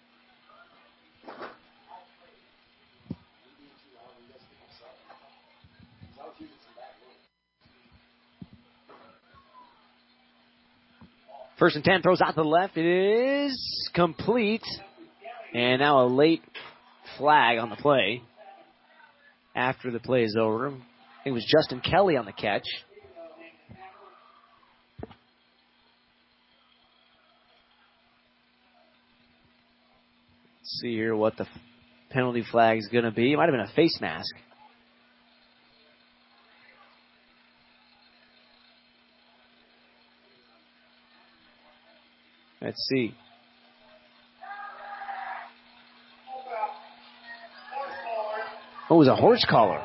First and 10, throws out to the left. It is complete. And now a late flag on the play. After the play is over. I think it was Justin Kelly on the catch. Let's see here what the penalty flag is going to be. It might have been a face mask. Let's see. Oh, it was a horse collar.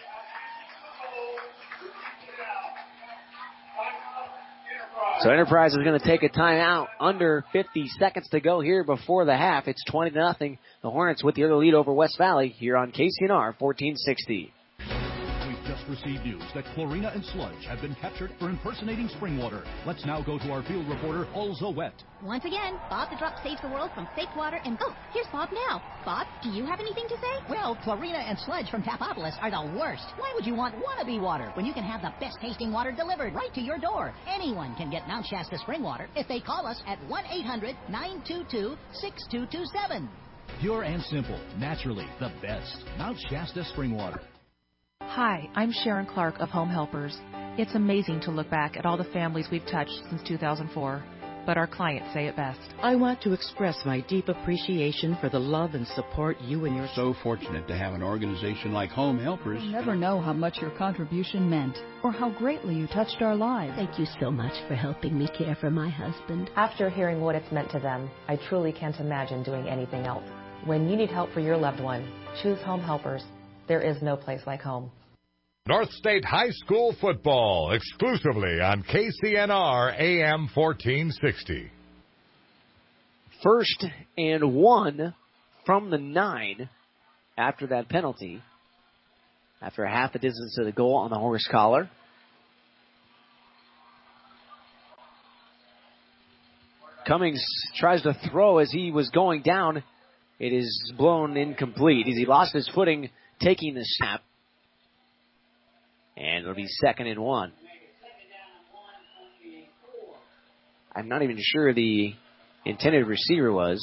So Enterprise is going to take a timeout. Under 50 seconds to go here before the half. It's 20-0. The Hornets with the early lead over West Valley here on KCNR 1460. Just received news that chlorina and sludge have been captured for impersonating spring water. Let's now go to our field reporter, Alza Wet. Once again, Bob the Drop saves the world from fake water and... Oh, here's Bob now. Bob, do you have anything to say? Well, chlorina and sludge from Tapopolis are the worst. Why would you want wannabe water when you can have the best tasting water delivered right to your door? Anyone can get Mount Shasta spring water if they call us at 1-800-922-6227. Pure and simple, naturally the best. Mount Shasta spring water. Hi, I'm Sharon Clark of Home Helpers. It's amazing to look back at all the families we've touched since 2004, but our clients say it best. I want to express my deep appreciation for the love and support you and your... So fortunate to have an organization like Home Helpers. You never know how much your contribution meant or how greatly you touched our lives. Thank you so much for helping me care for my husband. After hearing what it's meant to them, I truly can't imagine doing anything else. When you need help for your loved one, choose Home Helpers. There is no place like home. North State High School football, exclusively on KCNR AM 1460. 1st and 1 from the 9 after that penalty. After half the distance to the goal on the horse collar. Cummings tries to throw as he was going down. It is blown incomplete as he lost his footing taking the snap. And it'll be 2nd and 1. I'm not even sure the intended receiver was.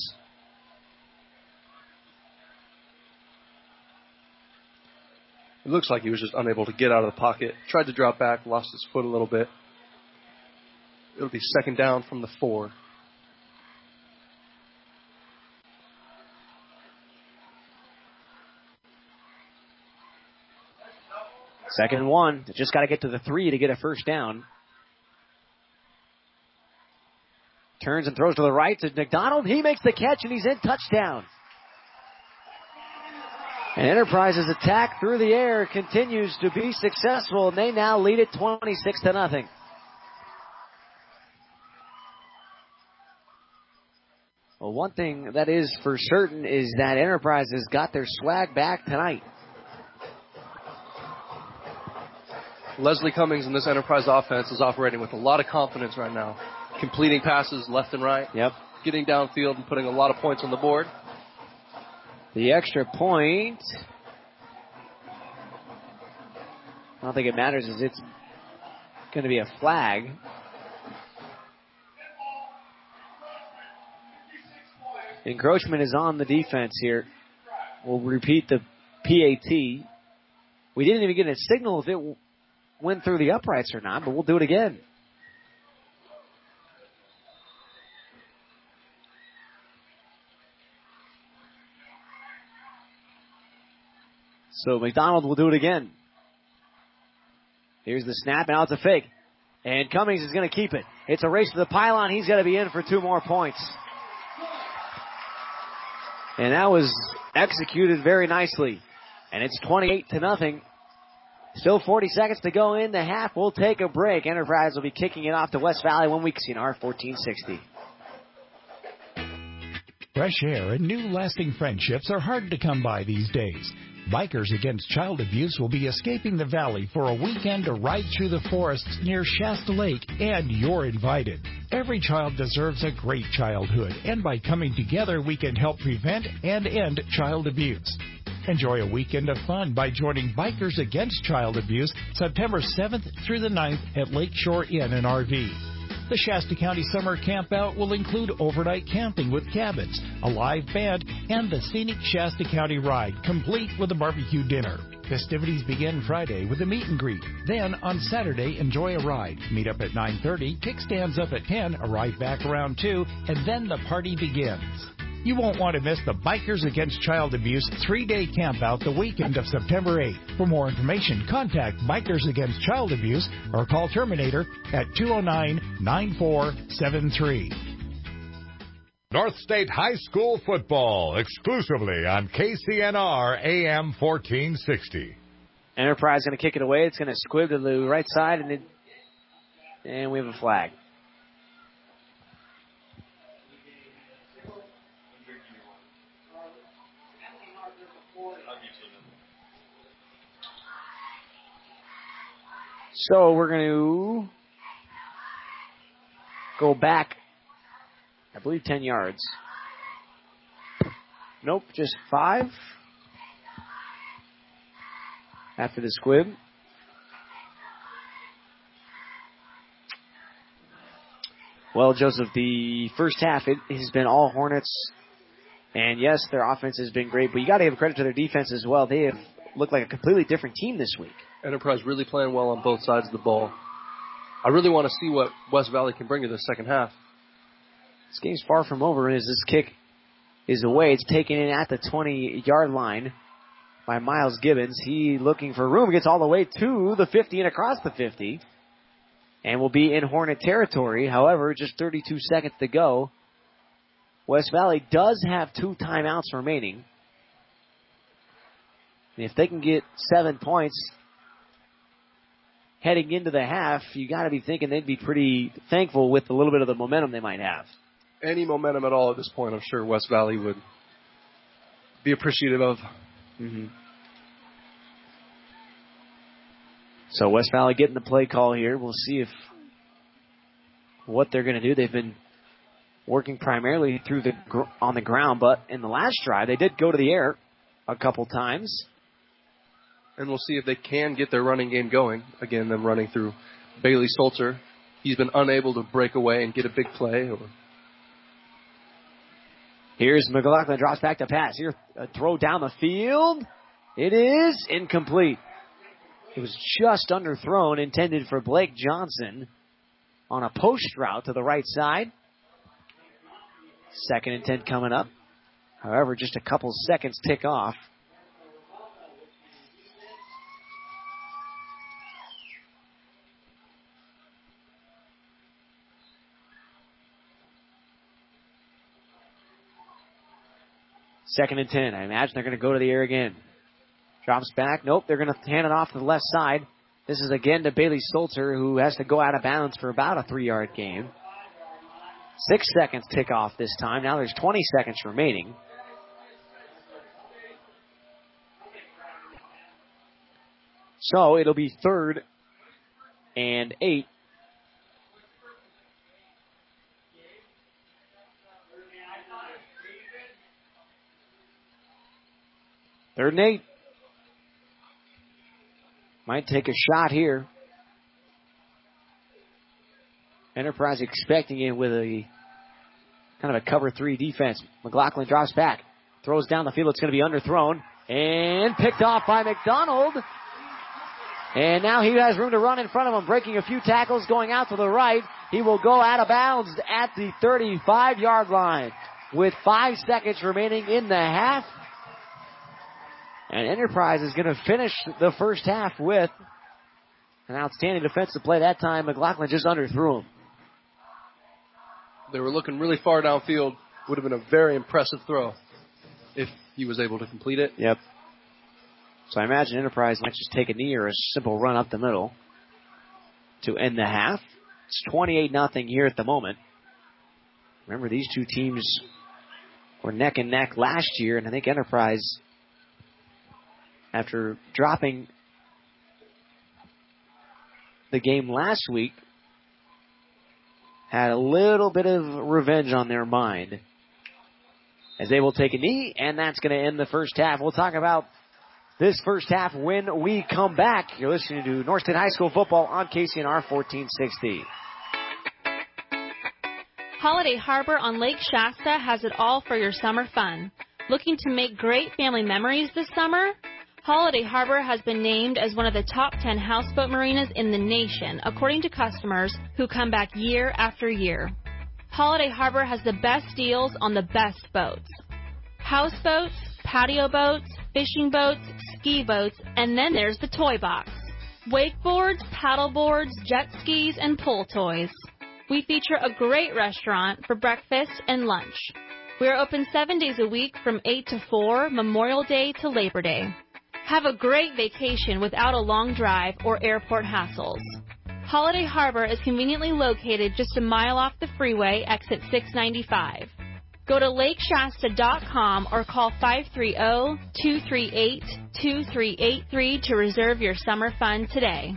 It looks like he was just unable to get out of the pocket. Tried to drop back, lost his foot a little bit. It'll be 2nd down from the 4. Second and 1. Just got to get to the 3 to get a first down. Turns and throws to the right to McDonald. He makes the catch and he's in. Touchdown. And Enterprise's attack through the air continues to be successful, and they now lead it 26-0. Well, one thing that is for certain is that Enterprise has got their swag back tonight. Leslie Cummings in this Enterprise offense is operating with a lot of confidence right now. Completing passes left and right. Yep. Getting downfield and putting a lot of points on the board. The extra point, I don't think it matters as it's going to be a flag. Encroachment is on the defense here. We'll repeat the PAT. We didn't even get a signal if it went through the uprights or not, but we'll do it again. So McDonald will do it again. Here's the snap, and now it's a fake. And Cummings is going to keep it. It's a race to the pylon. He's got to be in for 2 more points. And that was executed very nicely. And it's 28-0. Still 40 seconds to go in the half. We'll take a break. Enterprise will be kicking it off to West Valley 1 week. CNR 1460. Fresh air and new lasting friendships are hard to come by these days. Bikers Against Child Abuse will be escaping the valley for a weekend to ride through the forests near Shasta Lake, and you're invited. Every child deserves a great childhood, and by coming together, we can help prevent and end child abuse. Enjoy a weekend of fun by joining Bikers Against Child Abuse September 7th through the 9th at Lakeshore Inn and RV. The Shasta County Summer Campout will include overnight camping with cabins, a live band, and the scenic Shasta County Ride, complete with a barbecue dinner. Festivities begin Friday with a meet and greet. Then, on Saturday, enjoy a ride. Meet up at 9:30, kickstands up at 10, arrive back around 2, and then the party begins. You won't want to miss the Bikers Against Child Abuse 3-day campout the weekend of September 8th. For more information, contact Bikers Against Child Abuse or call Terminator at 209-9473. North State High School football, exclusively on KCNR AM 1460. Enterprise going to kick it away. It's going to squib to the right side, and we have a flag. So we're going to go back, I believe, 10 yards. Nope, just 5 after the squib. Well, Joseph, the first half, it has been all Hornets. And yes, their offense has been great, but you got to give credit to their defense as well. They have looked like a completely different team this week. Enterprise really playing well on both sides of the ball. I really want to see what West Valley can bring to the second half. This game's far from over as this kick is away. It's taken in at the 20-yard line by Miles Gibbons. He looking for room. Gets all the way to the 50 and across the 50. And will be in Hornet territory. However, just 32 seconds to go. West Valley does have 2 timeouts remaining. And if they can get 7 points, heading into the half, you got to be thinking they'd be pretty thankful with a little bit of the momentum they might have. Any momentum at all at this point, I'm sure West Valley would be appreciative of. Mm-hmm. So West Valley getting the play call here. We'll see what they're going to do. They've been working primarily through on the ground, but in the last drive, they did go to the air a couple times. And we'll see if they can get their running game going. Again, them running through Bailey Salter. He's been unable to break away and get a big play. Here's McLaughlin, drops back to pass. Here, a throw down the field. It is incomplete. It was just underthrown, intended for Blake Johnson on a post route to the right side. 2nd and 10 coming up. However, just a couple seconds tick off. Second and 10. I imagine they're going to go to the air again. Drops back. Nope, they're going to hand it off to the left side. This is again to Bailey Salter, who has to go out of bounds for about a 3-yard gain. 6 seconds tick off this time. Now there's 20 seconds remaining. So it'll be 3rd and 8. Third and 8. Might take a shot here. Enterprise expecting it with a kind of a cover 3 defense. McLaughlin drops back. Throws down the field. It's going to be underthrown. And picked off by McDonald. And now he has room to run in front of him. Breaking a few tackles. Going out to the right. He will go out of bounds at the 35-yard line. With 5 seconds remaining in the half. And Enterprise is going to finish the first half with an outstanding defensive play. That time, McLaughlin just underthrew him. They were looking really far downfield. Would have been a very impressive throw if he was able to complete it. Yep. So I imagine Enterprise might just take a knee or a simple run up the middle to end the half. It's 28-0 here at the moment. Remember, these two teams were neck and neck last year, and I think Enterprise, after dropping the game last week, had a little bit of revenge on their mind as they will take a knee, and that's going to end the first half. We'll talk about this first half when we come back. You're listening to North State High School football on KCNR 1460. Holiday Harbor on Lake Shasta has it all for your summer fun. Looking to make great family memories this summer? Holiday Harbor has been named as one of the top 10 houseboat marinas in the nation, according to customers who come back year after year. Holiday Harbor has the best deals on the best boats. Houseboats, patio boats, fishing boats, ski boats, and then there's the toy box. Wakeboards, paddle boards, jet skis, and pull toys. We feature a great restaurant for breakfast and lunch. We are open 7 days a week from 8 to 4, Memorial Day to Labor Day. Have a great vacation without a long drive or airport hassles. Holiday Harbor is conveniently located just a mile off the freeway, exit 695. Go to lakeshasta.com or call 530-238-2383 to reserve your summer fun today.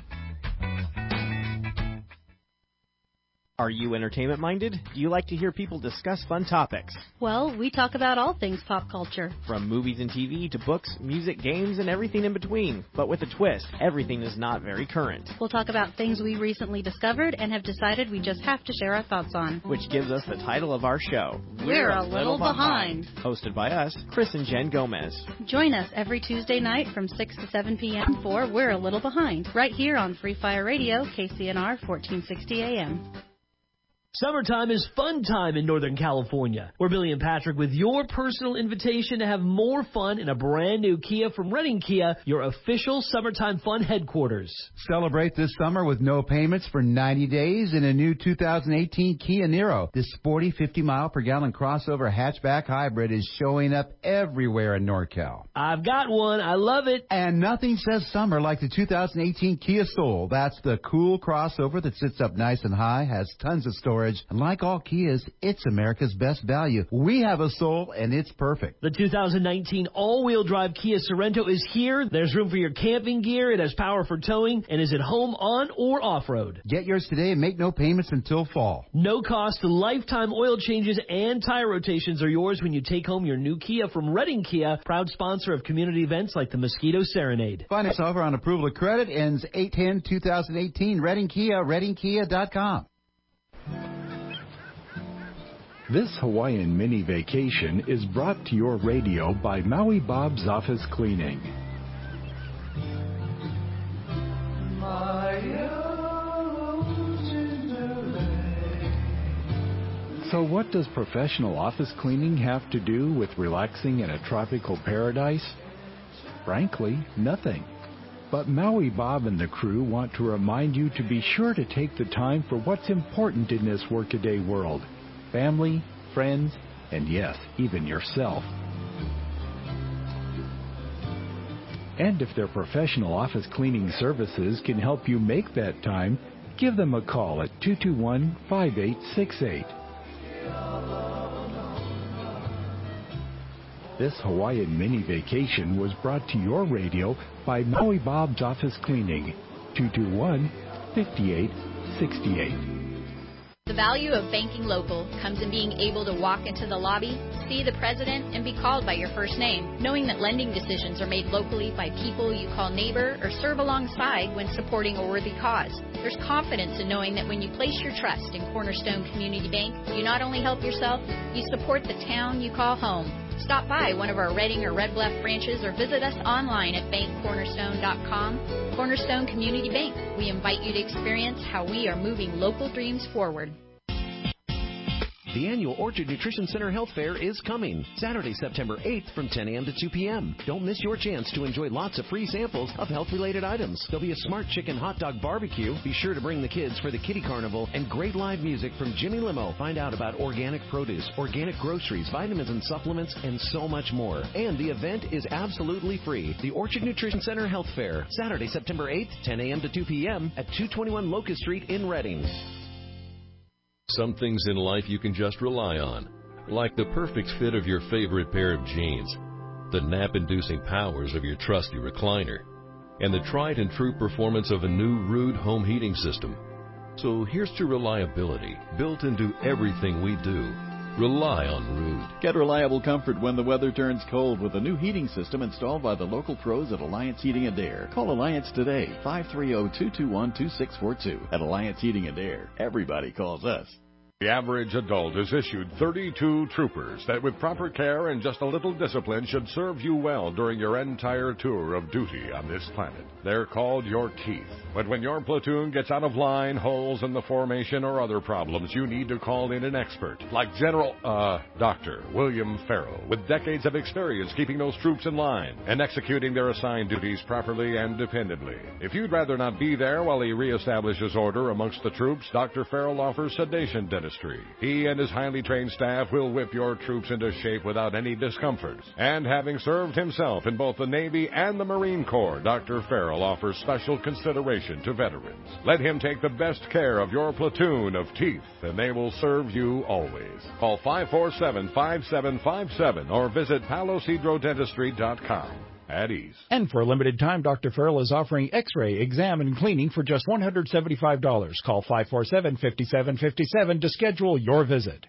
Are you entertainment-minded? Do you like to hear people discuss fun topics? Well, we talk about all things pop culture. From movies and TV to books, music, games, and everything in between. But with a twist, everything is not very current. We'll talk about things we recently discovered and have decided we just have to share our thoughts on. Which gives us the title of our show, We're a Little Behind. Hosted by us, Chris and Jen Gomez. Join us every Tuesday night from 6 to 7 p.m. for We're a Little Behind, right here on Free Fire Radio, KCNR 1460 AM. Summertime is fun time in Northern California. We're Billy and Patrick with your personal invitation to have more fun in a brand new Kia from Redding Kia, your official summertime fun headquarters. Celebrate this summer with no payments for 90 days in a new 2018 Kia Niro. This sporty 50-mile-per-gallon crossover hatchback hybrid is showing up everywhere in NorCal. I've got one. I love it. And nothing says summer like the 2018 Kia Soul. That's the cool crossover that sits up nice and high, has tons of storage, and like all Kias, it's America's best value. We have a Soul, and it's perfect. The 2019 all-wheel drive Kia Sorento is here. There's room for your camping gear. It has power for towing and is at home on or off-road. Get yours today and make no payments until fall. No cost, lifetime oil changes and tire rotations are yours when you take home your new Kia from Redding Kia, proud sponsor of community events like the Mosquito Serenade. Finance offer on approval of credit ends 8/10/2018. Redding Kia, reddingkia.com. This Hawaiian mini vacation is brought to your radio by Maui Bob's Office Cleaning. So what does professional office cleaning have to do with relaxing in a tropical paradise? Frankly, nothing. But Maui Bob and the crew want to remind you to be sure to take the time for what's important in this workaday world. Family, friends, and yes, even yourself. And if their professional office cleaning services can help you make that time, give them a call at 221-5868. This Hawaiian mini vacation was brought to your radio by Maui Bob's Office Cleaning, 221-5868. The value of banking local comes in being able to walk into the lobby, see the president, and be called by your first name, knowing that lending decisions are made locally by people you call neighbor or serve alongside when supporting a worthy cause. There's confidence in knowing that when you place your trust in Cornerstone Community Bank, you not only help yourself, you support the town you call home. Stop by one of our Redding or Red Bluff branches or visit us online at bankcornerstone.com. Cornerstone Community Bank. We invite you to experience how we are moving local dreams forward. The annual Orchard Nutrition Center Health Fair is coming Saturday, September 8th from 10 a.m. to 2 p.m. Don't miss your chance to enjoy lots of free samples of health-related items. There'll be a smart chicken hot dog barbecue. Be sure to bring the kids for the Kitty Carnival and great live music from Jimmy Limo. Find out about organic produce, organic groceries, vitamins and supplements, and so much more. And the event is absolutely free. The Orchard Nutrition Center Health Fair, Saturday, September 8th, 10 a.m. to 2 p.m. at 221 Locust Street in Redding. Some things in life you can just rely on, like the perfect fit of your favorite pair of jeans, the nap-inducing powers of your trusty recliner, and the tried and true performance of a new Ruud home heating system. So here's to reliability built into everything we do. Rely on Ruud. Get reliable comfort when the weather turns cold with a new heating system installed by the local pros at Alliance Heating and Air. Call Alliance today, 530-221-2642. At Alliance Heating and Air, everybody calls us. The average adult is issued 32 troopers that with proper care and just a little discipline should serve you well during your entire tour of duty on this planet. They're called your teeth. But when your platoon gets out of line, holes in the formation, or other problems, you need to call in an expert like Dr. William Farrell, with decades of experience keeping those troops in line and executing their assigned duties properly and dependably. If you'd rather not be there while he reestablishes order amongst the troops, Dr. Farrell offers sedation dentistry. He and his highly trained staff will whip your troops into shape without any discomfort. And having served himself in both the Navy and the Marine Corps, Dr. Farrell offers special consideration to veterans. Let him take the best care of your platoon of teeth, and they will serve you always. Call 547-5757 or visit palosidrodentistry.com. At ease. And for a limited time, Dr. Farrell is offering X-ray, exam, and cleaning for just $175. Call 547-5757 to schedule your visit.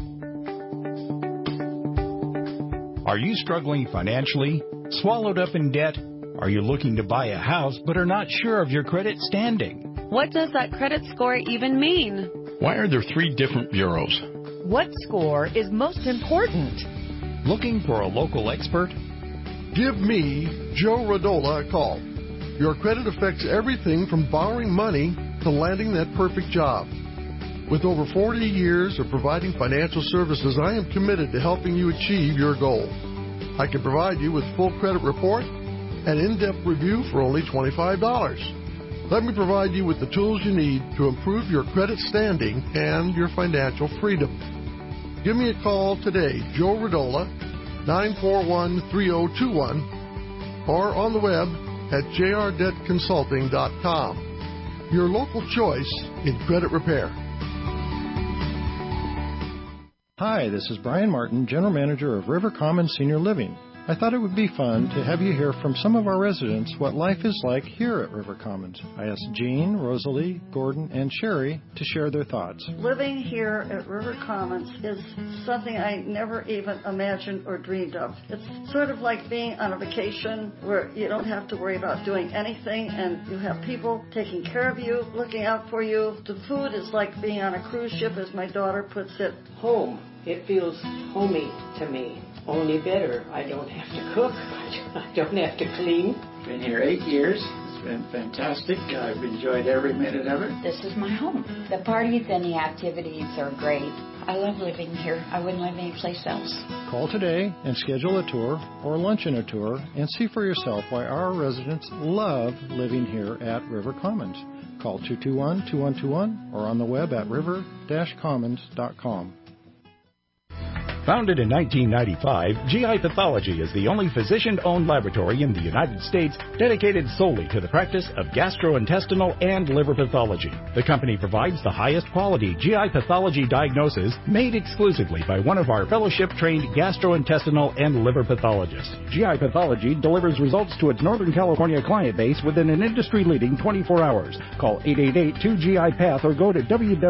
Are you struggling financially? Swallowed up in debt? Are you looking to buy a house but are not sure of your credit standing? What does that credit score even mean? Why are there 3 different bureaus? What score is most important? Looking for a local expert? Give me, Joe Radola, a call. Your credit affects everything from borrowing money to landing that perfect job. With over 40 years of providing financial services, I am committed to helping you achieve your goal. I can provide you with full credit report and in-depth review for only $25. Let me provide you with the tools you need to improve your credit standing and your financial freedom. Give me a call today, Joe Radola, 941-3021, or on the web at jrdebtconsulting.com. Your local choice in credit repair. Hi, this is Brian Martin, General Manager of River Commons Senior Living. I thought it would be fun to have you hear from some of our residents what life is like here at River Commons. I asked Jean, Rosalie, Gordon, and Sherry to share their thoughts. Living here at River Commons is something I never even imagined or dreamed of. It's sort of like being on a vacation where you don't have to worry about doing anything and you have people taking care of you, looking out for you. The food is like being on a cruise ship, as my daughter puts it. Home. It feels homey to me. Only better. I don't have to cook. I don't have to clean. Been here 8 years. It's been fantastic. I've enjoyed every minute of it. This is my home. The parties and the activities are great. I love living here. I wouldn't live anyplace else. Call today and schedule a tour or lunch and a tour and see for yourself why our residents love living here at River Commons. Call 221-2121 or on the web at river-commons.com. Founded in 1995, GI Pathology is the only physician-owned laboratory in the United States dedicated solely to the practice of gastrointestinal and liver pathology. The company provides the highest quality GI pathology diagnosis made exclusively by one of our fellowship-trained gastrointestinal and liver pathologists. GI Pathology delivers results to its Northern California client base within an industry-leading 24 hours. Call 888-2GI-PATH or go to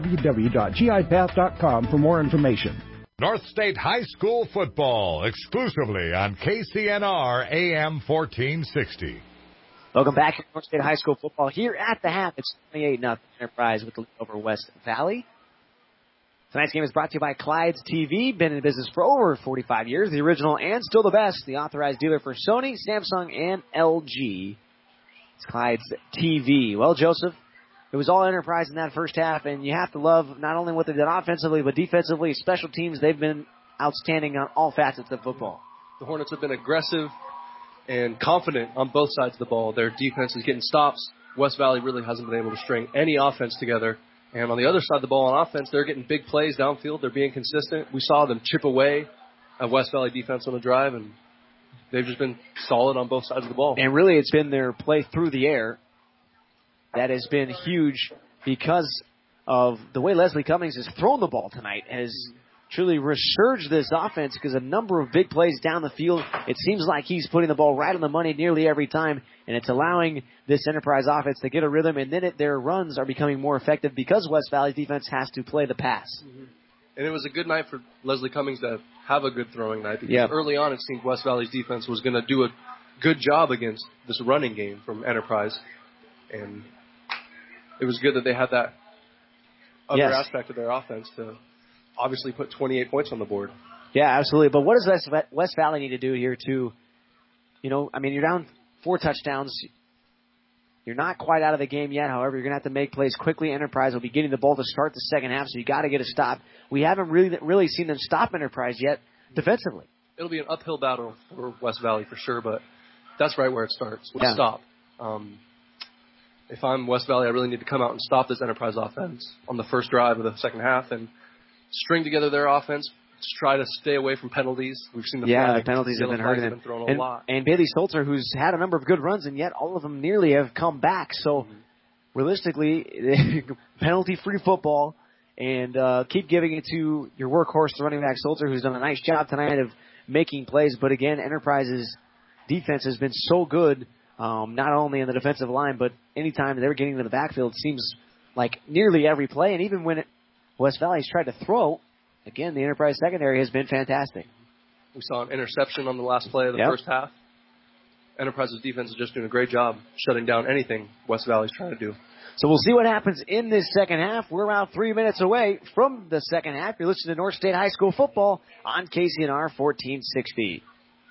www.gipath.com for more information. North State High School football, exclusively on KCNR AM 1460. Welcome back to North State High School football. Here at the half, it's 28-0 Enterprise with the lead over West Valley. Tonight's game is brought to you by Clyde's TV. Been in business for over 45 years. The original and still the best. The authorized dealer for Sony, Samsung, and LG. It's Clyde's TV. Well, Joseph, it was all Enterprise in that first half, and you have to love not only what they did offensively, but defensively, special teams. They've been outstanding on all facets of football. The Hornets have been aggressive and confident on both sides of the ball. Their defense is getting stops. West Valley really hasn't been able to string any offense together. And on the other side of the ball on offense, they're getting big plays downfield. They're being consistent. We saw them chip away at West Valley defense on the drive, and they've just been solid on both sides of the ball. And really, it's been their play through the air that has been huge because of the way Leslie Cummings has thrown the ball tonight, has truly resurged this offense because a number of big plays down the field. It seems like he's putting the ball right on the money nearly every time, and it's allowing this Enterprise offense to get a rhythm, and then their runs are becoming more effective because West Valley's defense has to play the pass. Mm-hmm. And it was a good night for Leslie Cummings to have a good throwing night because early on it seemed West Valley's defense was going to do a good job against this running game from Enterprise, and it was good that they had that other aspect of their offense to obviously put 28 points on the board. Yeah, absolutely. But what does West Valley need to do here to, you're down 4 touchdowns. You're not quite out of the game yet. However, you're going to have to make plays quickly. Enterprise will be getting the ball to start the second half, so you got to get a stop. We haven't really seen them stop Enterprise yet defensively. It'll be an uphill battle for West Valley for sure, but that's right where it starts, with stop. If I'm West Valley, I really need to come out and stop this Enterprise offense on the first drive of the second half and string together their offense, just try to stay away from penalties. We've seen the penalties have been hurting them. Thrown a lot. And Bailey Solter, who's had a number of good runs, and yet all of them nearly have come back. So, realistically, penalty-free football, and keep giving it to your workhorse, the running back Solter, who's done a nice job tonight of making plays. But again, Enterprise's defense has been so good, not only in the defensive line, but anytime they're getting into the backfield, it seems like nearly every play. And even when West Valley's tried to throw, again, the Enterprise secondary has been fantastic. We saw an interception on the last play of the first half. Enterprise's defense is just doing a great job shutting down anything West Valley's trying to do. So we'll see what happens in this second half. We're around 3 minutes away from the second half. You're listening to North State High School football on KCNR 1460.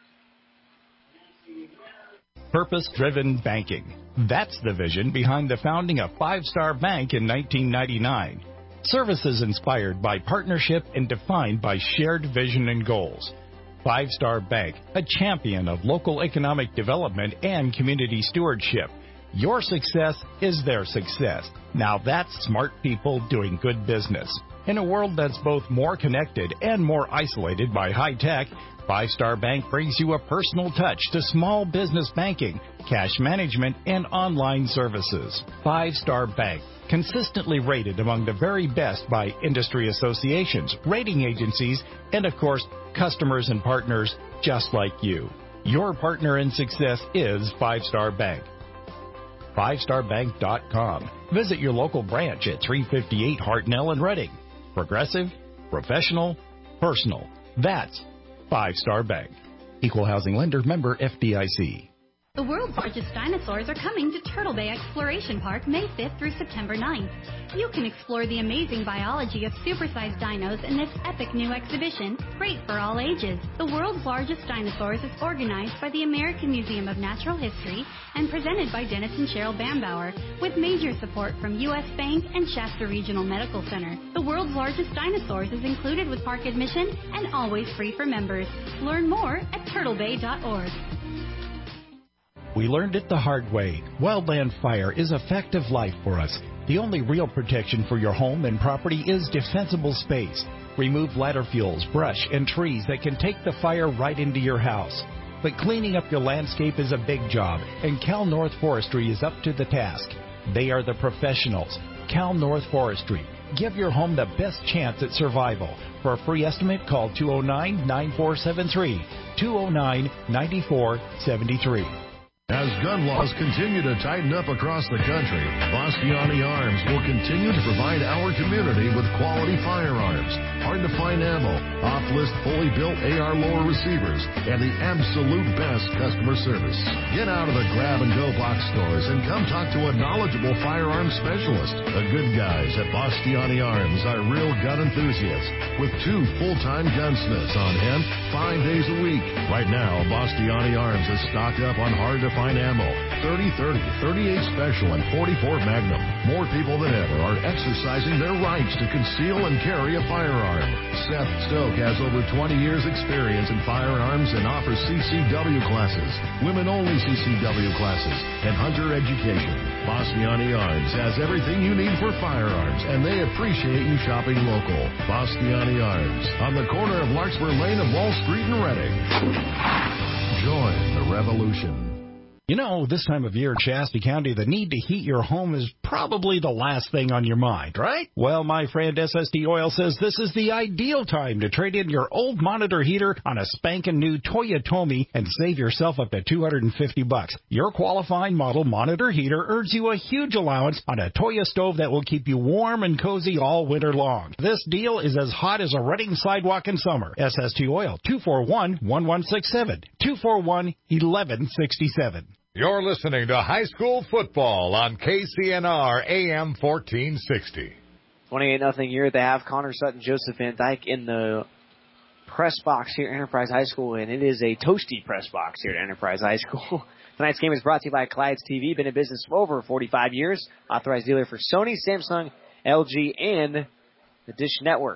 Purpose-driven banking. That's the vision behind the founding of Five Star Bank in 1999. Services inspired by partnership and defined by shared vision and goals. 5 Star Bank, a champion of local economic development and community stewardship. Your success is their success. Now that's smart people doing good business. In a world that's both more connected and more isolated by high tech, 5 Star Bank brings you a personal touch to small business banking, cash management, and online services. 5 Star Bank, consistently rated among the very best by industry associations, rating agencies, and of course, customers and partners just like you. Your partner in success is 5 Star Bank. 5starbank.com. Visit your local branch at 358 Hartnell in Reading. Progressive, professional, personal. That's 5 Star Bank. Equal housing lender, member FDIC. The world's largest dinosaurs are coming to Turtle Bay Exploration Park May 5th through September 9th. You can explore the amazing biology of supersized dinos in this epic new exhibition, great for all ages. The world's largest dinosaurs is organized by the American Museum of Natural History and presented by Dennis and Cheryl Bambauer, with major support from U.S. Bank and Shasta Regional Medical Center. The world's largest dinosaurs is included with park admission and always free for members. Learn more at turtlebay.org. We learned it the hard way. Wildland fire is a fact of life for us. The only real protection for your home and property is defensible space. Remove ladder fuels, brush, and trees that can take the fire right into your house. But cleaning up your landscape is a big job, and Cal North Forestry is up to the task. They are the professionals. Cal North Forestry. Give your home the best chance at survival. For a free estimate, call 209-9473, 209-9473. As gun laws continue to tighten up across the country, Bastiani Arms will continue to provide our community with quality firearms, hard-to-find ammo, off-list fully built AR lower receivers, and the absolute best customer service. Get out of the grab-and-go box stores and come talk to a knowledgeable firearms specialist. The good guys at Bastiani Arms are real gun enthusiasts with 2 full-time gunsmiths on hand 5 days a week. Right now, Bastiani Arms is stocked up on hard-to-find ammo, 30-30, 38 Special, and 44 Magnum. More people than ever are exercising their rights to conceal and carry a firearm. Seth Stoke has over 20 years experience in firearms and offers CCW classes, women-only CCW classes, and hunter education. Bastiani Arms has everything you need for firearms, and they appreciate you shopping local. Bastiani Arms, on the corner of Larkspur Lane and Wall Street in Reading. Join the revolution. You know, this time of year in Shasta County, the need to heat your home is probably the last thing on your mind, right? Well, my friend SST Oil says this is the ideal time to trade in your old monitor heater on a spanking new Toyotomi and save yourself up to $250. Your qualifying model monitor heater earns you a huge allowance on a Toyo stove that will keep you warm and cozy all winter long. This deal is as hot as a Reading sidewalk in summer. SST Oil, 241-1167, 241-1167. You're listening to High School Football on KCNR AM 1460. 28-0 here at the half. Connor Sutton, Joseph Van Dyke in the press box here at Enterprise High School, and it is a toasty press box here at Enterprise High School. Tonight's game is brought to you by Clyde's TV. Been in business for over 45 years. Authorized dealer for Sony, Samsung, LG, and the Dish Network.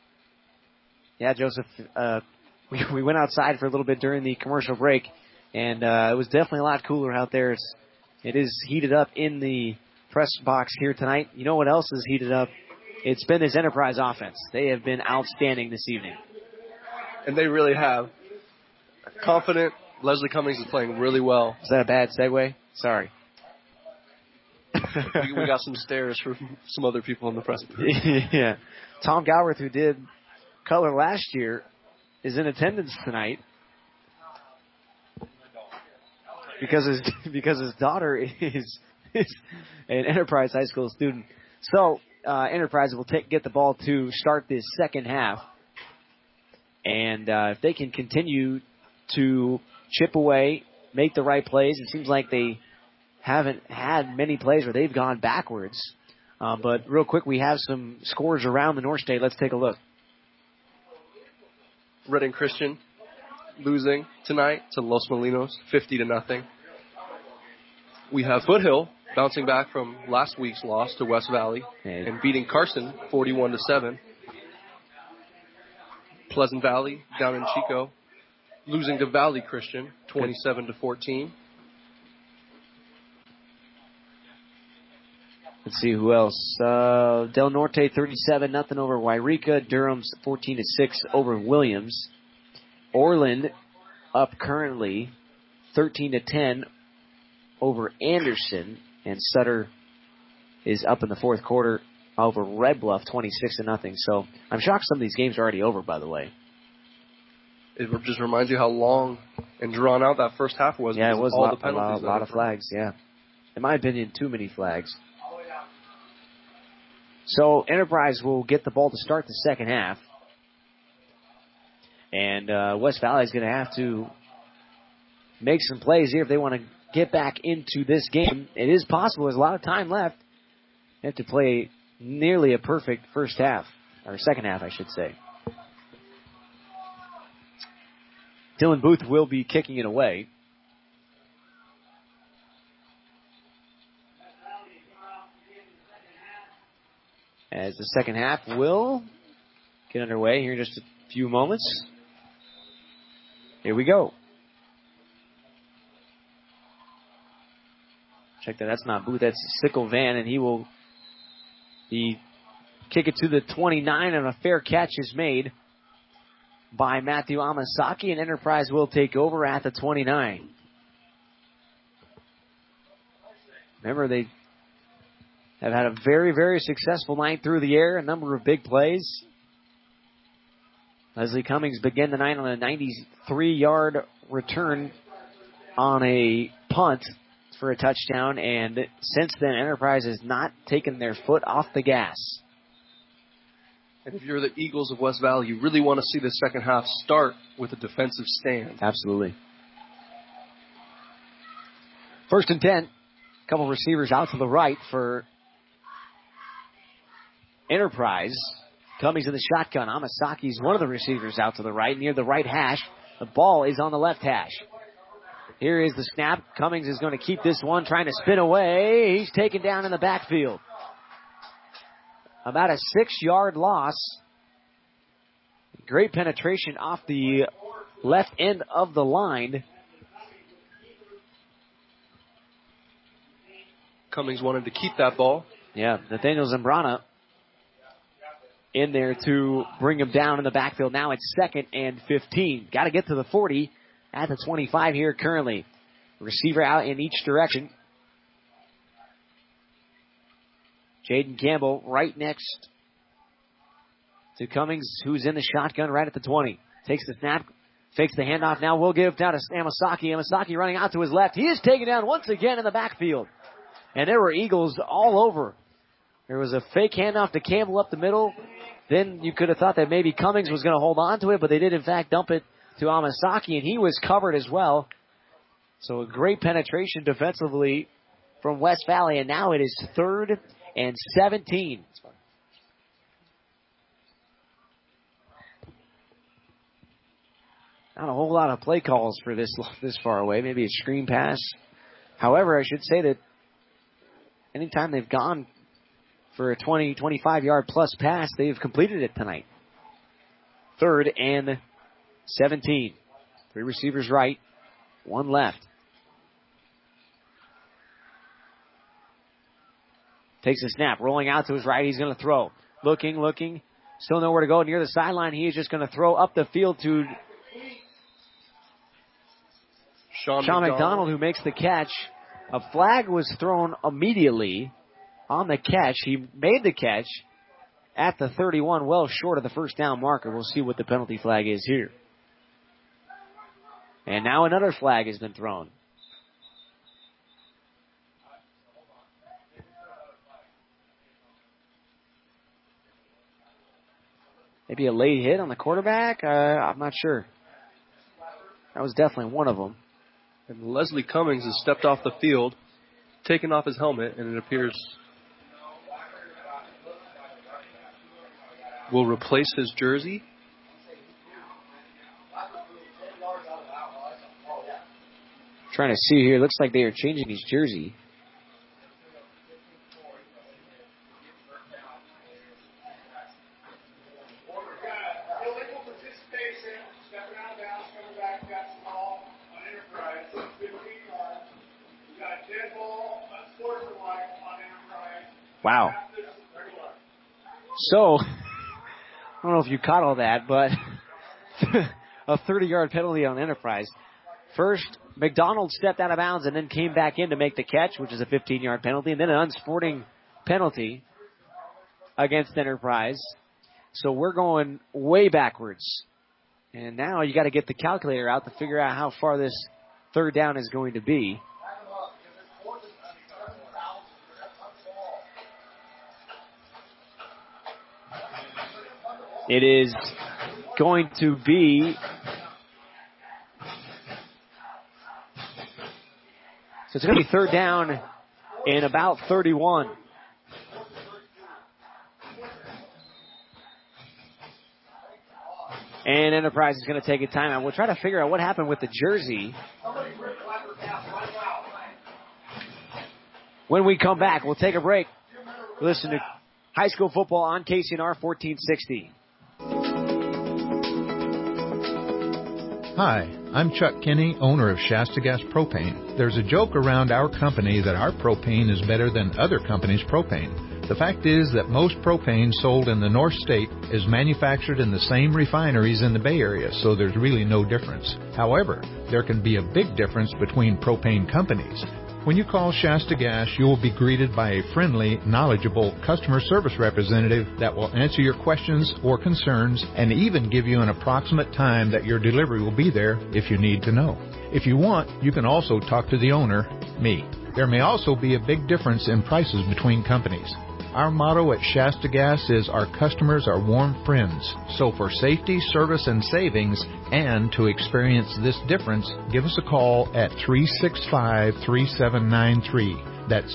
Yeah, Joseph, we went outside for a little bit during the commercial break. And it was definitely a lot cooler out there. It is heated up in the press box here tonight. You know what else is heated up? It's been this Enterprise offense. They have been outstanding this evening. And they really have. Confident. Leslie Cummings is playing really well. Is that a bad segue? Sorry. we got some stares from some other people in the press. Yeah. Tom Galbraith, who did color last year, is in attendance tonight. Because his daughter is an Enterprise High School student. So Enterprise will get the ball to start this second half. And if they can continue to chip away, make the right plays, it seems like they haven't had many plays where they've gone backwards. But real quick, we have some scores around the North State. Let's take a look. Reading Christian losing tonight to Los Molinos, 50-0. We have Foothill bouncing back from last week's loss to West Valley and beating Carson 41-7. Pleasant Valley down in Chico, losing to Valley Christian 27-14. Let's see who else. Del Norte 37-0 over Wairika. Durham's 14-6 over Williams. Orland up currently 13-10 over Anderson, and Sutter is up in the fourth quarter over Red Bluff 26-0. So I'm shocked some of these games are already over, by the way. It just reminds you how long and drawn out that first half was. Yeah, it was all a the penalties. lot, lot of flags, yeah. In my opinion, too many flags. So Enterprise will get the ball to start the second half. And West Valley is going to have to make some plays here if they want to get back into this game. It is possible. There's a lot of time left. They have to play nearly a perfect first half, or second half, I should say. Dylan Booth will be kicking it away. As the second half will get underway here in just a few moments. Here we go. Check that. That's not Booth. That's Sickle Van, and he will kick it to the 29, and a fair catch is made by Matthew Amasaki, and Enterprise will take over at the 29. Remember, they have had a very, very successful night through the air, a number of big plays. Leslie Cummings began the night on a 93-yard return on a punt for a touchdown, and since then, Enterprise has not taken their foot off the gas. And if you're the Eagles of West Valley, you really want to see the second half start with a defensive stand. Absolutely. First and 10. A couple receivers out to the right for Enterprise. Cummings in the shotgun. Amasaki's one of the receivers out to the right, near the right hash. The ball is on the left hash. Here is the snap. Cummings is going to keep this one, trying to spin away. He's taken down in the backfield. About a 6-yard loss. Great penetration off the left end of the line. Cummings wanted to keep that ball. Yeah, Nathaniel Zambrana in there to bring him down in the backfield. Now it's 2nd and 15. Got to get to the 40 at the 25 here currently. Receiver out in each direction. Jaden Campbell right next to Cummings, who's in the shotgun right at the 20. Takes the snap, fakes the handoff. Now we'll give down to Amasaki. Amasaki running out to his left. He is taken down once again in the backfield. And there were Eagles all over. There was a fake handoff to Campbell up the middle. Then you could have thought that maybe Cummings was going to hold on to it, but they did in fact dump it to Amasaki, and he was covered as well. So a great penetration defensively from West Valley, and now it is 3rd and 17. Not a whole lot of play calls for this far away. Maybe a screen pass. However, I should say that anytime they've gone for a 20, 25-yard plus pass, they've completed it tonight. 3rd and 17. 3 receivers right, 1 left. Takes a snap, rolling out to his right. He's going to throw. Looking. Still nowhere to go near the sideline. He is just going to throw up the field to Sean McDonald, who makes the catch. A flag was thrown immediately on the catch. He made the catch at the 31, well short of the first down marker. We'll see what the penalty flag is here. And now another flag has been thrown. Maybe a late hit on the quarterback? I'm not sure. That was definitely one of them. And Leslie Cummings has stepped off the field, taken off his helmet, and it appears will replace his jersey. Trying to see here. Looks like they are changing his jersey. Wow. So, I don't know if you caught all that, but a 30-yard penalty on Enterprise. First, McDonald stepped out of bounds and then came back in to make the catch, which is a 15-yard penalty, and then an unsporting penalty against Enterprise. So we're going way backwards. And now you got to get the calculator out to figure out how far this third down is going to be. It is going to be... So it's going to be third down in about 31. And Enterprise is going to take a timeout. We'll try to figure out what happened with the jersey. When we come back, we'll take a break. Listen to high school football on KCNR 1460. Hi, I'm Chuck Kinney, owner of Shasta Gas Propane. There's a joke around our company that our propane is better than other companies' propane. The fact is that most propane sold in the North State is manufactured in the same refineries in the Bay Area, so there's really no difference. However, there can be a big difference between propane companies. When you call Shasta Gas, you will be greeted by a friendly, knowledgeable customer service representative that will answer your questions or concerns and even give you an approximate time that your delivery will be there if you need to know. If you want, you can also talk to the owner, me. There may also be a big difference in prices between companies. Our motto at Shasta Gas is our customers are warm friends. So for safety, service, and savings, and to experience this difference, give us a call at 365-3793. That's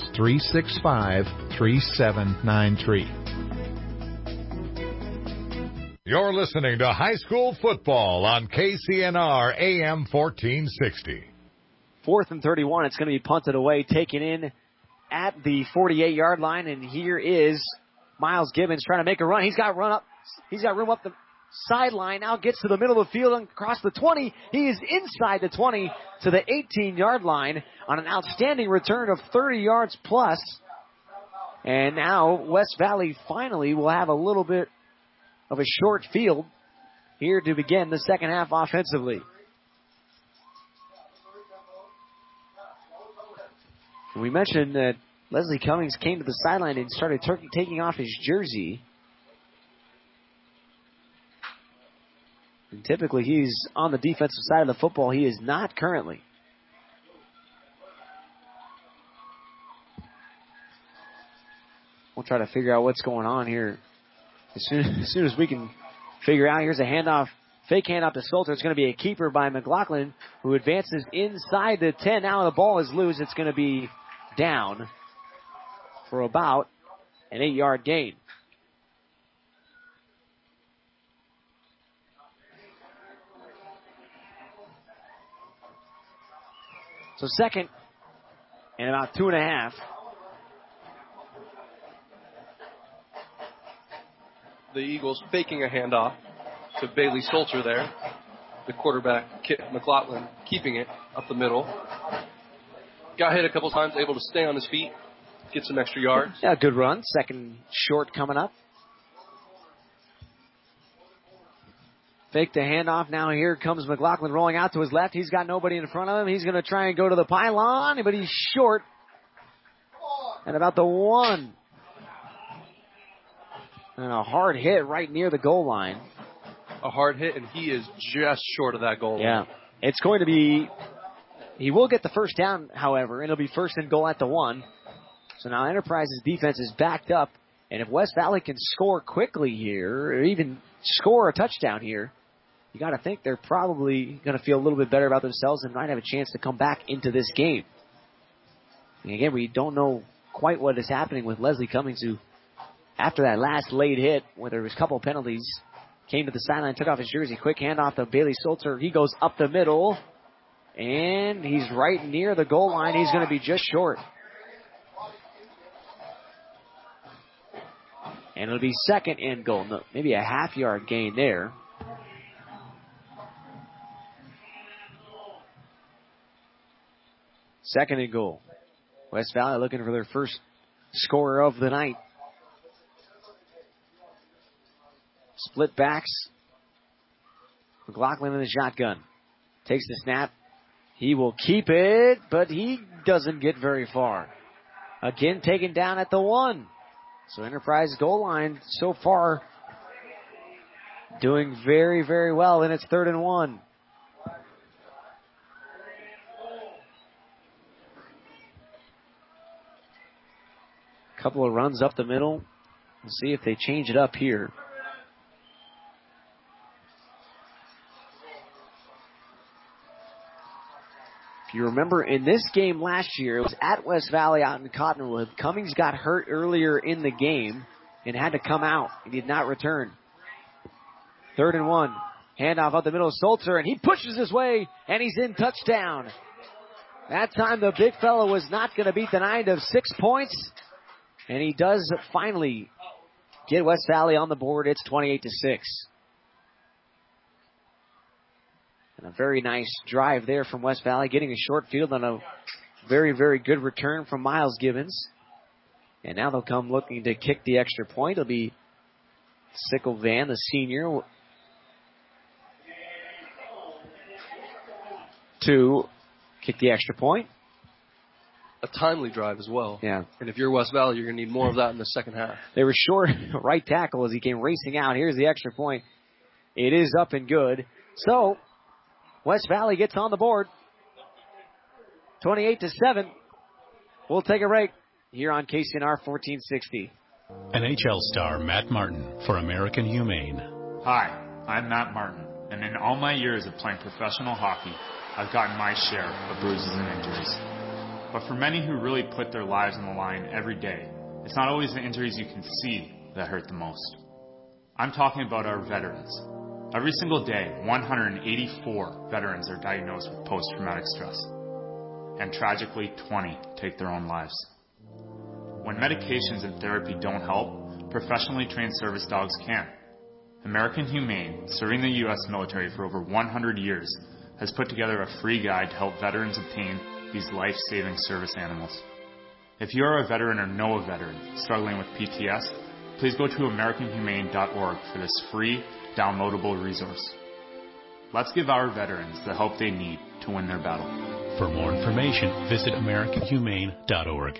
365-3793. You're listening to high school football on KCNR AM 1460. 4th and 31. It's going to be punted away, taken in at the 48-yard line, and here is Miles Gibbons trying to make a run. He's got room up the sideline. Now gets to the middle of the field and across the 20. He is inside the 20 to the 18-yard line on an outstanding return of 30 yards plus. And now West Valley finally will have a little bit of a short field here to begin the second half offensively. We mentioned that Leslie Cummings came to the sideline and started taking off his jersey. And typically he's on the defensive side of the football. He is not currently. We'll try to figure out what's going on here. As soon as we can figure out, here's a handoff. Fake handoff to Solter. It's going to be a keeper by McLaughlin, who advances inside the 10. Now the ball is loose. It's going to be down for about an 8-yard gain. So second and about 2.5. The Eagles faking a handoff to Bailey Solter there. The quarterback, Kit McLaughlin, keeping it up the middle. Got hit a couple times, able to stay on his feet, get some extra yards. Yeah, good run. Second short coming up. Fake the handoff. Now here comes McLaughlin rolling out to his left. He's got nobody in front of him. He's going to try and go to the pylon, but he's short at about the 1. And a hard hit right near the goal line. A hard hit, and he is just short of that goal line. Yeah. It's going to be... He will get the first down, however, and it'll be first and goal at the 1. So now Enterprise's defense is backed up, and if West Valley can score quickly here, or even score a touchdown here, you got to think they're probably going to feel a little bit better about themselves and might have a chance to come back into this game. And again, we don't know quite what is happening with Leslie Cummings, who, after that last late hit, where there was a couple penalties, came to the sideline, took off his jersey. Quick handoff to Bailey Solter. He goes up the middle, and he's right near the goal line. He's going to be just short. And it'll be second and goal. No, maybe a half-yard gain there. Second and goal. West Valley looking for their first scorer of the night. Split backs. McLaughlin in the shotgun. Takes the snap. He will keep it, but he doesn't get very far. Again, taken down at the 1. So Enterprise goal line so far doing very, very well, and it's 3rd and 1. Couple of runs up the middle. We'll see if they change it up here. If you remember, in this game last year, it was at West Valley out in Cottonwood. Cummings got hurt earlier in the game and had to come out. He did not return. 3rd and 1. Handoff up the middle of Sulzer, and he pushes his way, and he's in. Touchdown. That time the big fella was not going to beat the 9 of 6 points, and he does finally get West Valley on the board. It's 28-6. And a very nice drive there from West Valley, getting a short field on a very, very good return from Miles Gibbons. And now they'll come looking to kick the extra point. It'll be Sickle Van, the senior, to kick the extra point. A timely drive as well. Yeah. And if you're West Valley, you're going to need more of that in the second half. They were short right tackle as he came racing out. Here's the extra point. It is up and good. So West Valley gets on the board. 28-7. We'll take a break here on KCNR 1460. NHL star Matt Martin for American Humane. Hi, I'm Matt Martin, and in all my years of playing professional hockey, I've gotten my share of bruises and injuries. But for many who really put their lives on the line every day, it's not always the injuries you can see that hurt the most. I'm talking about our veterans. Every single day, 184 veterans are diagnosed with post-traumatic stress. And tragically, 20 take their own lives. When medications and therapy don't help, professionally trained service dogs can. American Humane, serving the U.S. military for over 100 years, has put together a free guide to help veterans obtain these life-saving service animals. If you are a veteran or know a veteran struggling with PTS, please go to AmericanHumane.org for this free, downloadable resource. Let's give our veterans the help they need to win their battle. For more information, visit AmericanHumane.org.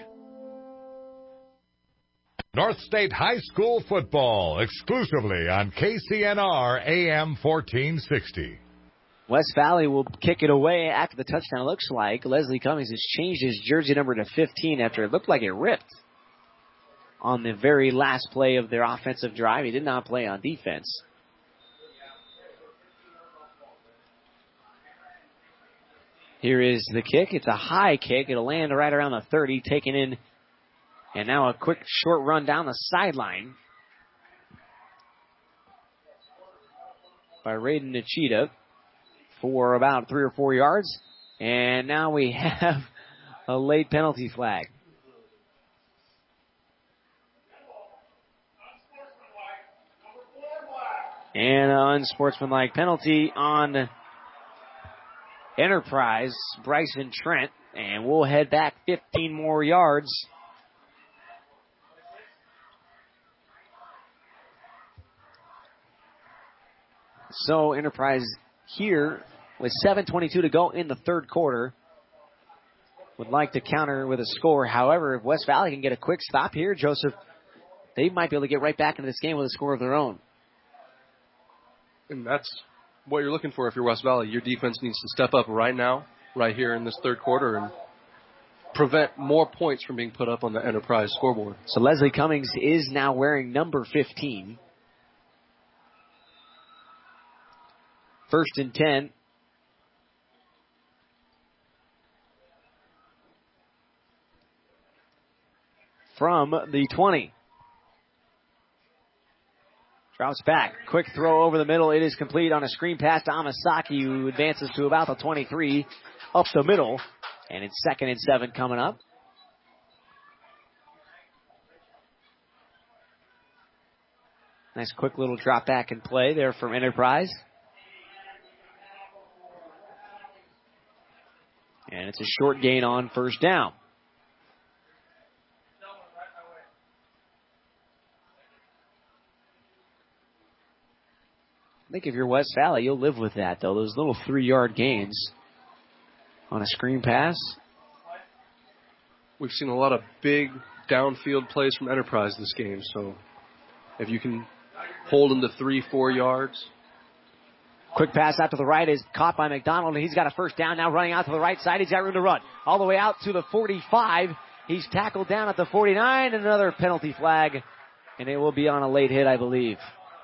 North State High School football, exclusively on KCNR AM 1460. West Valley will kick it away after the touchdown. It looks like Leslie Cummings has changed his jersey number to 15 after it looked like it ripped on the very last play of their offensive drive. He did not play on defense. Here is the kick. It's a high kick. It'll land right around the 30, taken in. And now a quick short run down the sideline by Raiden Nichita for about 3 or 4 yards. And now we have a late penalty flag. And an unsportsmanlike penalty on Enterprise, Bryson Trent. And we'll head back 15 more yards. So Enterprise here with 7:22 to go in the third quarter would like to counter with a score. However, if West Valley can get a quick stop here, Joseph, they might be able to get right back into this game with a score of their own. And that's what you're looking for if you're West Valley. Your defense needs to step up right now, right here in this third quarter, and prevent more points from being put up on the Enterprise scoreboard. So Leslie Cummings is now wearing number 15. 1st and 10. From the 20. Drops back. Quick throw over the middle. It is complete on a screen pass to Amasaki, who advances to about the 23. Up the middle. And it's 2nd and 7 coming up. Nice quick little drop back and play there from Enterprise. And it's a short gain on 1st down. think if you're West Valley, you'll live with that, though. Those little 3-yard gains on a screen pass. We've seen a lot of big downfield plays from Enterprise this game, so if you can hold them to 3-4 yards. Quick pass out to the right is caught by McDonald, and he's got a first down now running out to the right side. He's got room to run all the way out to the 45. He's tackled down at the 49, and another penalty flag, and it will be on a late hit, I believe.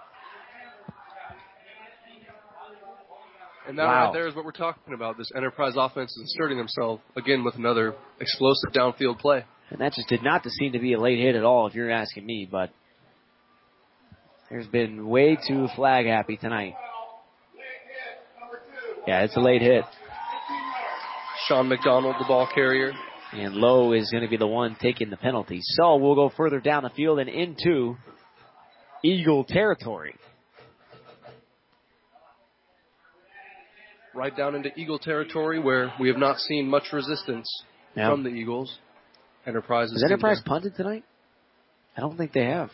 And that right there is what we're talking about. This Enterprise offense is inserting themselves again with another explosive downfield play. And that just did not seem to be a late hit at all, if you're asking me, but there's been way too flag happy tonight. Yeah, it's a late hit. Sean McDonald, the ball carrier. And Lowe is going to be the one taking the penalty. So we'll go further down the field and into Eagle territory. Right down into Eagle territory where we have not seen much resistance from the Eagles. Enterprise Has Enterprise punted tonight? I don't think they have.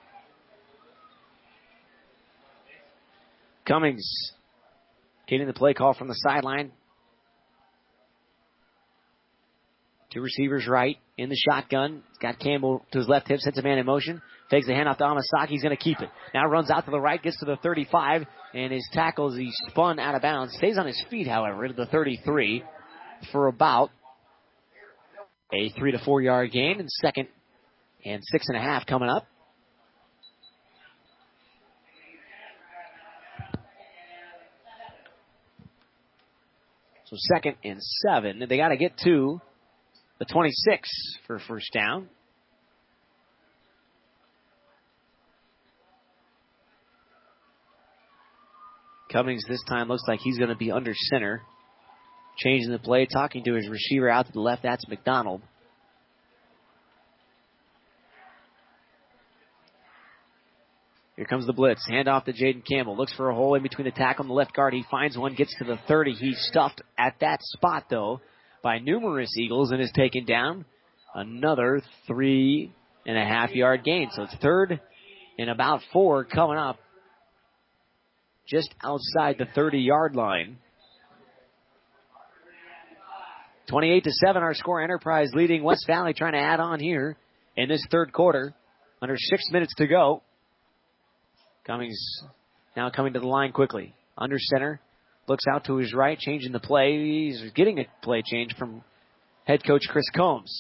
Cummings getting the play call from the sideline. 2 receivers right in the shotgun. He's got Campbell to his left hip, sends a man in motion. Takes the handoff to Amasaki. He's going to keep it. Now runs out to the right, gets to the 35, and his tackle as he spun out of bounds. Stays on his feet, however, to the 33 for about a 3 to 4 yard gain. And 2nd and 6.5 coming up. So 2nd and 7. They got to get to the 26 for first down. Cummings this time looks like he's going to be under center. Changing the play, talking to his receiver out to the left. That's McDonald. Here comes the blitz. Hand off to Jaden Campbell. Looks for a hole in between the tackle and the left guard. He finds one, gets to the 30. He's stuffed at that spot, though, by numerous Eagles and is taken down. Another 3.5 yard gain. So it's 3rd and about 4 coming up just outside the 30-yard line. 28-7 our score. Enterprise leading West Valley, trying to add on here in this 3rd quarter. Under 6 minutes to go. Cummings now coming to the line quickly. Under center. Looks out to his right, changing the play. He's getting a play change from head coach Chris Combs.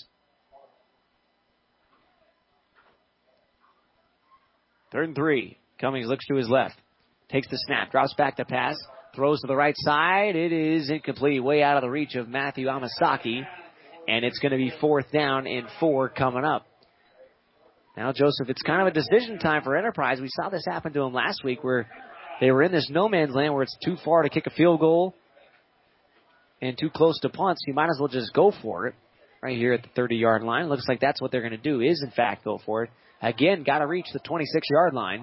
3rd and 3. Cummings looks to his left. Takes the snap. Drops back to pass. Throws to the right side. It is incomplete. Way out of the reach of Matthew Amasaki. And it's going to be 4th down and 4 coming up. Now, Joseph, it's kind of a decision time for Enterprise. We saw this happen to them last week where they were in this no man's land where it's too far to kick a field goal and too close to punt. So you might as well just go for it right here at the 30-yard line. Looks like that's what they're going to do, is in fact go for it. Again, got to reach the 26-yard line.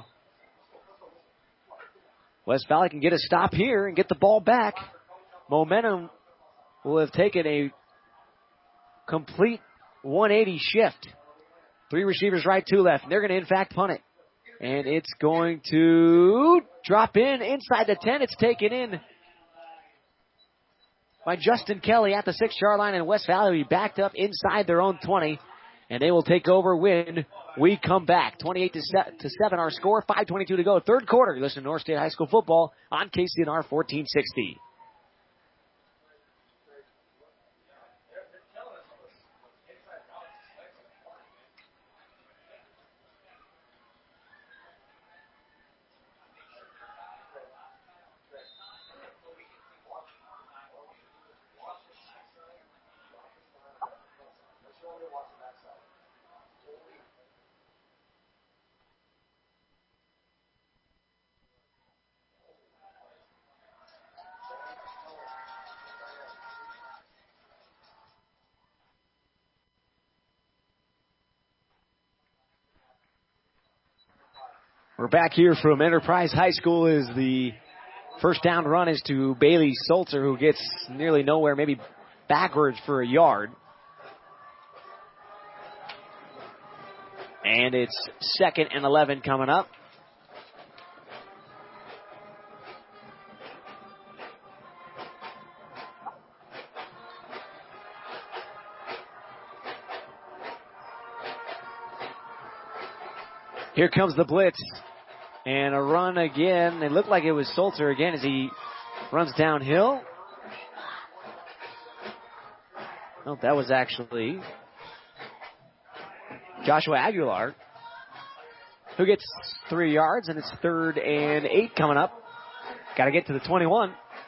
West Valley can get a stop here and get the ball back. Momentum will have taken a complete 180 shift. 3 receivers right, 2 left. And they're going to, in fact, punt it. And it's going to drop in inside the 10. It's taken in by Justin Kelly at the 6-yard line. And West Valley will be backed up inside their own 20. And they will take over when we come back. 28-7 our score. 5:22 to go. 3rd quarter. You listen to North State High School football on KCNR 1460. We're back here from Enterprise High School as the first down run is to Bailey Salter, who gets nearly nowhere, maybe backwards for a yard. And it's 2nd and 11 coming up. Here comes the blitz. And a run again. It looked like it was Sulzer again as he runs downhill. No, that was actually Joshua Aguilar, who gets 3 yards, and it's 3rd and 8 coming up. Got to get to the 21.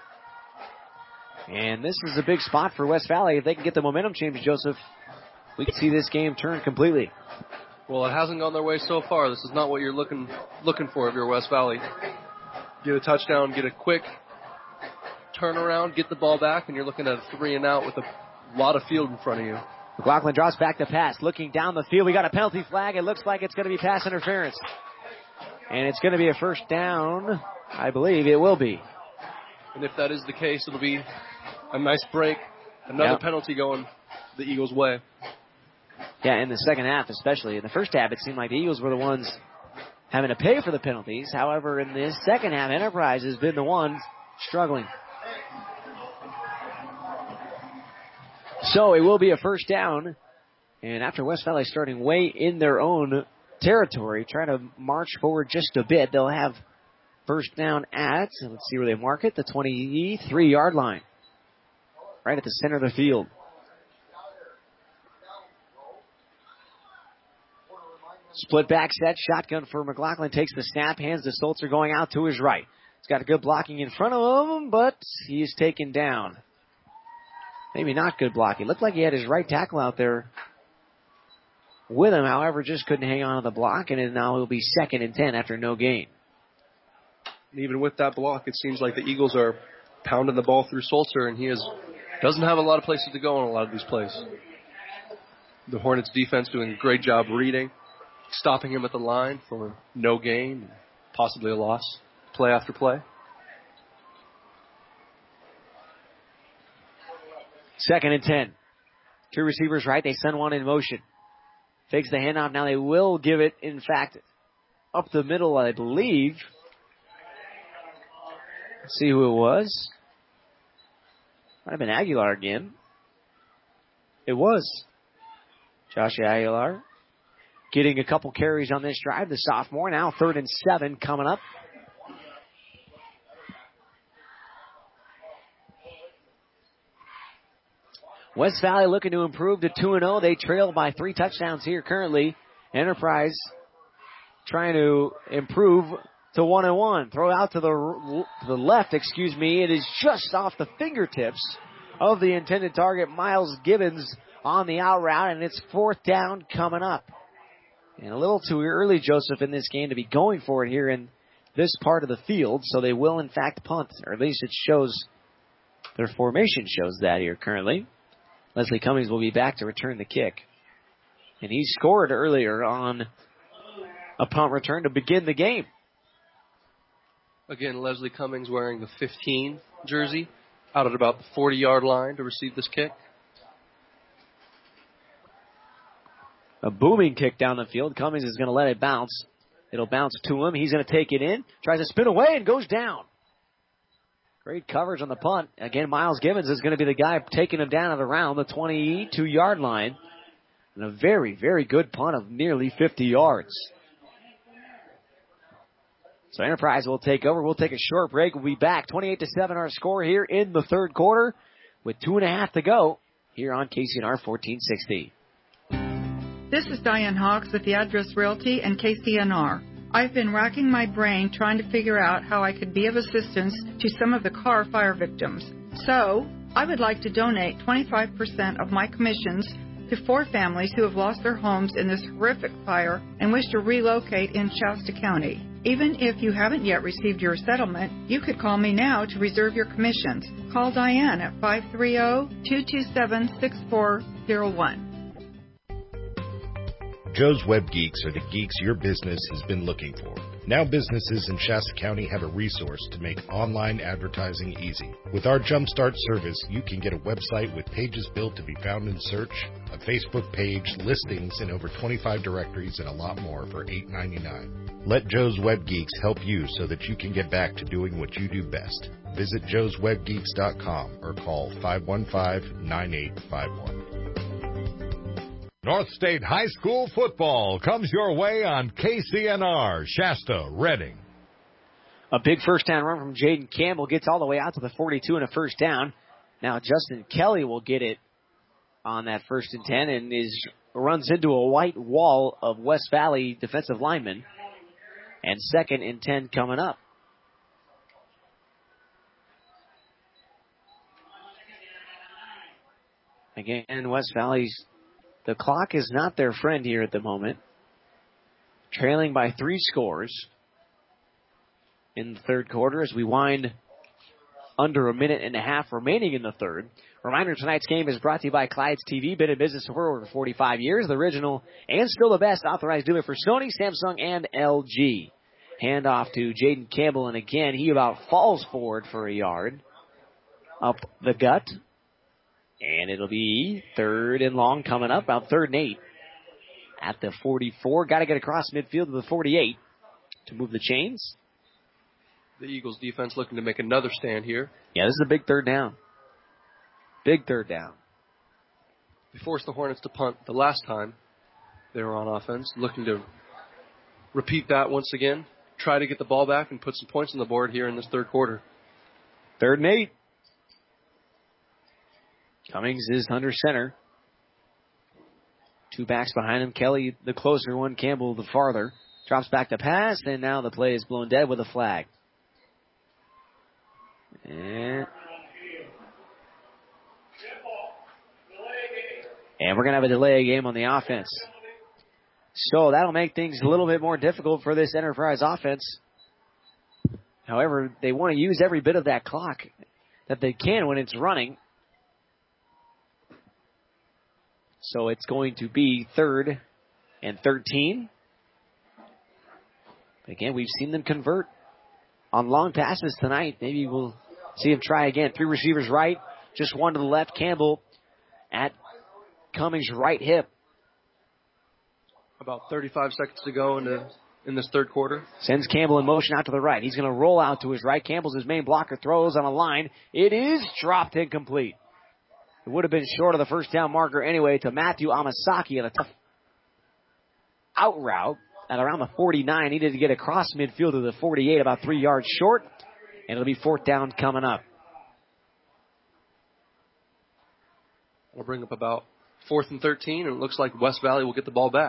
And this is a big spot for West Valley. If they can get the momentum change, Joseph, we can see this game turn completely. Well, it hasn't gone their way so far. This is not what you're looking for if you're West Valley. Get a touchdown, get a quick turnaround, get the ball back, and you're looking at a 3 and out with a lot of field in front of you. McLaughlin drops back to pass, looking down the field. We got a penalty flag. It looks like it's going to be pass interference. And it's going to be a first down. I believe it will be. And if that is the case, it'll be a nice break. Another penalty going the Eagles' way. Yeah, in the second half especially. In the first half, it seemed like the Eagles were the ones having to pay for the penalties. However, in this second half, Enterprise has been the ones struggling. So it will be a first down. And after West Valley starting way in their own territory, trying to march forward just a bit, they'll have first down at, let's see where they mark it, the 23-yard line. Right at the center of the field. Split back set, shotgun for McLaughlin, takes the snap, hands to Sulzer going out to his right. He's got a good blocking in front of him, but he's taken down. Maybe not good blocking. Looked like he had his right tackle out there with him, however, just couldn't hang on to the block, and now he'll be 2nd and 10 after no gain. Even with that block, it seems like the Eagles are pounding the ball through Sulzer, and doesn't have a lot of places to go on a lot of these plays. The Hornets defense doing a great job reading, stopping him at the line for no gain, possibly a loss, play after play. 2nd and 10. 2 receivers right. They send one in motion. Fakes the handoff. Now they will give it, in fact, up the middle, I believe. Let's see who it was. Might have been Aguilar again. It was Joshua Aguilar. Getting a couple carries on this drive, the sophomore. Now 3rd and 7 coming up. West Valley looking to improve to 2-0. They trail by 3 touchdowns here currently. Enterprise trying to improve to 1-1. Throw out to the left, It is just off the fingertips of the intended target, Miles Gibbons, on the out route, and it's 4th down coming up. And a little too early, Joseph, in this game to be going for it here in this part of the field, so they will, in fact, punt, or at least it shows, their formation shows that here currently. Leslie Cummings will be back to return the kick. And he scored earlier on a punt return to begin the game. Again, Leslie Cummings wearing the 15 jersey out at about the 40-yard line to receive this kick. A booming kick down the field. Cummings is going to let it bounce. It'll bounce to him. He's going to take it in. Tries to spin away and goes down. Great coverage on the punt. Again, Miles Gibbons is going to be the guy taking him down at around the 22-yard line. And a very, very good punt of nearly 50 yards. So Enterprise will take over. We'll take a short break. We'll be back. 28-7 our score here in the 3rd quarter with 2.5 to go here on KCNR 1460. This is Diane Hawks with the Address Realty and KCNR. I've been racking my brain trying to figure out how I could be of assistance to some of the Carr fire victims. So, I would like to donate 25% of my commissions to 4 families who have lost their homes in this horrific fire and wish to relocate in Shasta County. Even if you haven't yet received your settlement, you could call me now to reserve your commissions. Call Diane at 530-227-6401. Joe's Web Geeks are the geeks your business has been looking for. Now businesses in Shasta County have a resource to make online advertising easy. With our Jumpstart service, you can get a website with pages built to be found in search, a Facebook page, listings in over 25 directories, and a lot more for $8.99. Let Joe's Web Geeks help you so that you can get back to doing what you do best. Visit joeswebgeeks.com or call 515-9851. North State High School football comes your way on KCNR, Shasta, Reading. A big first down run from Jaden Campbell gets all the way out to the 42 and a first down. Now Justin Kelly will get it on that 1st and 10 and runs into a white wall of West Valley defensive linemen. And 2nd and 10 coming up. Again, West Valley's, the clock is not their friend here at the moment. Trailing by 3 scores in the third quarter as we wind under a minute and a half remaining in the third. Reminder, tonight's game is brought to you by Clyde's TV. Been in business for over 45 years. The original and still the best authorized dealer for Sony, Samsung, and LG. Handoff to Jaden Campbell, and again, he about falls forward for a yard. Up the gut. And it'll be 3rd and long coming up, about 3rd and 8. At the 44, got to get across midfield to the 48 to move the chains. The Eagles defense looking to make another stand here. Yeah, this is a big 3rd down. Big 3rd down. They forced the Hornets to punt the last time they were on offense. Looking to repeat that once again. Try to get the ball back and put some points on the board here in this third quarter. 3rd and 8. Cummings is under center. 2 backs behind him. Kelly, the closer one. Campbell, the farther. Drops back to pass, and now the play is blown dead with a flag. And we're going to have a delay game on the offense. So that'll make things a little bit more difficult for this Enterprise offense. However, they want to use every bit of that clock that they can when it's running. So it's going to be 3rd and 13. Again, we've seen them convert on long passes tonight. Maybe we'll see him try again. 3 receivers right, just 1 to the left. Campbell at Cummings' right hip. About 35 seconds to go in this third quarter. Sends Campbell in motion out to the right. He's going to roll out to his right. Campbell's his main blocker. Throws on a line. It is dropped incomplete. It would have been short of the first down marker anyway to Matthew Amasaki on a tough out route at around the 49. Needed to get across midfield to the 48, about 3 yards short. And it'll be 4th down coming up. We'll bring up about 4th and 13, and it looks like West Valley will get the ball back.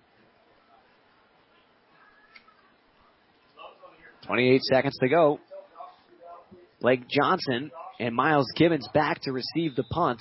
28 seconds to go. Blake Johnson and Miles Gibbons back to receive the punt.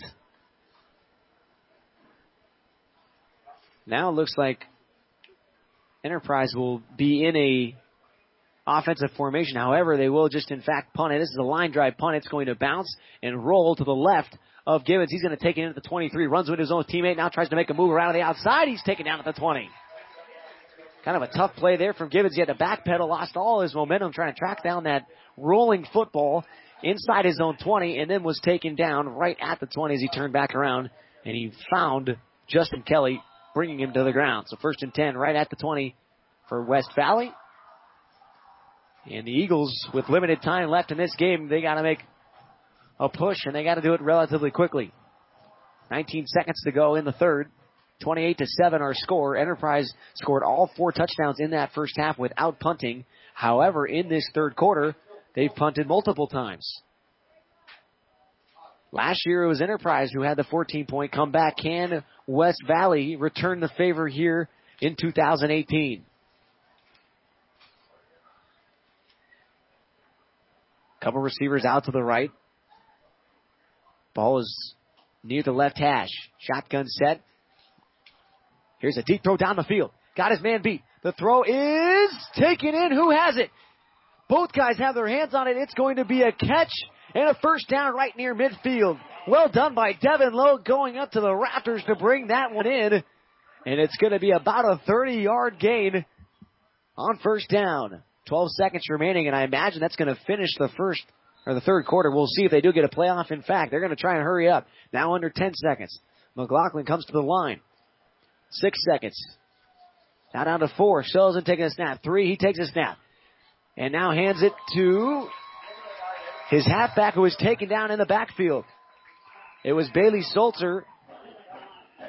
Now it looks like Enterprise will be in a offensive formation. However, they will just in fact punt it. This is a line drive punt. It's going to bounce and roll to the left of Gibbons. He's going to take it in at the 23. Runs with his own teammate. Now tries to make a move around the outside. He's taken down at the 20. Kind of a tough play there from Gibbons. He had to backpedal, lost all his momentum trying to track down that rolling football inside his own 20, and then was taken down right at the 20 as he turned back around, and he found Justin Kelly bringing him to the ground. So 1st and 10 right at the 20 for West Valley. And the Eagles, with limited time left in this game, they got to make a push, and they got to do it relatively quickly. 19 seconds to go in the third. 28-7 our score. Enterprise scored all 4 touchdowns in that first half without punting. However, in this third quarter, they've punted multiple times. Last year it was Enterprise who had the 14-point comeback. Can West Valley return the favor here in 2018? Couple receivers out to the right. Ball is near the left hash. Shotgun set. Here's a deep throw down the field. Got his man beat. The throw is taken in. Who has it? Both guys have their hands on it. It's going to be a catch and a first down right near midfield. Well done by Devin Lowe going up to the Raptors to bring that one in. And it's going to be about a 30-yard gain on first down. 12 seconds remaining, and I imagine that's going to finish the third quarter. We'll see if they do get a playoff. In fact, they're going to try and hurry up. Now under 10 seconds. McLaughlin comes to the line. 6 seconds. Now down to 4. Still isn't taking a snap. 3, he takes a snap. And now hands it to his halfback who was taken down in the backfield. It was Bailey Salter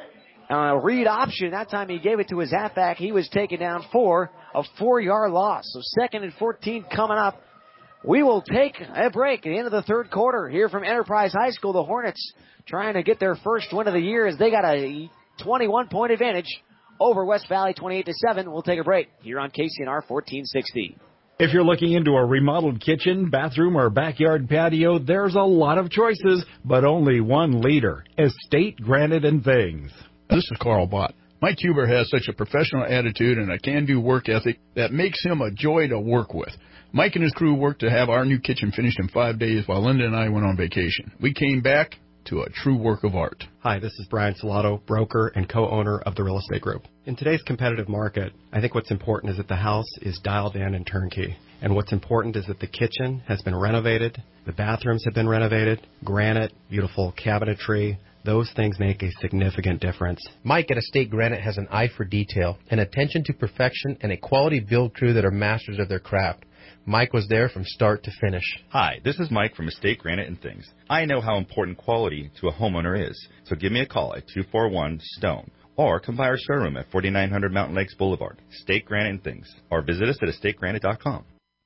A read option. That time he gave it to his halfback. He was taken down for a 4-yard loss. So 2nd and 14 coming up. We will take a break at the end of the third quarter here from Enterprise High School. The Hornets trying to get their first win of the year as they got a 21-point advantage over West Valley 28-7. We'll take a break here on KCNR 1460. If you're looking into a remodeled kitchen, bathroom, or backyard patio, there's a lot of choices, but only one leader, Estate Granite and Things. This is Carl Bott. Mike Huber has such a professional attitude and a can-do work ethic that makes him a joy to work with. Mike and his crew worked to have our new kitchen finished in 5 days while Linda and I went on vacation. We came back to a true work of art. Hi, this is Brian Salato, broker and co-owner of the Real Estate Group. In today's competitive market, I think what's important is that the house is dialed in and turnkey. And what's important is that the kitchen has been renovated, the bathrooms have been renovated, granite, beautiful cabinetry. Those things make a significant difference. Mike at Estate Granite has an eye for detail, an attention to perfection, and a quality build crew that are masters of their craft. Mike was there from start to finish. Hi, this is Mike from Estate Granite and Things. I know how important quality to a homeowner is, so give me a call at 241-STONE or come by our showroom at 4900 Mountain Lakes Boulevard, Estate Granite and Things, or visit us at estategranite.com.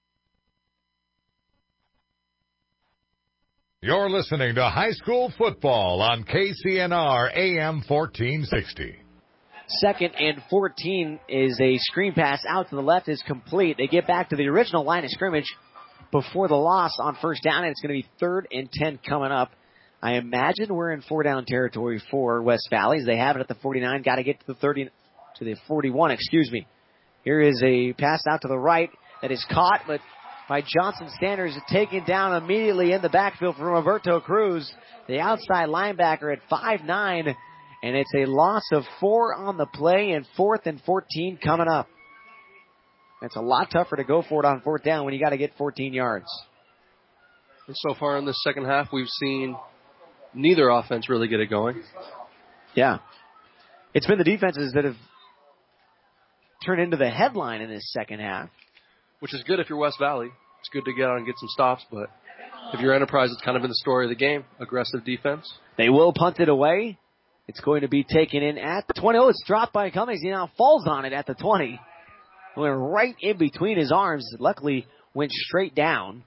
You're listening to high school football on KCNR AM 1460. 2nd and 14 is a screen pass out to the left is complete. They get back to the original line of scrimmage before the loss on first down, and it's going to be 3rd and 10 coming up. I imagine we're in 4-down territory for West Valley. They have it at the 49. Got to get to the 41, Here is a pass out to the right that is caught, but by Johnson Sanders, taken down immediately in the backfield from Roberto Cruz, the outside linebacker at 5'9", and it's a loss of 4 on the play, and 4th and 14 coming up. It's a lot tougher to go for it on 4th down when you got to get 14 yards. And so far in the second half, we've seen neither offense really get it going. Yeah. It's been the defenses that have turned into the headline in this second half. Which is good if you're West Valley. It's good to get out and get some stops, but if you're Enterprise, it's kind of been the story of the game. Aggressive defense. They will punt it away. It's going to be taken in at the 20. Oh, it's dropped by Cummings. He now falls on it at the 20. Went right in between his arms. Luckily, went straight down.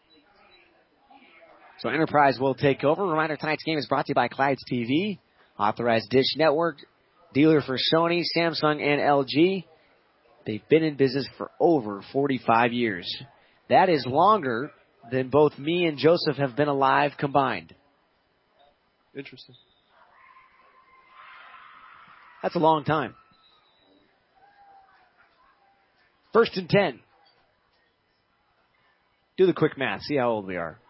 So Enterprise will take over. Reminder, tonight's game is brought to you by Clyde's TV, authorized Dish Network, dealer for Sony, Samsung, and LG. They've been in business for over 45 years. That is longer than both me and Joseph have been alive combined. Interesting. That's a long time. 1st and 10. Do the quick math. See how old we are.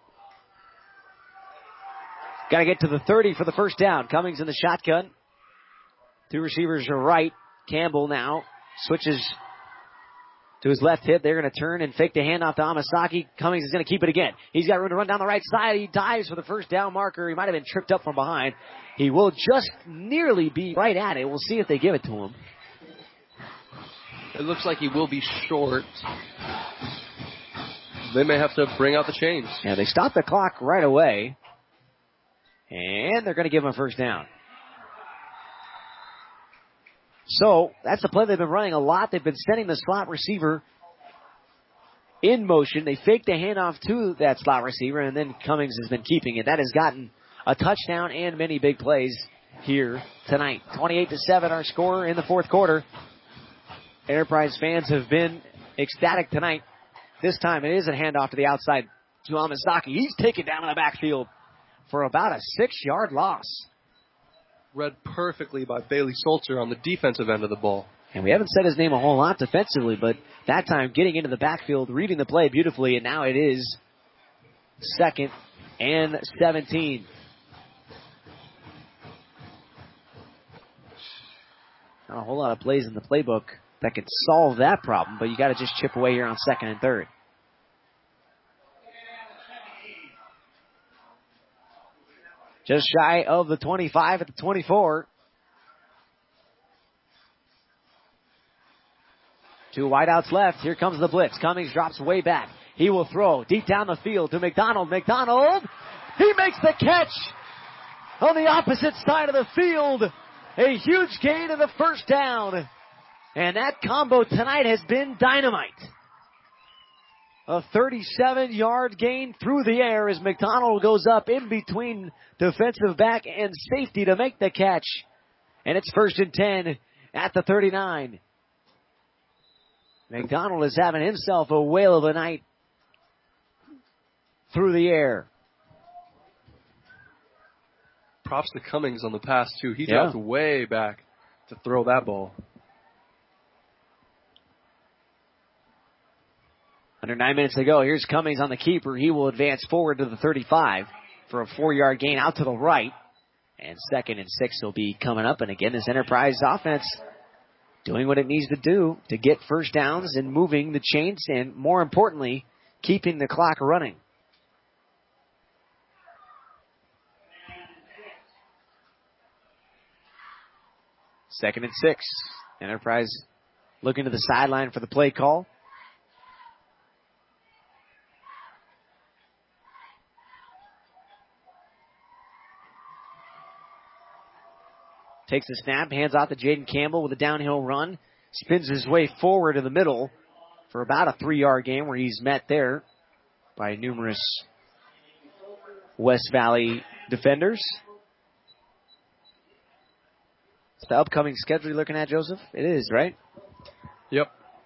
Got to get to the 30 for the first down. Cummings in the shotgun. 2 receivers are right. Campbell now switches to his left hip. They're going to turn and fake the handoff to Amasaki. Cummings is going to keep it again. He's got room to run down the right side. He dives for the first down marker. He might have been tripped up from behind. He will just nearly be right at it. We'll see if they give it to him. It looks like he will be short. They may have to bring out the chains. Yeah, they stop the clock right away. And they're going to give him a first down. So that's the play they've been running a lot. They've been sending the slot receiver in motion. They fake the handoff to that slot receiver, and then Cummings has been keeping it. That has gotten a touchdown and many big plays here tonight. 28-7 our score in the fourth quarter. Enterprise fans have been ecstatic tonight. This time it is a handoff to the outside to Amasaki. He's taken down in the backfield for about a 6-yard loss. Read perfectly by Bailey Salter on the defensive end of the ball. And we haven't said his name a whole lot defensively, but that time getting into the backfield, reading the play beautifully, and now it is 2nd and 17. Not a whole lot of plays in the playbook that could solve that problem, but you got to just chip away here on 2nd and 3rd. Just shy of the 25 at the 24. 2 wideouts left. Here comes the blitz. Cummings drops way back. He will throw deep down the field to McDonald. McDonald, he makes the catch on the opposite side of the field. A huge gain of the first down. And that combo tonight has been dynamite. A 37-yard gain through the air as McDonald goes up in between defensive back and safety to make the catch. And it's 1st and 10 at the 39. McDonald is having himself a whale of a night through the air. Props to Cummings on the pass, too. He dropped way back to throw that ball. Under 9 minutes to go. Here's Cummings on the keeper. He will advance forward to the 35 for a 4-yard gain out to the right. And 2nd and 6 will be coming up. And again, this Enterprise offense doing what it needs to do to get first downs and moving the chains and, more importantly, keeping the clock running. Second and 6. Enterprise looking to the sideline for the play call. Takes the snap, hands off to Jaden Campbell with a downhill run. Spins his way forward in the middle for about a 3-yard gain where he's met there by numerous West Valley defenders. It's the upcoming schedule you're looking at, Joseph? It is, right? Yep.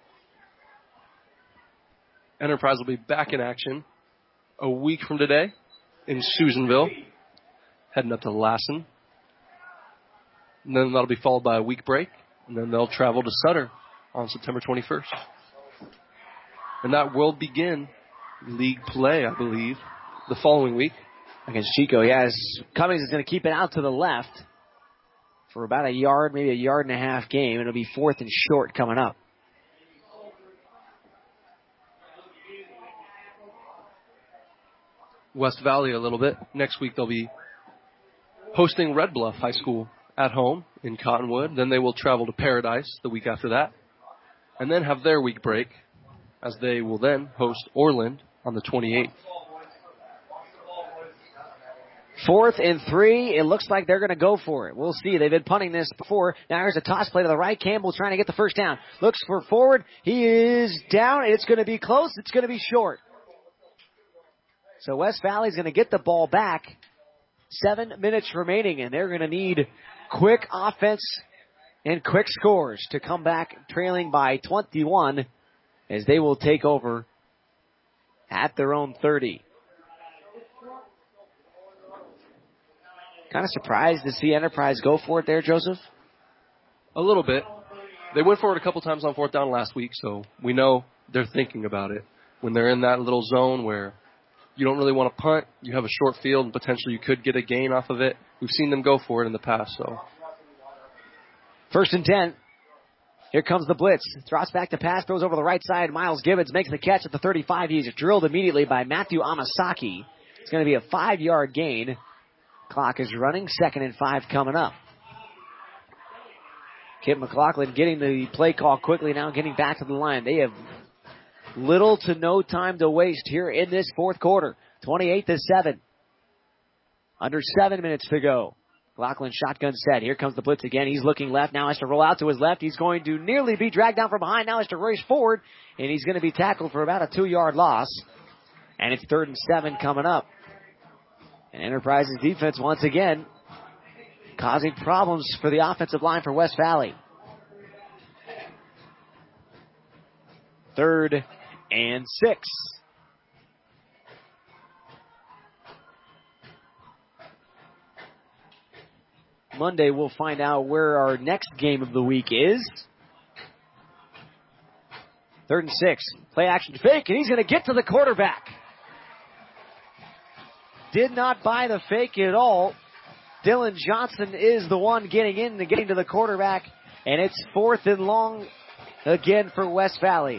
Enterprise will be back in action a week from today in Susanville, heading up to Lassen. And then that'll be followed by a week break. And then they'll travel to Sutter on September 21st. And that will begin league play, I believe, the following week. Against Chico, yes. Cummings is going to keep it out to the left for about a yard, maybe a yard and a half game. It'll be 4th and short coming up. West Valley a little bit. Next week they'll be hosting Red Bluff High School at home in Cottonwood. Then they will travel to Paradise the week after that. And then have their week break as they will then host Orland on the 28th. 4th and 3. It looks like they're going to go for it. We'll see. They've been punting this before. Now here's a toss play to the right. Campbell trying to get the first down. Looks for forward. He is down. It's going to be close. It's going to be short. So West Valley's going to get the ball back. 7 minutes remaining, and they're going to need quick offense and quick scores to come back trailing by 21 as they will take over at their own 30. Kind of surprised to see Enterprise go for it there, Joseph? A little bit. They went for it a couple times on 4th down last week, so we know they're thinking about it. When they're in that little zone where you don't really want to punt, you have a short field, and potentially you could get a gain off of it. We've seen them go for it in the past, so. 1st and 10. Here comes the blitz. Throws back to pass, throws over the right side. Miles Gibbons makes the catch at the 35. He's drilled immediately by Matthew Amasaki. It's going to be a 5-yard gain. Clock is running. 2nd and 5 coming up. Kip McLaughlin getting the play call quickly now, getting back to the line. They have little to no time to waste here in this 4th quarter. 28-7. Under 7 minutes to go. McLaughlin shotgun set. Here comes the blitz again. He's looking left. Now has to roll out to his left. He's going to nearly be dragged down from behind. Now has to race forward. And he's going to be tackled for about a 2-yard loss. And it's 3rd and 7 coming up. And Enterprise's defense once again causing problems for the offensive line for West Valley. 3rd and 6. Monday we'll find out where our next game of the week is. 3rd and 6. Play action fake, and he's going to get to the quarterback. Did not buy the fake at all. Dylan Johnson is the one getting to the quarterback, and it's 4th and long again for West Valley.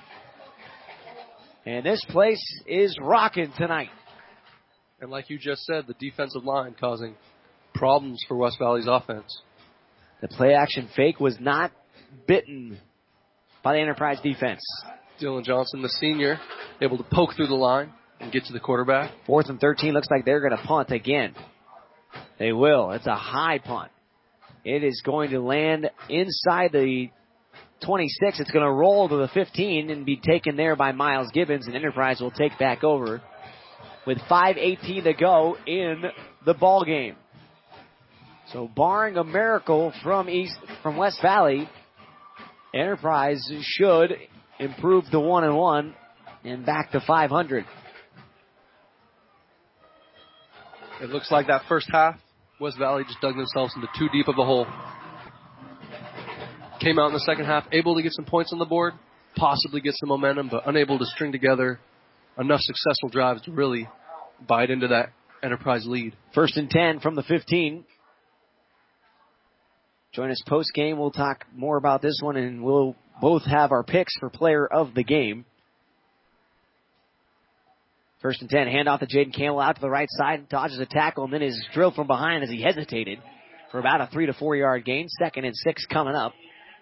And this place is rocking tonight. And like you just said, the defensive line causing problems for West Valley's offense. The play action fake was not bitten by the Enterprise defense. Dylan Johnson, the senior, able to poke through the line and get to the quarterback. 4th and 13. Looks like they're going to punt again. They will. It's a high punt. It is going to land inside the 26. It's going to roll to the 15 and be taken there by Miles Gibbons, and Enterprise will take back over with 5:18 to go in the ball game. So barring a miracle from West Valley, Enterprise should improve to 1-1 and back to 500. It looks like that first half, West Valley just dug themselves into too deep of a hole. Came out in the second half, able to get some points on the board, possibly get some momentum, but unable to string together enough successful drives to really bite into that Enterprise lead. 1st and 10 from the 15. Join us post game. We'll talk more about this one, and we'll both have our picks for player of the game. 1st and 10. Handoff to Jaden Campbell out to the right side, dodges a tackle, and then is drilled from behind as he hesitated for about a 3 to 4 yard gain. 2nd and 6 coming up.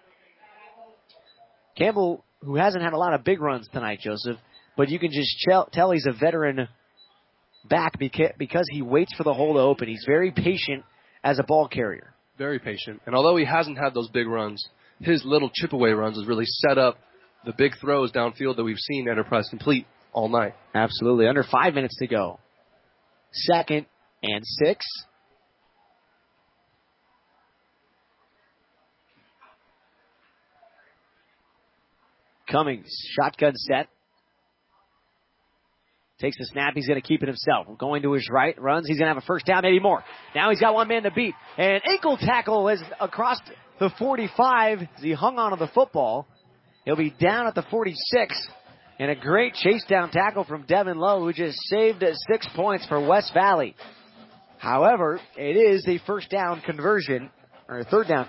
Campbell, who hasn't had a lot of big runs tonight, Joseph, but you can just tell he's a veteran back because he waits for the hole to open. He's very patient as a ball carrier. Very patient. And although he hasn't had those big runs, his little chip away runs has really set up the big throws downfield that we've seen Enterprise complete all night. Absolutely. Under 5 minutes to go. 2nd and 6. Cummings, shotgun set. Takes the snap. He's going to keep it himself. Going to his right. Runs. He's going to have a first down, maybe more. Now he's got one man to beat. And ankle tackle is across the 45 as he hung onto the football. He'll be down at the 46. And a great chase down tackle from Devin Lowe, who just saved 6 points for West Valley. However, it is a third down conversion, And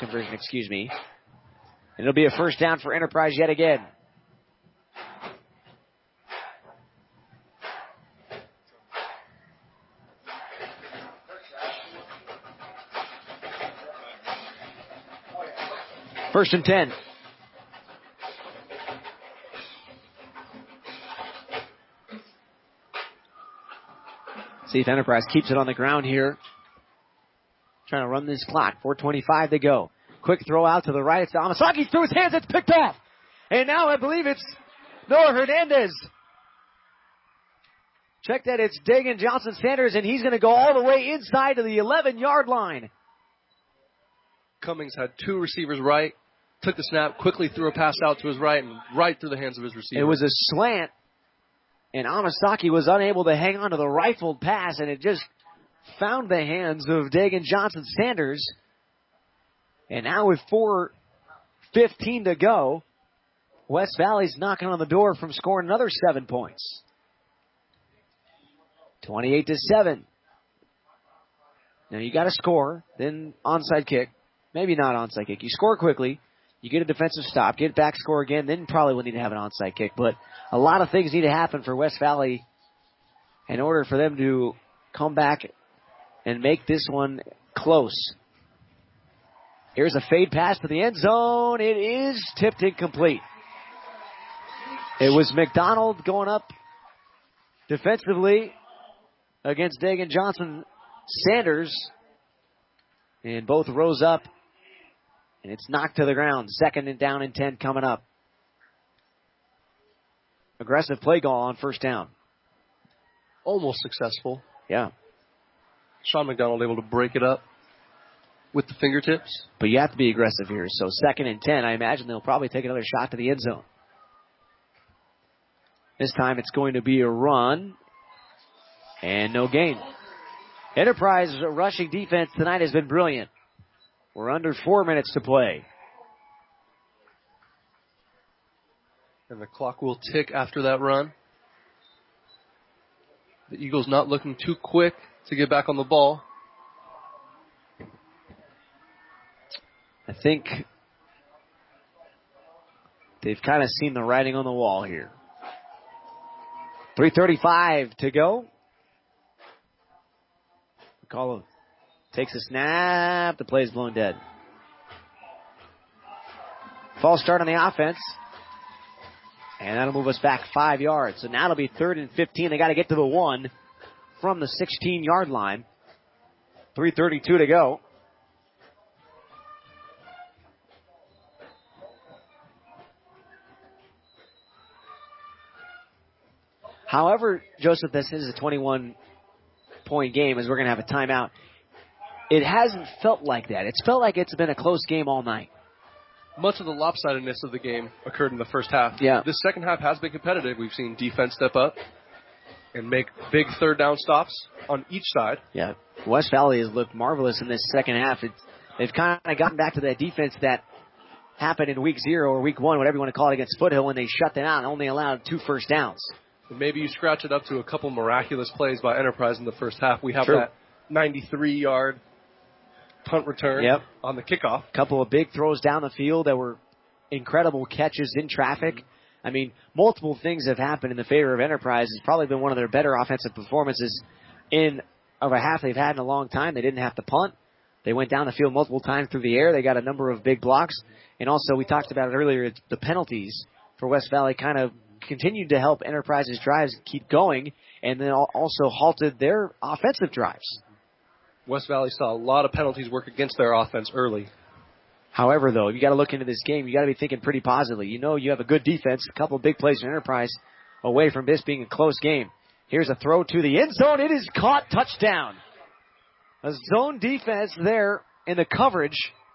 it'll be a first down for Enterprise yet again. First and 10. See if Enterprise keeps it on the ground here. Trying to run this clock. 4:25 to go. Quick throw out to the right. It's Amasaki through his hands. It's picked off. And now I believe it's Noah Hernandez. Check that. It's Dagan Johnson Sanders, and he's going to go all the way inside to the 11-yard line. Cummings had 2 receivers right, took the snap, quickly threw a pass out to his right, and right through the hands of his receiver. It was a slant, and Amasaki was unable to hang on to the rifled pass, and it just found the hands of Dagan Johnson Sanders. And now with 4:15 to go, West Valley's knocking on the door from scoring another 7 points. 28-7. Now you got to score, then onside kick. Maybe not onside kick. You score quickly, you get a defensive stop, get back, score again, then probably will need to have an onside kick. But a lot of things need to happen for West Valley in order for them to come back and make this one close. Here's a fade pass to the end zone. It is tipped incomplete. It was McDonald going up defensively against Dagan Johnson Sanders. And both rose up. And it's knocked to the ground. 2nd and down and 10 coming up. Aggressive play call on first down. Almost successful. Yeah. Sean McDonald able to break it up with the fingertips. But you have to be aggressive here. So 2nd and 10, I imagine they'll probably take another shot to the end zone. This time it's going to be a run. And no gain. Enterprise rushing defense tonight has been brilliant. We're under 4 minutes to play. And the clock will tick after that run. The Eagles not looking too quick to get back on the ball. I think they've kind of seen the writing on the wall here. 3:35 to go. McCullough takes a snap. The play is blown dead. False start on the offense. And that'll move us back 5 yards. So now it'll be 3rd and 15. They got to get to the 1 from the 16-yard line. 3:32 to go. However, Joseph, this is a 21-point game as we're going to have a timeout. It hasn't felt like that. It's felt like it's been a close game all night. Much of the lopsidedness of the game occurred in the first half. Yeah. This second half has been competitive. We've seen defense step up and make big third down stops on each side. Yeah, West Valley has looked marvelous in this second half. They've kind of gotten back to that defense that happened in week 0 or week 1, whatever you want to call it, against Foothill when they shut them out and only allowed 2 first downs. And maybe you scratch it up to a couple miraculous plays by Enterprise in the first half. We have True. that 93-yard punt return on the kickoff. A couple of big throws down the field that were incredible catches in traffic. I mean, multiple things have happened in the favor of Enterprise. It's probably been one of their better offensive performances of a half they've had in a long time. They didn't have to punt. They went down the field multiple times through the air. They got a number of big blocks. And also, we talked about it earlier, the penalties for West Valley kind of continued to help Enterprise's drives keep going and then also halted their offensive drives. West Valley saw a lot of penalties work against their offense early. However, though, you got to look into this game. You got to be thinking pretty positively. You know you have a good defense, a couple of big plays for Enterprise away from this being a close game. Here's a throw to the end zone. It is caught. Touchdown. A zone defense there in the coverage.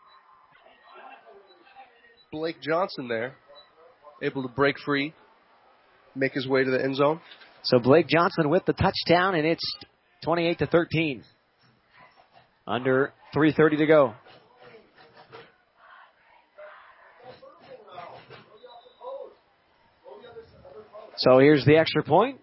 Blake Johnson there, able to break free, make his way to the end zone. So Blake Johnson with the touchdown, and it's 28-13. Under 3:30 to go. So here's the extra point.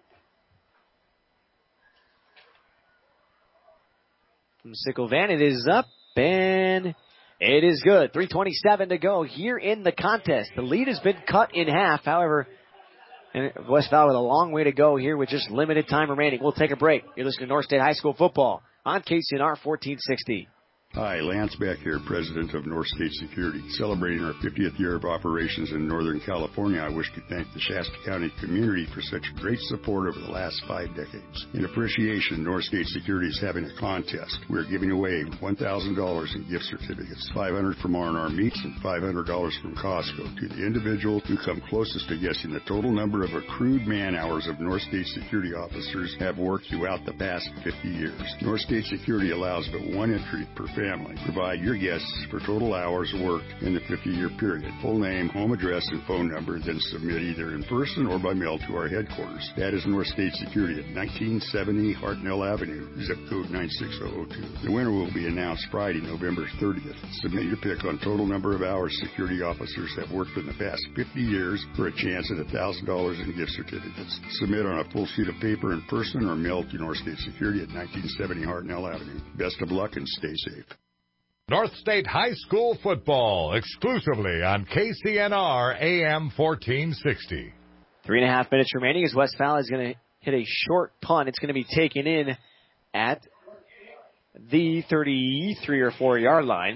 From Sickle Van, it is up, and it is good. 3:27 to go here in the contest. The lead has been cut in half. However, West Valley with a long way to go here with just limited time remaining. We'll take a break. You're listening to North State High School football on KCNR 1460. Hi, Lance Beck here, President of North State Security. Celebrating our 50th year of operations in Northern California, I wish to thank the Shasta County community for such great support over the last 5 decades. In appreciation, North State Security is having a contest. We're giving away $1,000 in gift certificates, $500 from R&R Meats and $500 from Costco to the individual who come closest to guessing the total number of accrued man hours of North State Security officers have worked throughout the past 50 years. North State Security allows but one entry per family. Provide your guesses for total hours worked in the 50-year period. Full name, home address, and phone number, then submit either in person or by mail to our headquarters. That is North State Security at 1970 Hartnell Avenue, zip code 96002. The winner will be announced Friday, November 30th. Submit your pick on total number of hours security officers have worked in the past 50 years for a chance at $1,000 in gift certificates. Submit on a full sheet of paper in person or mail to North State Security at 1970 Hartnell Avenue. Best of luck and stay safe. North State High School football exclusively on KCNR AM 1460. 3.5 minutes remaining as West Valley is going to hit a short punt. It's going to be taken in at the 33 or 4 yard line.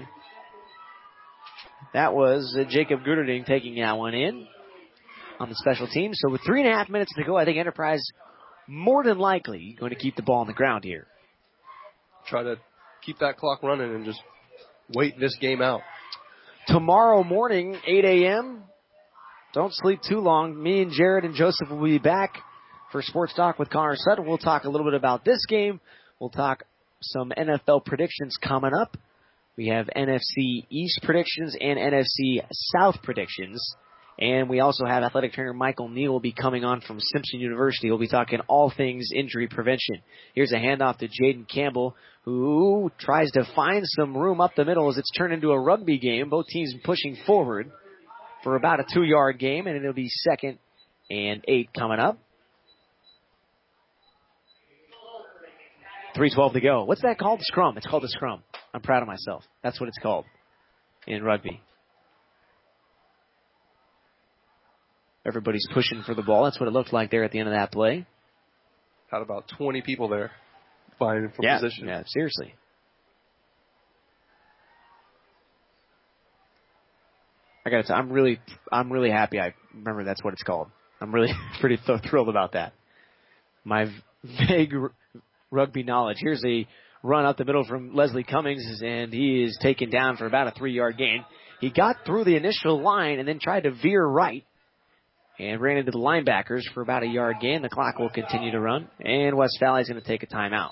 That was Jacob Gooderding taking that one in on the special team. So with 3.5 minutes to go, I think Enterprise more than likely going to keep the ball on the ground here. Try to keep that clock running and just wait this game out. Tomorrow morning, 8 a.m. Don't sleep too long. Me and Jared and Joseph will be back for Sports Talk with Connor Sutton. We'll talk a little bit about this game. We'll talk some NFL predictions coming up. We have NFC East predictions and NFC South predictions. And we also have athletic trainer Michael Neal will be coming on from Simpson University. We'll be talking all things injury prevention. Here's a handoff to Jaden Campbell, who tries to find some room up the middle as it's turned into a rugby game. Both teams pushing forward for about a 2-yard game, and it'll be 2nd and 8 coming up. 3:12 to go. What's that called? Scrum. It's called a scrum. I'm proud of myself. That's what it's called in rugby. Everybody's pushing for the ball. That's what it looked like there at the end of that play. Had about 20 people there vying for position. Yeah, seriously. I got to tell you, I'm really happy I remember that's what it's called. I'm really pretty thrilled about that. My vague rugby knowledge. Here's a run up the middle from Leslie Cummings, and he is taken down for about a 3-yard gain. He got through the initial line and then tried to veer right. and ran into the linebackers for about a yard gain. The clock will continue to run, and West Valley's going to take a timeout.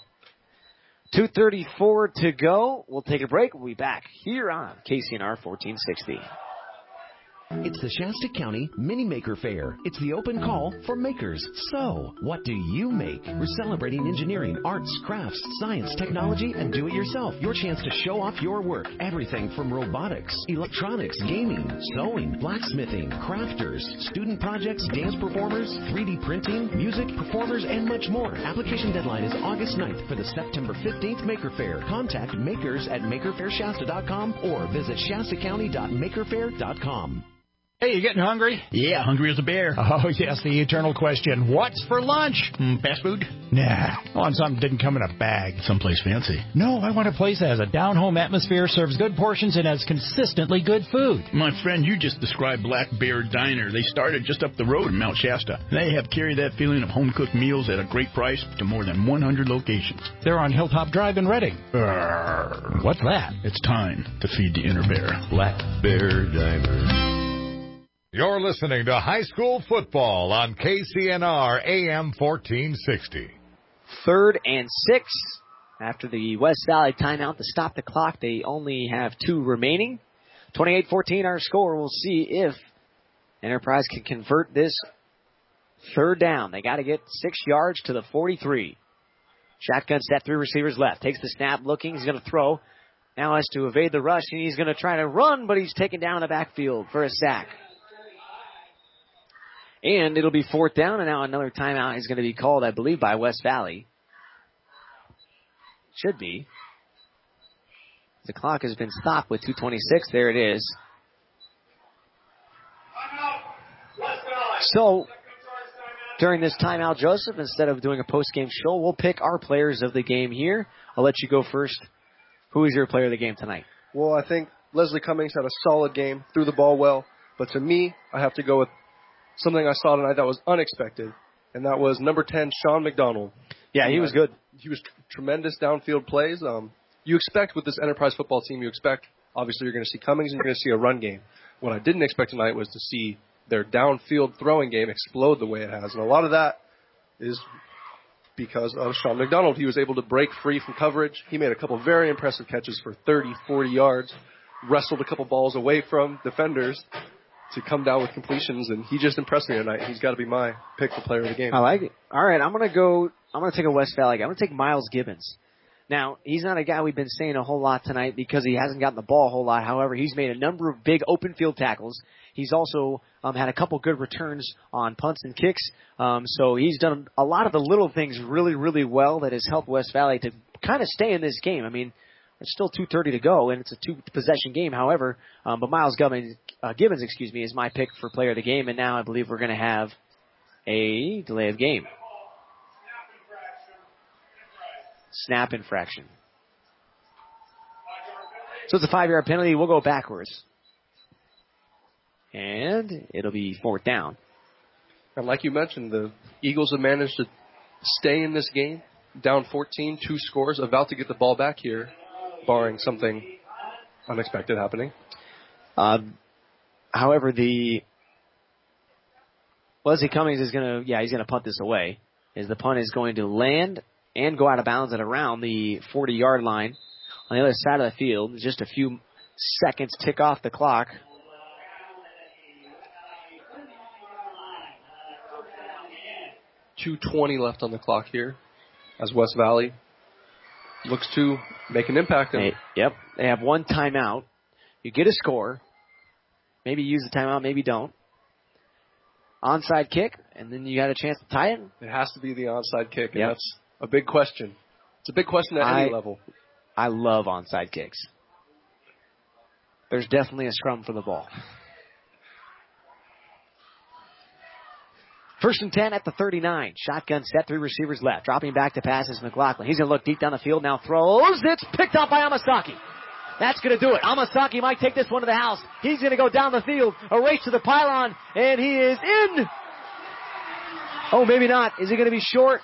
2:34 to go. We'll take a break. We'll be back here on KCNR 1460. It's the Shasta County Mini Maker Fair. It's the open call for makers. So, what do you make? We're celebrating engineering, arts, crafts, science, technology, and do-it-yourself. Your chance to show off your work. Everything from robotics, electronics, gaming, sewing, blacksmithing, crafters, student projects, dance performers, 3D printing, music, performers, and much more. Application deadline is August 9th for the September 15th Maker Fair. Contact makers at makerfairshasta.com or visit shastacounty.makerfair.com. Hey, you getting hungry? Yeah, hungry as a bear. Oh, yes, the eternal question. What's for lunch? Fast food? Nah, I want something that didn't come in a bag. Someplace fancy. No, I want a place that has a down-home atmosphere, serves good portions, and has consistently good food. My friend, you just described Black Bear Diner. They started just up the road in Mount Shasta. They have carried that feeling of home-cooked meals at a great price to more than 100 locations. They're on Hilltop Drive in Reading. What's that? It's time to feed the inner bear. Black Bear Diner. You're listening to high school football on KCNR AM 1460. 3rd and 6. After the West Valley timeout to stop the clock, they only have 2 remaining. 28-14 our score. We'll see if Enterprise can convert this 3rd down. They got to get 6 yards to the 43. Shotgun set, 3 receivers left. Takes the snap, looking. He's going to throw. Now has to evade the rush, and he's going to try to run, but he's taken down in the backfield for a sack. And it'll be 4th down, and now another timeout is going to be called, I believe, by West Valley. Should be. The clock has been stopped with 2:26. There it is. So, during this timeout, Joseph, instead of doing a post-game show, we'll pick our players of the game here. I'll let you go first. Who is your player of the game tonight? Well, I think Leslie Cummings had a solid game, threw the ball well. But to me, I have to go with something I saw tonight that was unexpected, and that was number 10, Sean McDonald. Yeah, he was good. He was tremendous downfield plays. You expect with this Enterprise football team, obviously you're going to see Cummings and you're going to see a run game. What I didn't expect tonight was to see their downfield throwing game explode the way it has. And a lot of that is because of Sean McDonald. He was able to break free from coverage. He made a couple very impressive catches for 30, 40 yards, wrestled a couple balls away from defenders to come down with completions, and he just impressed me tonight. He's got to be my pick for player of the game. I like it. All right, I'm going to take a West Valley guy. I'm going to take Miles Gibbons. Now, he's not a guy we've been saying a whole lot tonight because he hasn't gotten the ball a whole lot. However, he's made a number of big open field tackles. He's also had a couple good returns on punts and kicks. So he's done a lot of the little things really, really well that has helped West Valley to kind of stay in this game. I mean, it's still 2:30 to go, and it's a 2-possession game. However, but Miles Gibbons, is my pick for player of the game. And now I believe we're going to have a delay of game. Snap infraction. So it's a 5-yard penalty. We'll go backwards. And it'll be 4th down. And like you mentioned, the Eagles have managed to stay in this game, down 14, 2 scores, about to get the ball back here, barring something unexpected happening. However, Leslie Cummings is going to punt this away. The punt is going to land and go out of bounds at around the 40-yard line on the other side of the field. Just a few seconds tick off the clock. .220 left on the clock here as West Valley looks to make an impact. They have one timeout. You get a score. Maybe use the timeout, maybe don't. Onside kick, and then you got a chance to tie it. It has to be the onside kick, and that's a big question. It's a big question at any level. I love onside kicks. There's definitely a scrum for the ball. 1st and 10 at the 39. Shotgun set, 3 receivers left. Dropping back to pass is McLaughlin. He's going to look deep down the field, now throws. It's picked up by Amasaki. That's going to do it. Amasaki might take this one to the house. He's going to go down the field, a race to the pylon, and he is in. Oh, maybe not. Is he going to be short?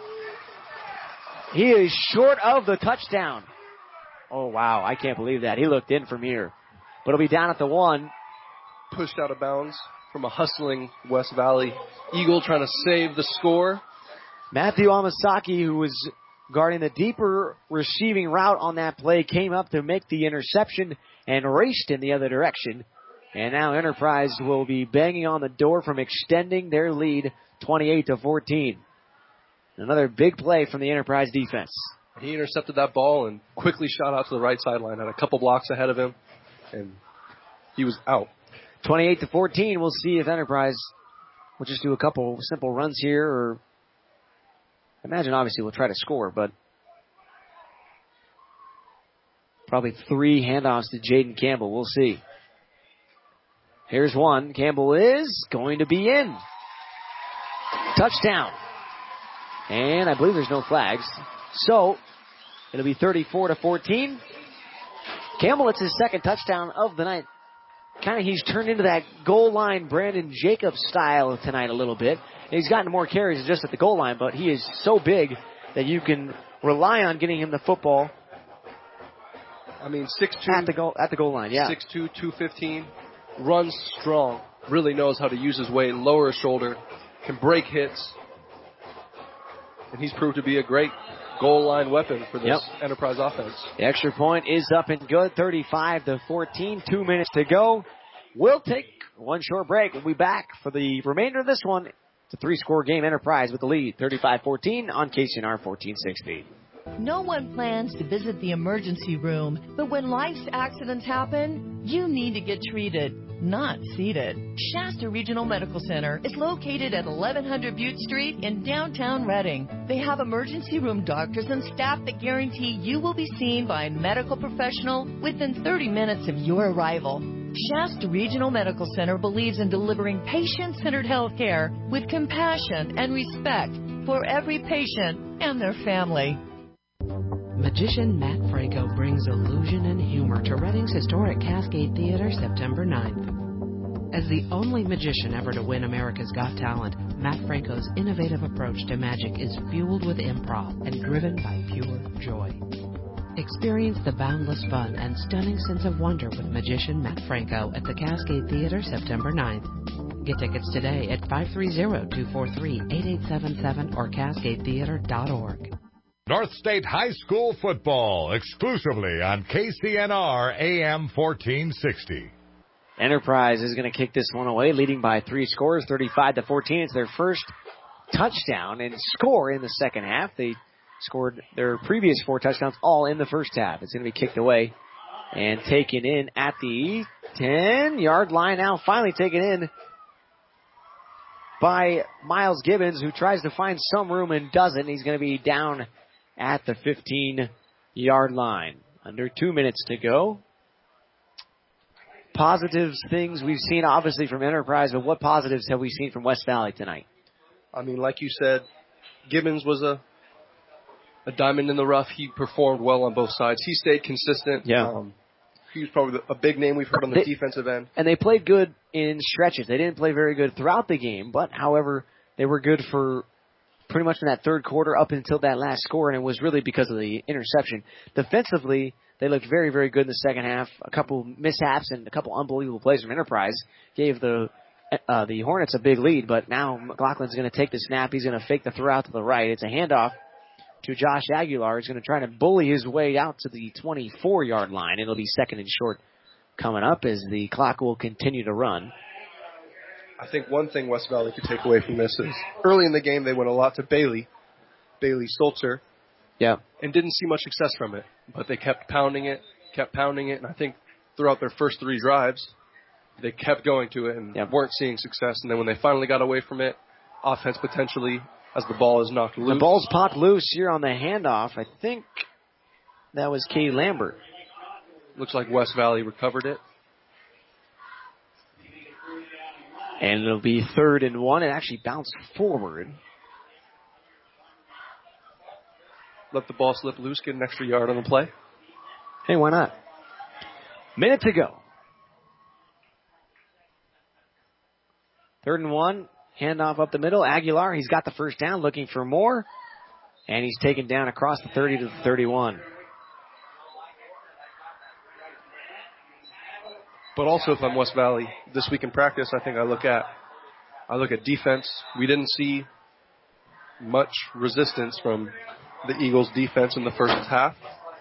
He is short of the touchdown. Oh, wow. I can't believe that. He looked in from here. But he'll be down at the 1. Pushed out of bounds. from a hustling West Valley Eagle trying to save the score. Matthew Amasaki, who was guarding the deeper receiving route on that play, came up to make the interception and raced in the other direction. And now Enterprise will be banging on the door from extending their lead 28-14. Another big play from the Enterprise defense. He intercepted that ball and quickly shot out to the right sideline, had a couple blocks ahead of him, and he was out. 28-14. We'll see if Enterprise will just do a couple simple runs here, or I imagine obviously we'll try to score, but probably 3 handoffs to Jaden Campbell. We'll see. Here's one. Campbell is going to be in. Touchdown. And I believe there's no flags. So it'll be 34-14. Campbell, it's his second touchdown of the night. He's turned into that goal line Brandon Jacobs style tonight a little bit. He's gotten more carries just at the goal line, but he is so big that you can rely on getting him the football. I mean, 6'2", at the goal line, yeah. 6'2", 215, runs strong, really knows how to use his weight, lower his shoulder, can break hits, and he's proved to be a great goal line weapon for this Enterprise offense. The extra point is up and good, 35-14, 2 minutes to go. We'll take one short break. We'll be back for the remainder of this one. It's a 3-score game. Enterprise with the lead, 35-14 on KCNR 1460. No one plans to visit the emergency room, but when life's accidents happen, you need to get treated, not seated. Shasta Regional Medical Center is located at 1100 Butte Street in downtown Reading. They have emergency room doctors and staff that guarantee you will be seen by a medical professional within 30 minutes of your arrival. Shasta Regional Medical Center believes in delivering patient-centered health care with compassion and respect for every patient and their family. Magician Matt Franco brings illusion and humor to Reading's historic Cascade Theater September 9th. As the only magician ever to win America's Got Talent, Matt Franco's innovative approach to magic is fueled with improv and driven by pure joy. Experience the boundless fun and stunning sense of wonder with magician Matt Franco at the Cascade Theater September 9th. Get tickets today at 530-243-8877 or cascadetheater.org. North State High School football, exclusively on KCNR AM 1460. Enterprise is going to kick this one away, leading by 3 scores, 35-14. It's their first touchdown and score in the second half. They scored their previous 4 touchdowns all in the first half. It's going to be kicked away and taken in at the 10-yard line now. Finally taken in by Miles Gibbons, who tries to find some room and doesn't. He's going to be down at the 15-yard line. Under 2 minutes to go. Positives, things we've seen obviously from Enterprise, but what positives have we seen from West Valley tonight? I mean, like you said, Gibbons was a diamond in the rough. He performed well on both sides. He stayed consistent. Yeah. He was probably a big name we've heard on the defensive end. And they played good in stretches. They didn't play very good throughout the game, but however, they were good for pretty much in that third quarter up until that last score, and it was really because of the interception. Defensively, they looked very, very good in the second half. A couple mishaps and a couple unbelievable plays from Enterprise gave the Hornets a big lead, but now McLaughlin's going to take the snap. He's going to fake the throw out to the right. It's a handoff to Josh Aguilar. He's going to try to bully his way out to the 24-yard line. It'll be second and short coming up as the clock will continue to run. I think one thing West Valley could take away from this is early in the game they went a lot to Bailey Stolzer. Yeah. And didn't see much success from it. But they kept pounding it. And I think throughout their first 3 drives, they kept going to it and weren't seeing success. And then when they finally got away from it, offense potentially, as the ball is knocked loose. The ball's popped loose here on the handoff. I think that was Katie Lambert. Looks like West Valley recovered it. And it'll be 3rd and 1. It actually bounced forward. Let the ball slip loose, get an extra yard on the play. Hey, why not? Minute to go. 3rd and 1. Handoff up the middle. Aguilar, he's got the first down, looking for more. And he's taken down across the 30 to the 31. But also, if I'm West Valley this week in practice, I think I look at defense. We didn't see much resistance from the Eagles' defense in the first half.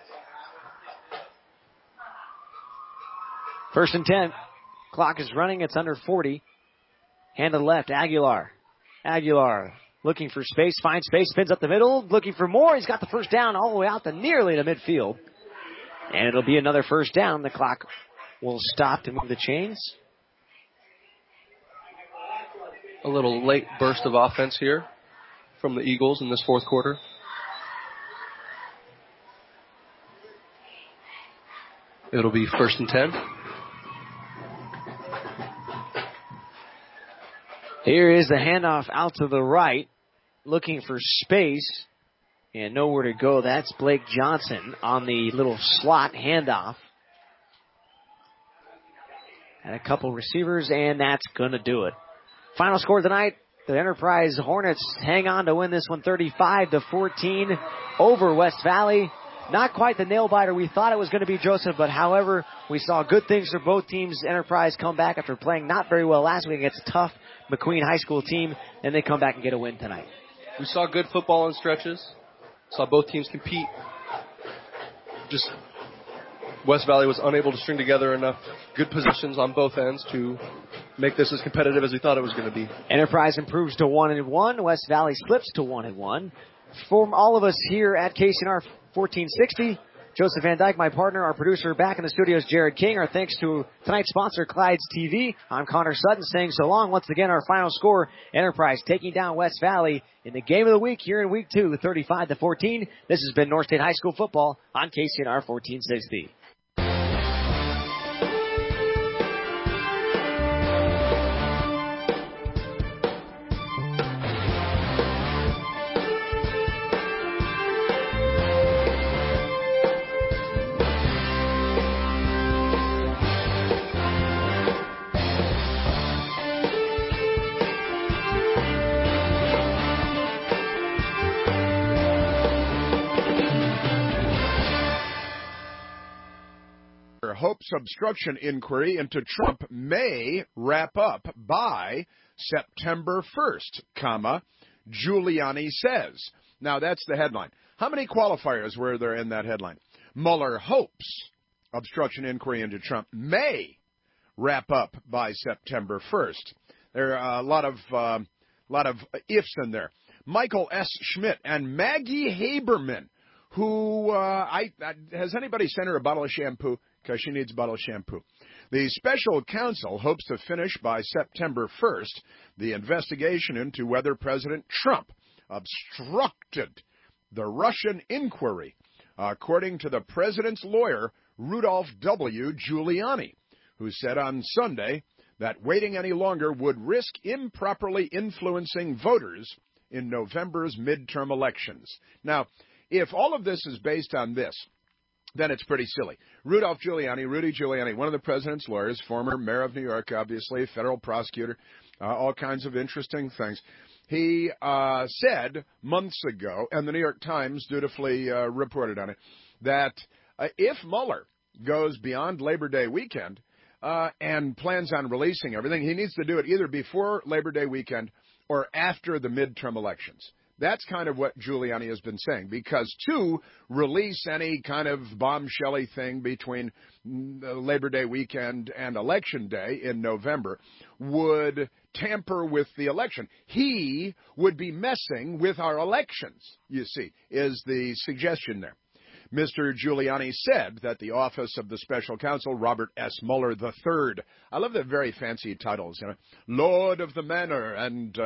1st and 10. Clock is running. It's under 40. Hand to the left. Aguilar looking for space. Finds space. Spins up the middle. Looking for more. He's got the first down all the way out to nearly to midfield. And it'll be another first down. The clock will stop to move the chains. A little late burst of offense here from the Eagles in this fourth quarter. It'll be 1st and 10. Here is the handoff out to the right, looking for space and nowhere to go. That's Blake Johnson on the little slot handoff. And a couple receivers, and that's going to do it. Final score tonight, the Enterprise Hornets hang on to win this one 35-14 over West Valley. Not quite the nail-biter we thought it was going to be, Joseph, but however, we saw good things for both teams. Enterprise come back after playing not very well last week against a tough McQueen High School team, and they come back and get a win tonight. We saw good football in stretches. Saw both teams compete. Just West Valley was unable to string together enough good positions on both ends to make this as competitive as we thought it was going to be. Enterprise improves to 1-1. West Valley slips to 1-1. From all of us here at KCNR 1460, Joseph Van Dyke, my partner, our producer back in the studios, Jared King. Our thanks to tonight's sponsor, Clyde's TV. I'm Connor Sutton saying so long. Once again, our final score, Enterprise taking down West Valley in the game of the week here in week 2, 35-14. This has been North State High School football on KCNR 1460. Hope's obstruction inquiry into Trump may wrap up by September 1st, Giuliani says. Now, that's the headline. How many qualifiers were there in that headline? Mueller hopes obstruction inquiry into Trump may wrap up by September 1st. There are a lot of ifs in there. Michael S. Schmidt and Maggie Haberman, who has anybody sent her a bottle of shampoo? Because she needs a bottle of shampoo. The special counsel hopes to finish by September 1st the investigation into whether President Trump obstructed the Russian inquiry, according to the president's lawyer, Rudolph W. Giuliani, who said on Sunday that waiting any longer would risk improperly influencing voters in November's midterm elections. Now, if all of this is based on this, then it's pretty silly. Rudy Giuliani, one of the president's lawyers, former mayor of New York, obviously, federal prosecutor, all kinds of interesting things. He said months ago, and the New York Times dutifully reported on it, that if Mueller goes beyond Labor Day weekend and plans on releasing everything, he needs to do it either before Labor Day weekend or after the midterm elections. That's kind of what Giuliani has been saying, because to release any kind of bombshelly thing between Labor Day weekend and Election Day in November would tamper with the election. He would be messing with our elections, you see, is the suggestion there. Mr. Giuliani said that the office of the special counsel, Robert S. Mueller III, I love the very fancy titles, Lord of the Manor and...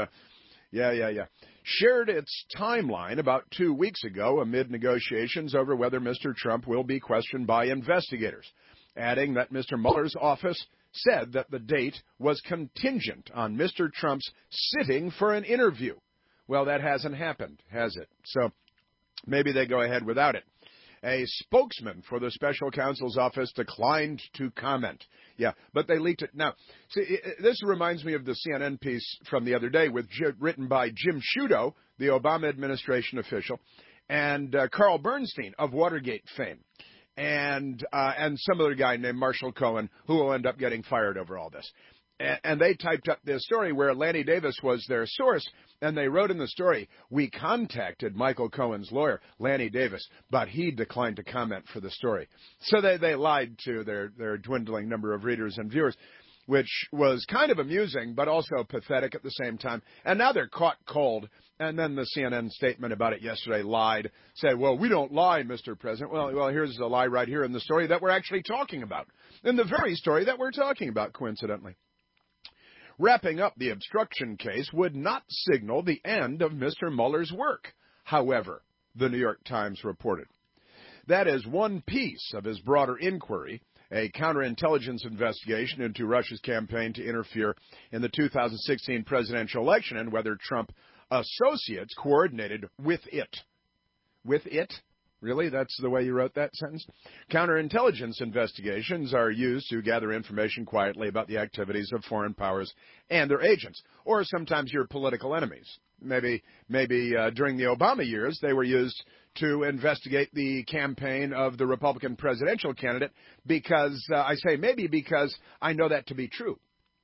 shared its timeline about 2 weeks ago amid negotiations over whether Mr. Trump will be questioned by investigators, adding that Mr. Mueller's office said that the date was contingent on Mr. Trump's sitting for an interview. Well, that hasn't happened, has it? So maybe they go ahead without it. A spokesman for the special counsel's office declined to comment. Yeah, but they leaked it. Now, see, this reminds me of the CNN piece from the other day written by Jim Sciutto, the Obama administration official, and Carl Bernstein of Watergate fame. and some other guy named Marshall Cohen, who will end up getting fired over all this. And they typed up this story where Lanny Davis was their source, and they wrote in the story, "We contacted Michael Cohen's lawyer, Lanny Davis, but he declined to comment for the story." So they lied to their dwindling number of readers and viewers, which was kind of amusing, but also pathetic at the same time. And now they're caught cold. And then the CNN statement about it yesterday lied, said, "Well, we don't lie, Mr. President." Well, here's the lie right here in the story that we're actually talking about, in the very story that we're talking about, coincidentally. Wrapping up the obstruction case would not signal the end of Mr. Mueller's work, however, the New York Times reported. That is one piece of his broader inquiry, a counterintelligence investigation into Russia's campaign to interfere in the 2016 presidential election and whether Trump associates coordinated with it. With it? Really? That's the way you wrote that sentence? Counterintelligence investigations are used to gather information quietly about the activities of foreign powers and their agents, or sometimes your political enemies. Maybe during the Obama years, they were used to investigate the campaign of the Republican presidential candidate because, I say maybe because I know that to be true.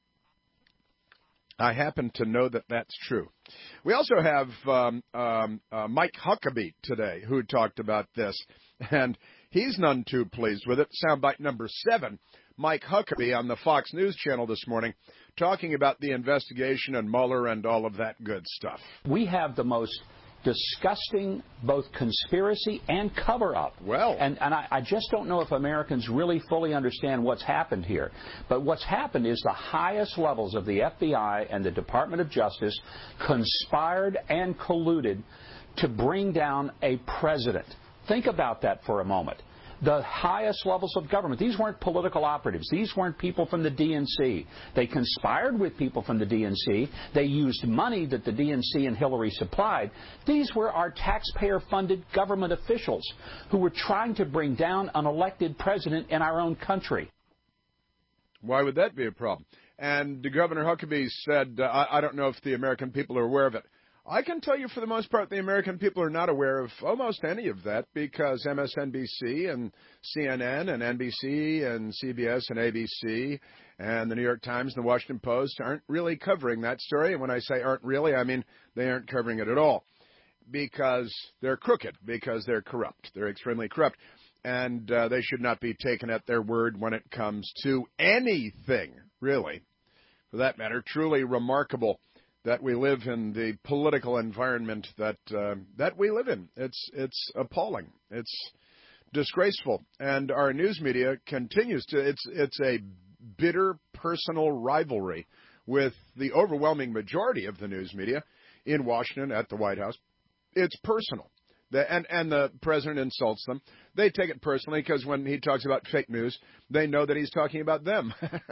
I happen to know that that's true. We also have Mike Huckabee today who talked about this, and he's none too pleased with it. Soundbite number 7, Mike Huckabee on the Fox News channel this morning talking about the investigation and Mueller and all of that good stuff. We have the most disgusting both conspiracy and cover-up. Well, and I just don't know if Americans really fully understand what's happened here. But what's happened is the highest levels of the FBI and the Department of Justice conspired and colluded to bring down a president. Think about that for a moment. The highest levels of government. These weren't political operatives. These weren't people from the DNC. They conspired with people from the DNC. They used money that the DNC and Hillary supplied. These were our taxpayer-funded government officials who were trying to bring down an elected president in our own country. Why would that be a problem? And Governor Huckabee said, I don't know if the American people are aware of it. I can tell you for the most part the American people are not aware of almost any of that because MSNBC and CNN and NBC and CBS and ABC and the New York Times and the Washington Post aren't really covering that story. And when I say aren't really, I mean they aren't covering it at all because they're crooked, because they're corrupt. They're extremely corrupt. And they should not be taken at their word when it comes to anything, really, for that matter, truly remarkable that we live in the political environment that we live in. It's appalling. It's disgraceful. And our news media continues to, it's a bitter personal rivalry with the overwhelming majority of the news media in Washington at the White House. It's personal. And the president insults them. They take it personally because when he talks about fake news, they know that he's talking about them.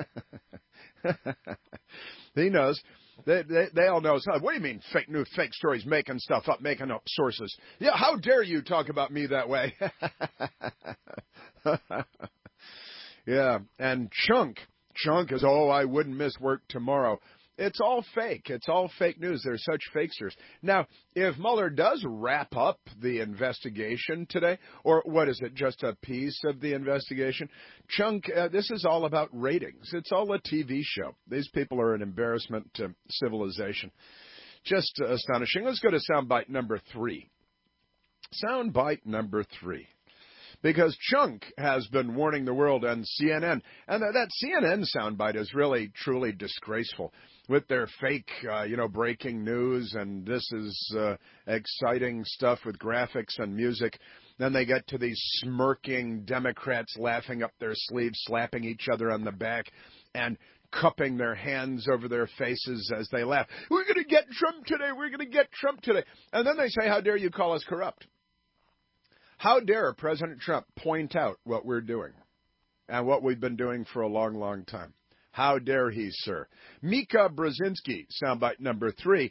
He knows. They all know. What do you mean fake news, fake stories, making stuff up, making up sources? Yeah, how dare you talk about me that way? Yeah, and Chunk is, I wouldn't miss work tomorrow. It's all fake. It's all fake news. They're such fakesters. Now, if Mueller does wrap up the investigation today, or what is it, just a piece of the investigation? Chunk, this is all about ratings. It's all a TV show. These people are an embarrassment to civilization. Just astonishing. Let's go to soundbite number 3. Soundbite number 3. Because Chunk has been warning the world and CNN. And that CNN soundbite is really, truly disgraceful with their fake, breaking news. And this is exciting stuff with graphics and music. Then they get to these smirking Democrats laughing up their sleeves, slapping each other on the back and cupping their hands over their faces as they laugh. We're going to get Trump today. We're going to get Trump today. And then they say, how dare you call us corrupt? How dare President Trump point out what we're doing and what we've been doing for a long, long time? How dare he, sir? Mika Brzezinski, soundbite number 3,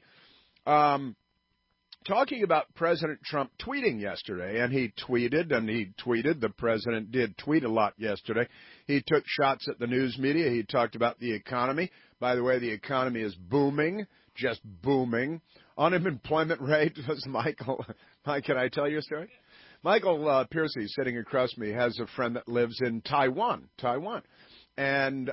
talking about President Trump tweeting yesterday. And he tweeted. The president did tweet a lot yesterday. He took shots at the news media. He talked about the economy. By the way, the economy is booming, just booming. Unemployment rate was, Mike, can I tell you a story? Michael Piercy, sitting across from me, has a friend that lives in Taiwan. And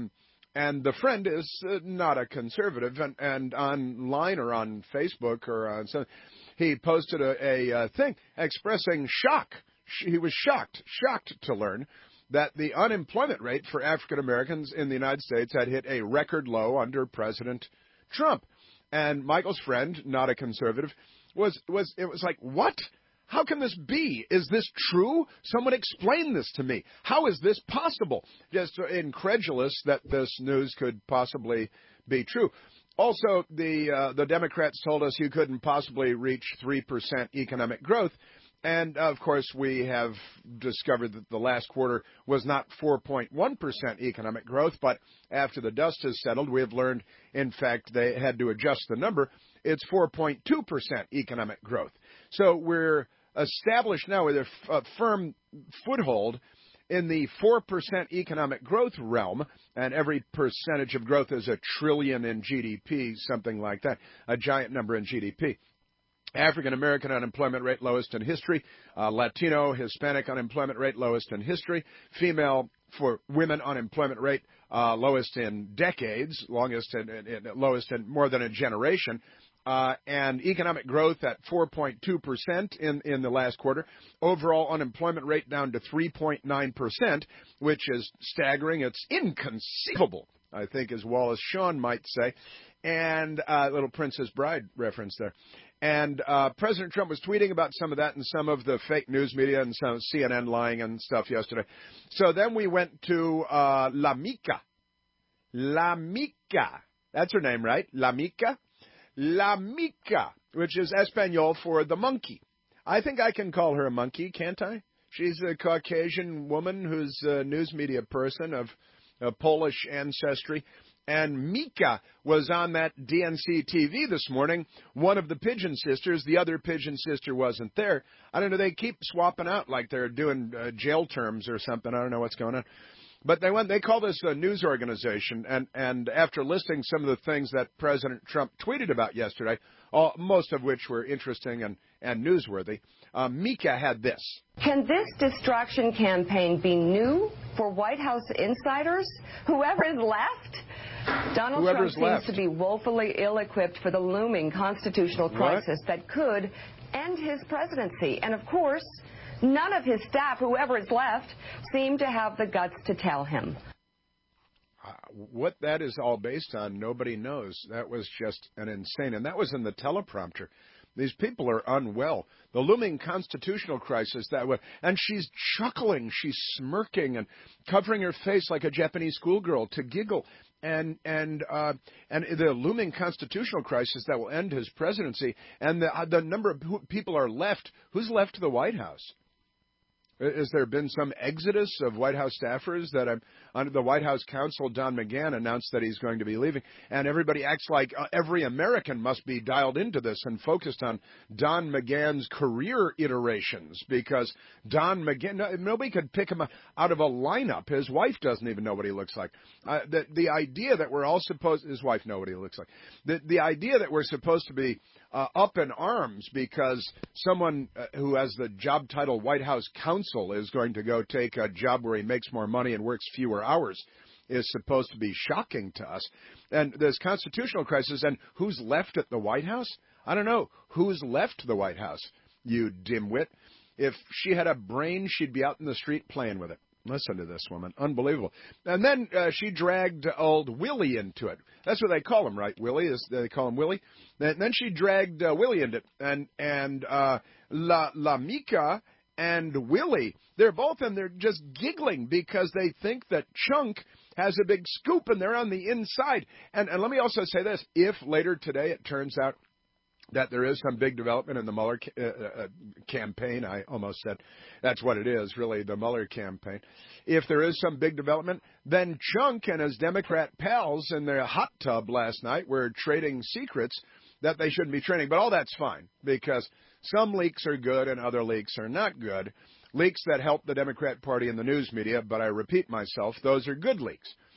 the friend is not a conservative, and online or on Facebook or on something, he posted a thing expressing shock. He was shocked to learn that the unemployment rate for African Americans in the United States had hit a record low under President Trump. And Michael's friend, not a conservative, it was like, what? How can this be? Is this true? Someone explain this to me. How is this possible? Just incredulous that this news could possibly be true. Also, the Democrats told us you couldn't possibly reach 3% economic growth. And, of course, we have discovered that the last quarter was not 4.1% economic growth, but after the dust has settled, we have learned, in fact, they had to adjust the number. It's 4.2% economic growth. So we're established now with a firm foothold in the 4% economic growth realm, and every percentage of growth is $1 trillion in GDP, something like that, a giant number in GDP. African American unemployment rate lowest in history. Latino, Hispanic unemployment rate lowest in history. Female for women unemployment rate lowest in decades, lowest in more than a generation. And economic growth at 4.2% in the last quarter. Overall unemployment rate down to 3.9%, which is staggering. It's inconceivable, I think, as Wallace Shawn might say. And little Princess Bride reference there. And President Trump was tweeting about some of that and some of the fake news media and some CNN lying and stuff yesterday. So then we went to La Mica. La Mica. That's her name, right? La Mica? La Mica, which is Espanol for the monkey. I think I can call her a monkey, can't I? She's a Caucasian woman who's a news media person of Polish ancestry. And Mika was on that DNC TV this morning, one of the Pigeon Sisters. The other Pigeon Sister wasn't there. I don't know, they keep swapping out like they're doing jail terms or something. I don't know what's going on. But they call this a news organization, and after listing some of the things that President Trump tweeted about yesterday, most of which were interesting and newsworthy, Mika had this. Can this distraction campaign be new for White House insiders? Whoever is left? Donald Trump seems to be woefully ill-equipped for the looming constitutional crisis that could end his presidency. And, of course, none of his staff, whoever is left, seem to have the guts to tell him. What that is all based on, nobody knows. That was just an insane. And that was in the teleprompter. These people are unwell. The looming constitutional crisis that way. And she's chuckling, she's smirking and covering her face like a Japanese schoolgirl to giggle. And the looming constitutional crisis that will end his presidency, and the number of people are left. Who's left the White House? Has there been some exodus of White House staffers that under the White House counsel, Don McGahn, announced that he's going to be leaving, and everybody acts like every American must be dialed into this and focused on Don McGahn's career iterations, because Don McGahn, nobody could pick him out of a lineup. His wife doesn't even know what he looks like. The idea that we're all supposed, his wife know what he looks like. The idea that we're supposed to be up in arms because someone who has the job title White House counsel is going to go take a job where he makes more money and works fewer hours is supposed to be shocking to us. And this constitutional crisis, and who's left at the White House? I don't know. Who's left the White House, you dimwit? If she had a brain, she'd be out in the street playing with it. Listen to this woman. Unbelievable. And then she dragged old Willie into it. That's what they call him, right? Willie, they call him Willie. And then she dragged Willie into it. And La Mica and Willie, they're both, and they're just giggling because they think that Chunk has a big scoop and they're on the inside. And let me also say this. If later today it turns out that there is some big development in the Mueller campaign. I almost said that's what it is, really, the Mueller campaign. If there is some big development, then Chunk and his Democrat pals in their hot tub last night were trading secrets that they shouldn't be trading. But all that's fine, because some leaks are good and other leaks are not good. Leaks that help the Democrat Party and the news media, but I repeat myself, those are good leaks.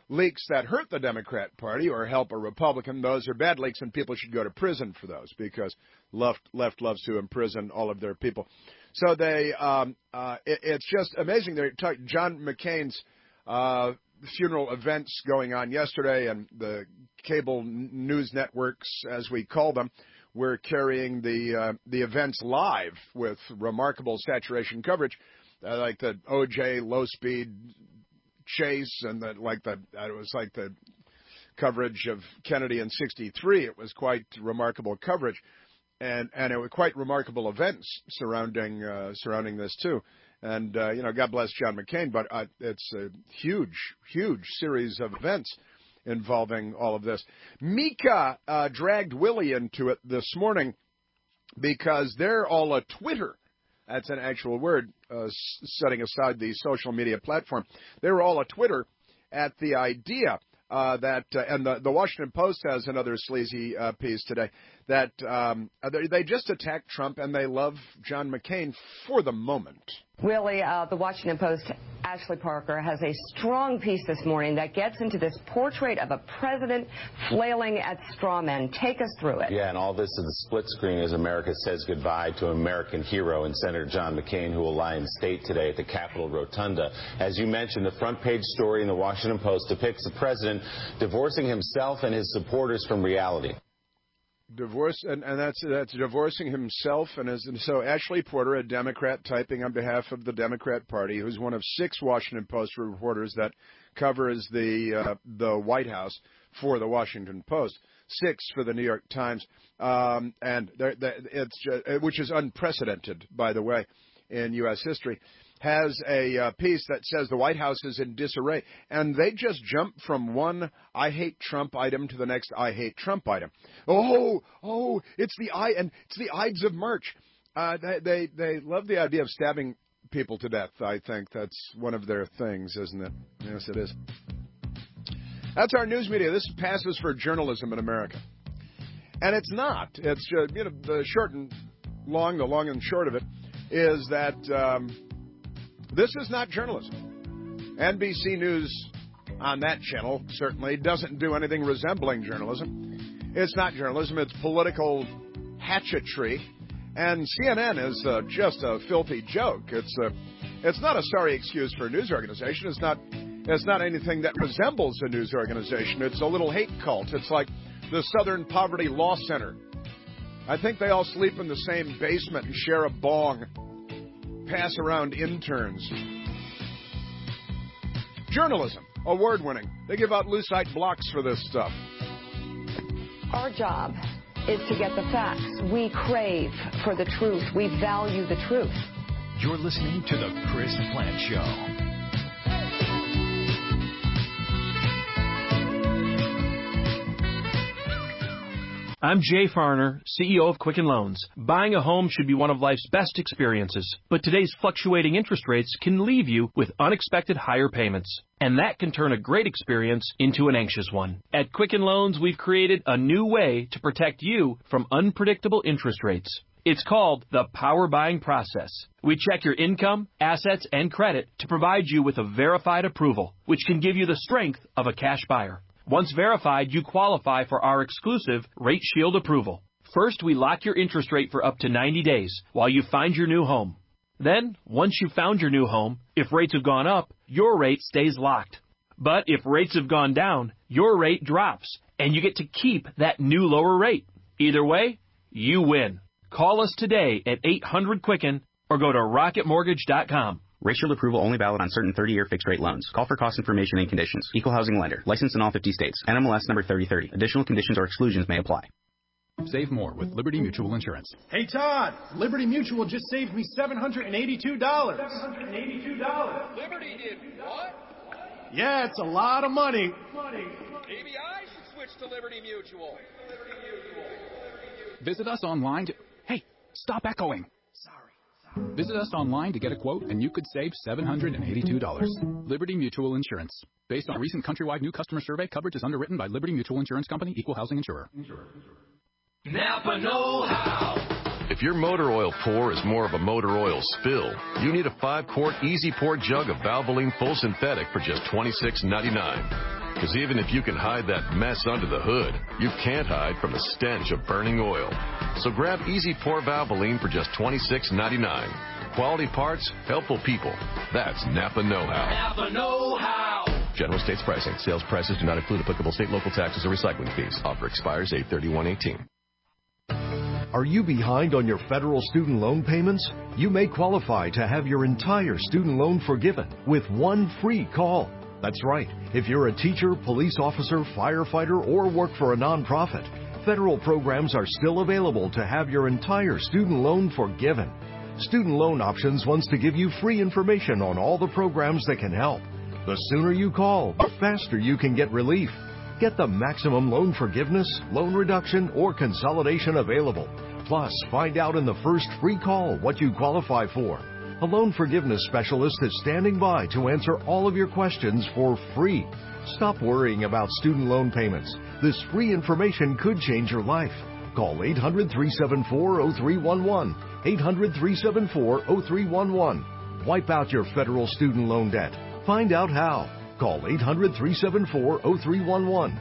leaks that hurt the Democrat Party or help a Republican, those are bad leaks, and people should go to prison for those because left loves to imprison all of their people. So it's just amazing. They're talking John McCain's funeral events going on yesterday, and the cable news networks, as we call them, were carrying the events live with remarkable saturation coverage, like the OJ low-speed chase, and it was like the coverage of Kennedy in '63. It was quite remarkable coverage, and it was quite remarkable events surrounding this too. And God bless John McCain, but it's a huge series of events involving all of this. Mika dragged Willie into it this morning because they're all a Twitter. That's an actual word, setting aside the social media platform. They were all a Twitter at the idea that, and the Washington Post has another sleazy piece today, that they just attacked Trump and they love John McCain for the moment. Willie, the Washington Post, Ashley Parker, has a strong piece this morning that gets into this portrait of a president flailing at straw men. Take us through it. Yeah, and all this is the split screen as America says goodbye to an American hero and Senator John McCain, who will lie in state today at the Capitol Rotunda. As you mentioned, the front page story in the Washington Post depicts the president divorcing himself and his supporters from reality. Divorce, and that's divorcing himself, and so Ashley Porter, a Democrat typing on behalf of the Democrat Party, who's one of 6 Washington Post reporters that covers the White House for the Washington Post, 6 for the New York Times, which is unprecedented, by the way, in U.S. history, has a piece that says the White House is in disarray, and they just jump from one I hate Trump item to the next I hate Trump item. It's the Ides of March. They love the idea of stabbing people to death. I think that's one of their things, isn't it? Yes, it is. That's our news media. This passes for journalism in America, and it's not. It's the long and short of it is that. This is not journalism. NBC News on that channel certainly doesn't do anything resembling journalism. It's not journalism. It's political hatchetry. And CNN is just a filthy joke. It's not a sorry excuse for a news organization. It's not anything that resembles a news organization. It's a little hate cult. It's like the Southern Poverty Law Center. I think they all sleep in the same basement and share a bong. Pass around interns. Journalism, award-winning. They give out lucite blocks for this stuff. Our job is to get the facts. We crave for the truth. We value the truth. You're listening to The Chris Plante Show. I'm Jay Farner, CEO of Quicken Loans. Buying a home should be one of life's best experiences, but today's fluctuating interest rates can leave you with unexpected higher payments, and that can turn a great experience into an anxious one. At Quicken Loans, we've created a new way to protect you from unpredictable interest rates. It's called the Power Buying Process. We check your income, assets, and credit to provide you with a verified approval, which can give you the strength of a cash buyer. Once verified, you qualify for our exclusive Rate Shield approval. First, we lock your interest rate for up to 90 days while you find your new home. Then, once you've found your new home, if rates have gone up, your rate stays locked. But if rates have gone down, your rate drops, and you get to keep that new lower rate. Either way, you win. Call us today at 800-QUICKEN or go to rocketmortgage.com. Rate Shield approval only valid on certain 30-year fixed-rate loans. Call for cost information and conditions. Equal housing lender. Licensed in all 50 states. NMLS number 3030. Additional conditions or exclusions may apply. Save more with Liberty Mutual Insurance. Hey, Todd. Liberty Mutual just saved me $782. $782. Liberty did what? Yeah, it's a lot of money. Maybe I should switch to Liberty Mutual. Visit us online to... Hey, stop echoing. Visit us online to get a quote, and you could save $782. Liberty Mutual Insurance. Based on a recent countrywide new customer survey, coverage is underwritten by Liberty Mutual Insurance Company, Equal Housing Insurer. Napa know-how. If your motor oil pour is more of a motor oil spill, you need a 5-quart Easy Pour jug of Valvoline Full Synthetic for just $26.99. Because even if you can hide that mess under the hood, you can't hide from the stench of burning oil. So grab Easy Pour Valvoline for just $26.99. Quality parts, helpful people. That's Napa Know-How. Napa Know-How. General states pricing. Sales prices do not include applicable state, local taxes, or recycling fees. Offer expires 8/31/18. Are you behind on your federal student loan payments? You may qualify to have your entire student loan forgiven with one free call. That's right. If you're a teacher, police officer, firefighter, or work for a nonprofit, federal programs are still available to have your entire student loan forgiven. Student Loan Options wants to give you free information on all the programs that can help. The sooner you call, the faster you can get relief. Get the maximum loan forgiveness, loan reduction, or consolidation available. Plus, find out in the first free call what you qualify for. A loan forgiveness specialist is standing by to answer all of your questions for free. Stop worrying about student loan payments. This free information could change your life. Call 800-374-0311. 800-374-0311. Wipe out your federal student loan debt. Find out how. Call 800-374-0311.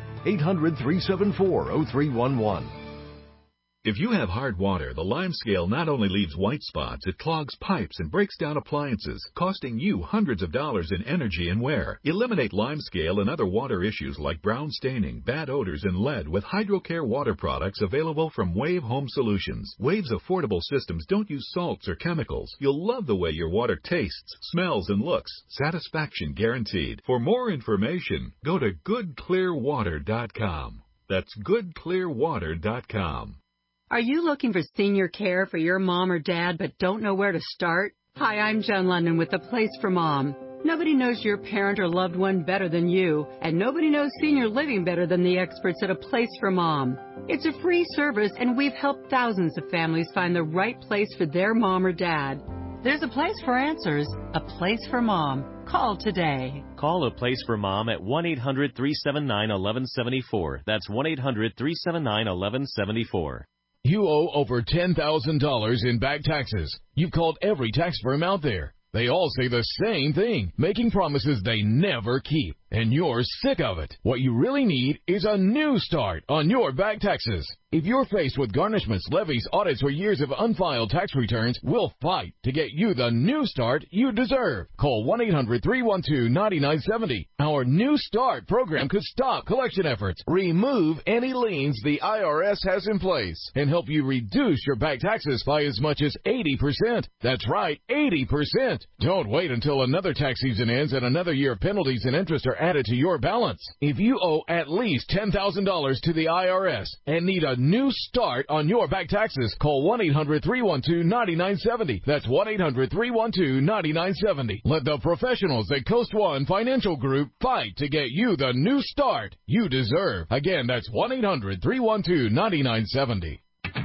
800-374-0311. If you have hard water, the LimeScale not only leaves white spots, it clogs pipes and breaks down appliances, costing you hundreds of dollars in energy and wear. Eliminate LimeScale and other water issues like brown staining, bad odors, and lead with HydroCare water products available from Wave Home Solutions. Wave's affordable systems don't use salts or chemicals. You'll love the way your water tastes, smells, and looks. Satisfaction guaranteed. For more information, go to goodclearwater.com. That's goodclearwater.com. Are you looking for senior care for your mom or dad but don't know where to start? Hi, I'm Jen London with The Place for Mom. Nobody knows your parent or loved one better than you, and nobody knows senior living better than the experts at A Place for Mom. It's a free service, and we've helped thousands of families find the right place for their mom or dad. There's a place for answers, A Place for Mom. Call today. Call A Place for Mom at 1-800-379-1174. That's 1-800-379-1174. You owe over $10,000 in back taxes. You've called every tax firm out there. They all say the same thing, making promises they never keep. And you're sick of it. What you really need is a new start on your back taxes. If you're faced with garnishments, levies, audits, or years of unfiled tax returns, we'll fight to get you the new start you deserve. Call 1-800-312-9970. Our New Start program could stop collection efforts, remove any liens the IRS has in place, and help you reduce your back taxes by as much as 80%. That's right, 80%. Don't wait until another tax season ends and another year of penalties and interest are added to your balance. If you owe at least $10,000 to the IRS and need a new start on your back taxes, call 1-800-312-9970. That's 1-800-312-9970. Let the professionals at Coast One Financial Group fight to get you the new start you deserve. Again, that's 1-800-312-9970.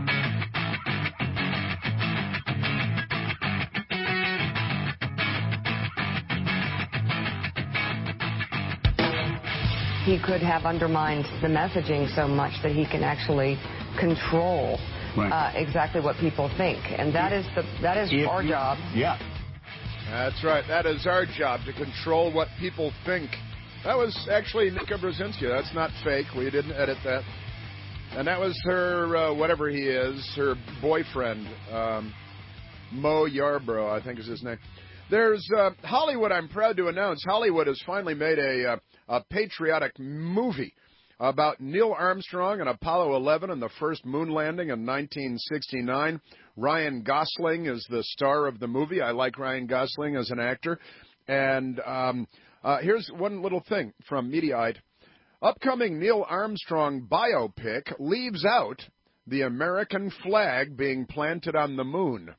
He could have undermined the messaging so much that he can actually control exactly what people think, and that is our job. Yeah, that's right. That is our job, to control what people think. That was actually Nika Brzezinski. That's not fake. We didn't edit that. And that was her, whatever he is, her boyfriend, Mo Yarbrough, I think is his name. There's Hollywood. I'm proud to announce Hollywood has finally made a patriotic movie about Neil Armstrong and Apollo 11 and the first moon landing in 1969. Ryan Gosling is the star of the movie. I like Ryan Gosling as an actor. And here's one little thing from Mediaite. Upcoming Neil Armstrong biopic leaves out the American flag being planted on the moon.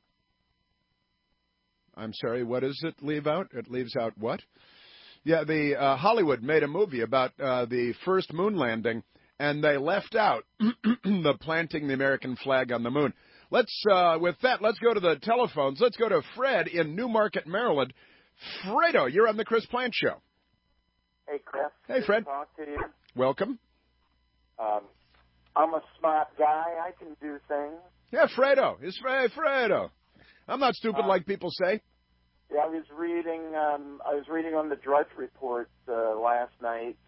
I'm sorry, what does it leave out? It leaves out what? Yeah, the Hollywood made a movie about the first moon landing, and they left out the planting the American flag on the moon. With that, let's go to the telephones. Let's go to Fred in Newmarket, Maryland. Fredo, you're on the Chris Plant Show. Hey, Chris. Hey, Fred. Good to talk to you. Welcome. I'm a smart guy. I can do things. Yeah, Fredo. It's Fredo. I'm not stupid like people say. Yeah, I was reading on the Drudge Report last night that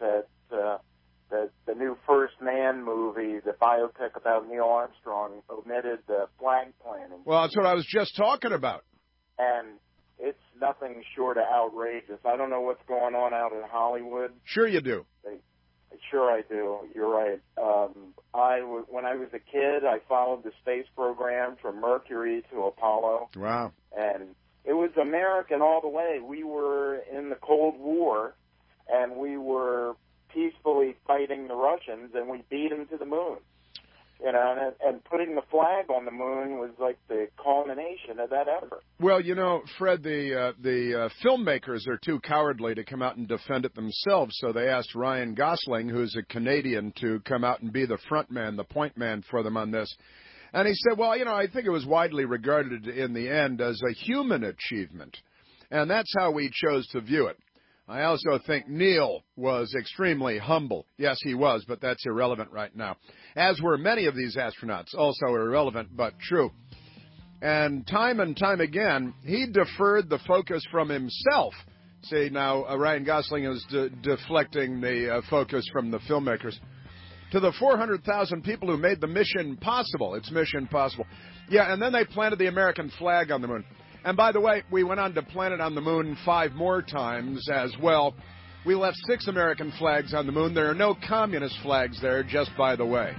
the new First Man movie, the biopic about Neil Armstrong, omitted the flag planting. Well, that's what I was just talking about. And it's nothing short of outrageous. I don't know what's going on out in Hollywood. Sure you do. Sure I do. You're right. When I was a kid, I followed the space program from Mercury to Apollo. Wow. And it was American all the way. We were in the Cold War, and we were peacefully fighting the Russians, and we beat them to the moon. You know, and putting the flag on the moon was like the culmination of that effort. Well, you know, Fred, the filmmakers are too cowardly to come out and defend it themselves, so they asked Ryan Gosling, who's a Canadian, to come out and be the front man, the point man for them on this. And he said, well, you know, I think it was widely regarded in the end as a human achievement, and that's how we chose to view it. I also think Neil was extremely humble. Yes, he was, but that's irrelevant right now. As were many of these astronauts, also irrelevant, but true. And time again, he deferred the focus from himself. See, now Ryan Gosling is deflecting the focus from the filmmakers to the 400,000 people who made the mission possible. It's mission possible. Yeah, and then they planted the American flag on the moon. And by the way, we went on to plant it on the moon 5 more times as well. We left 6 American flags on the moon. There are no communist flags there, just by the way.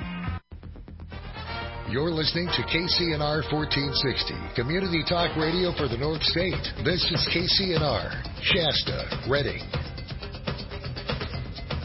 You're listening to KCNR 1460, Community Talk Radio for the North State. This is KCNR, Shasta, Redding.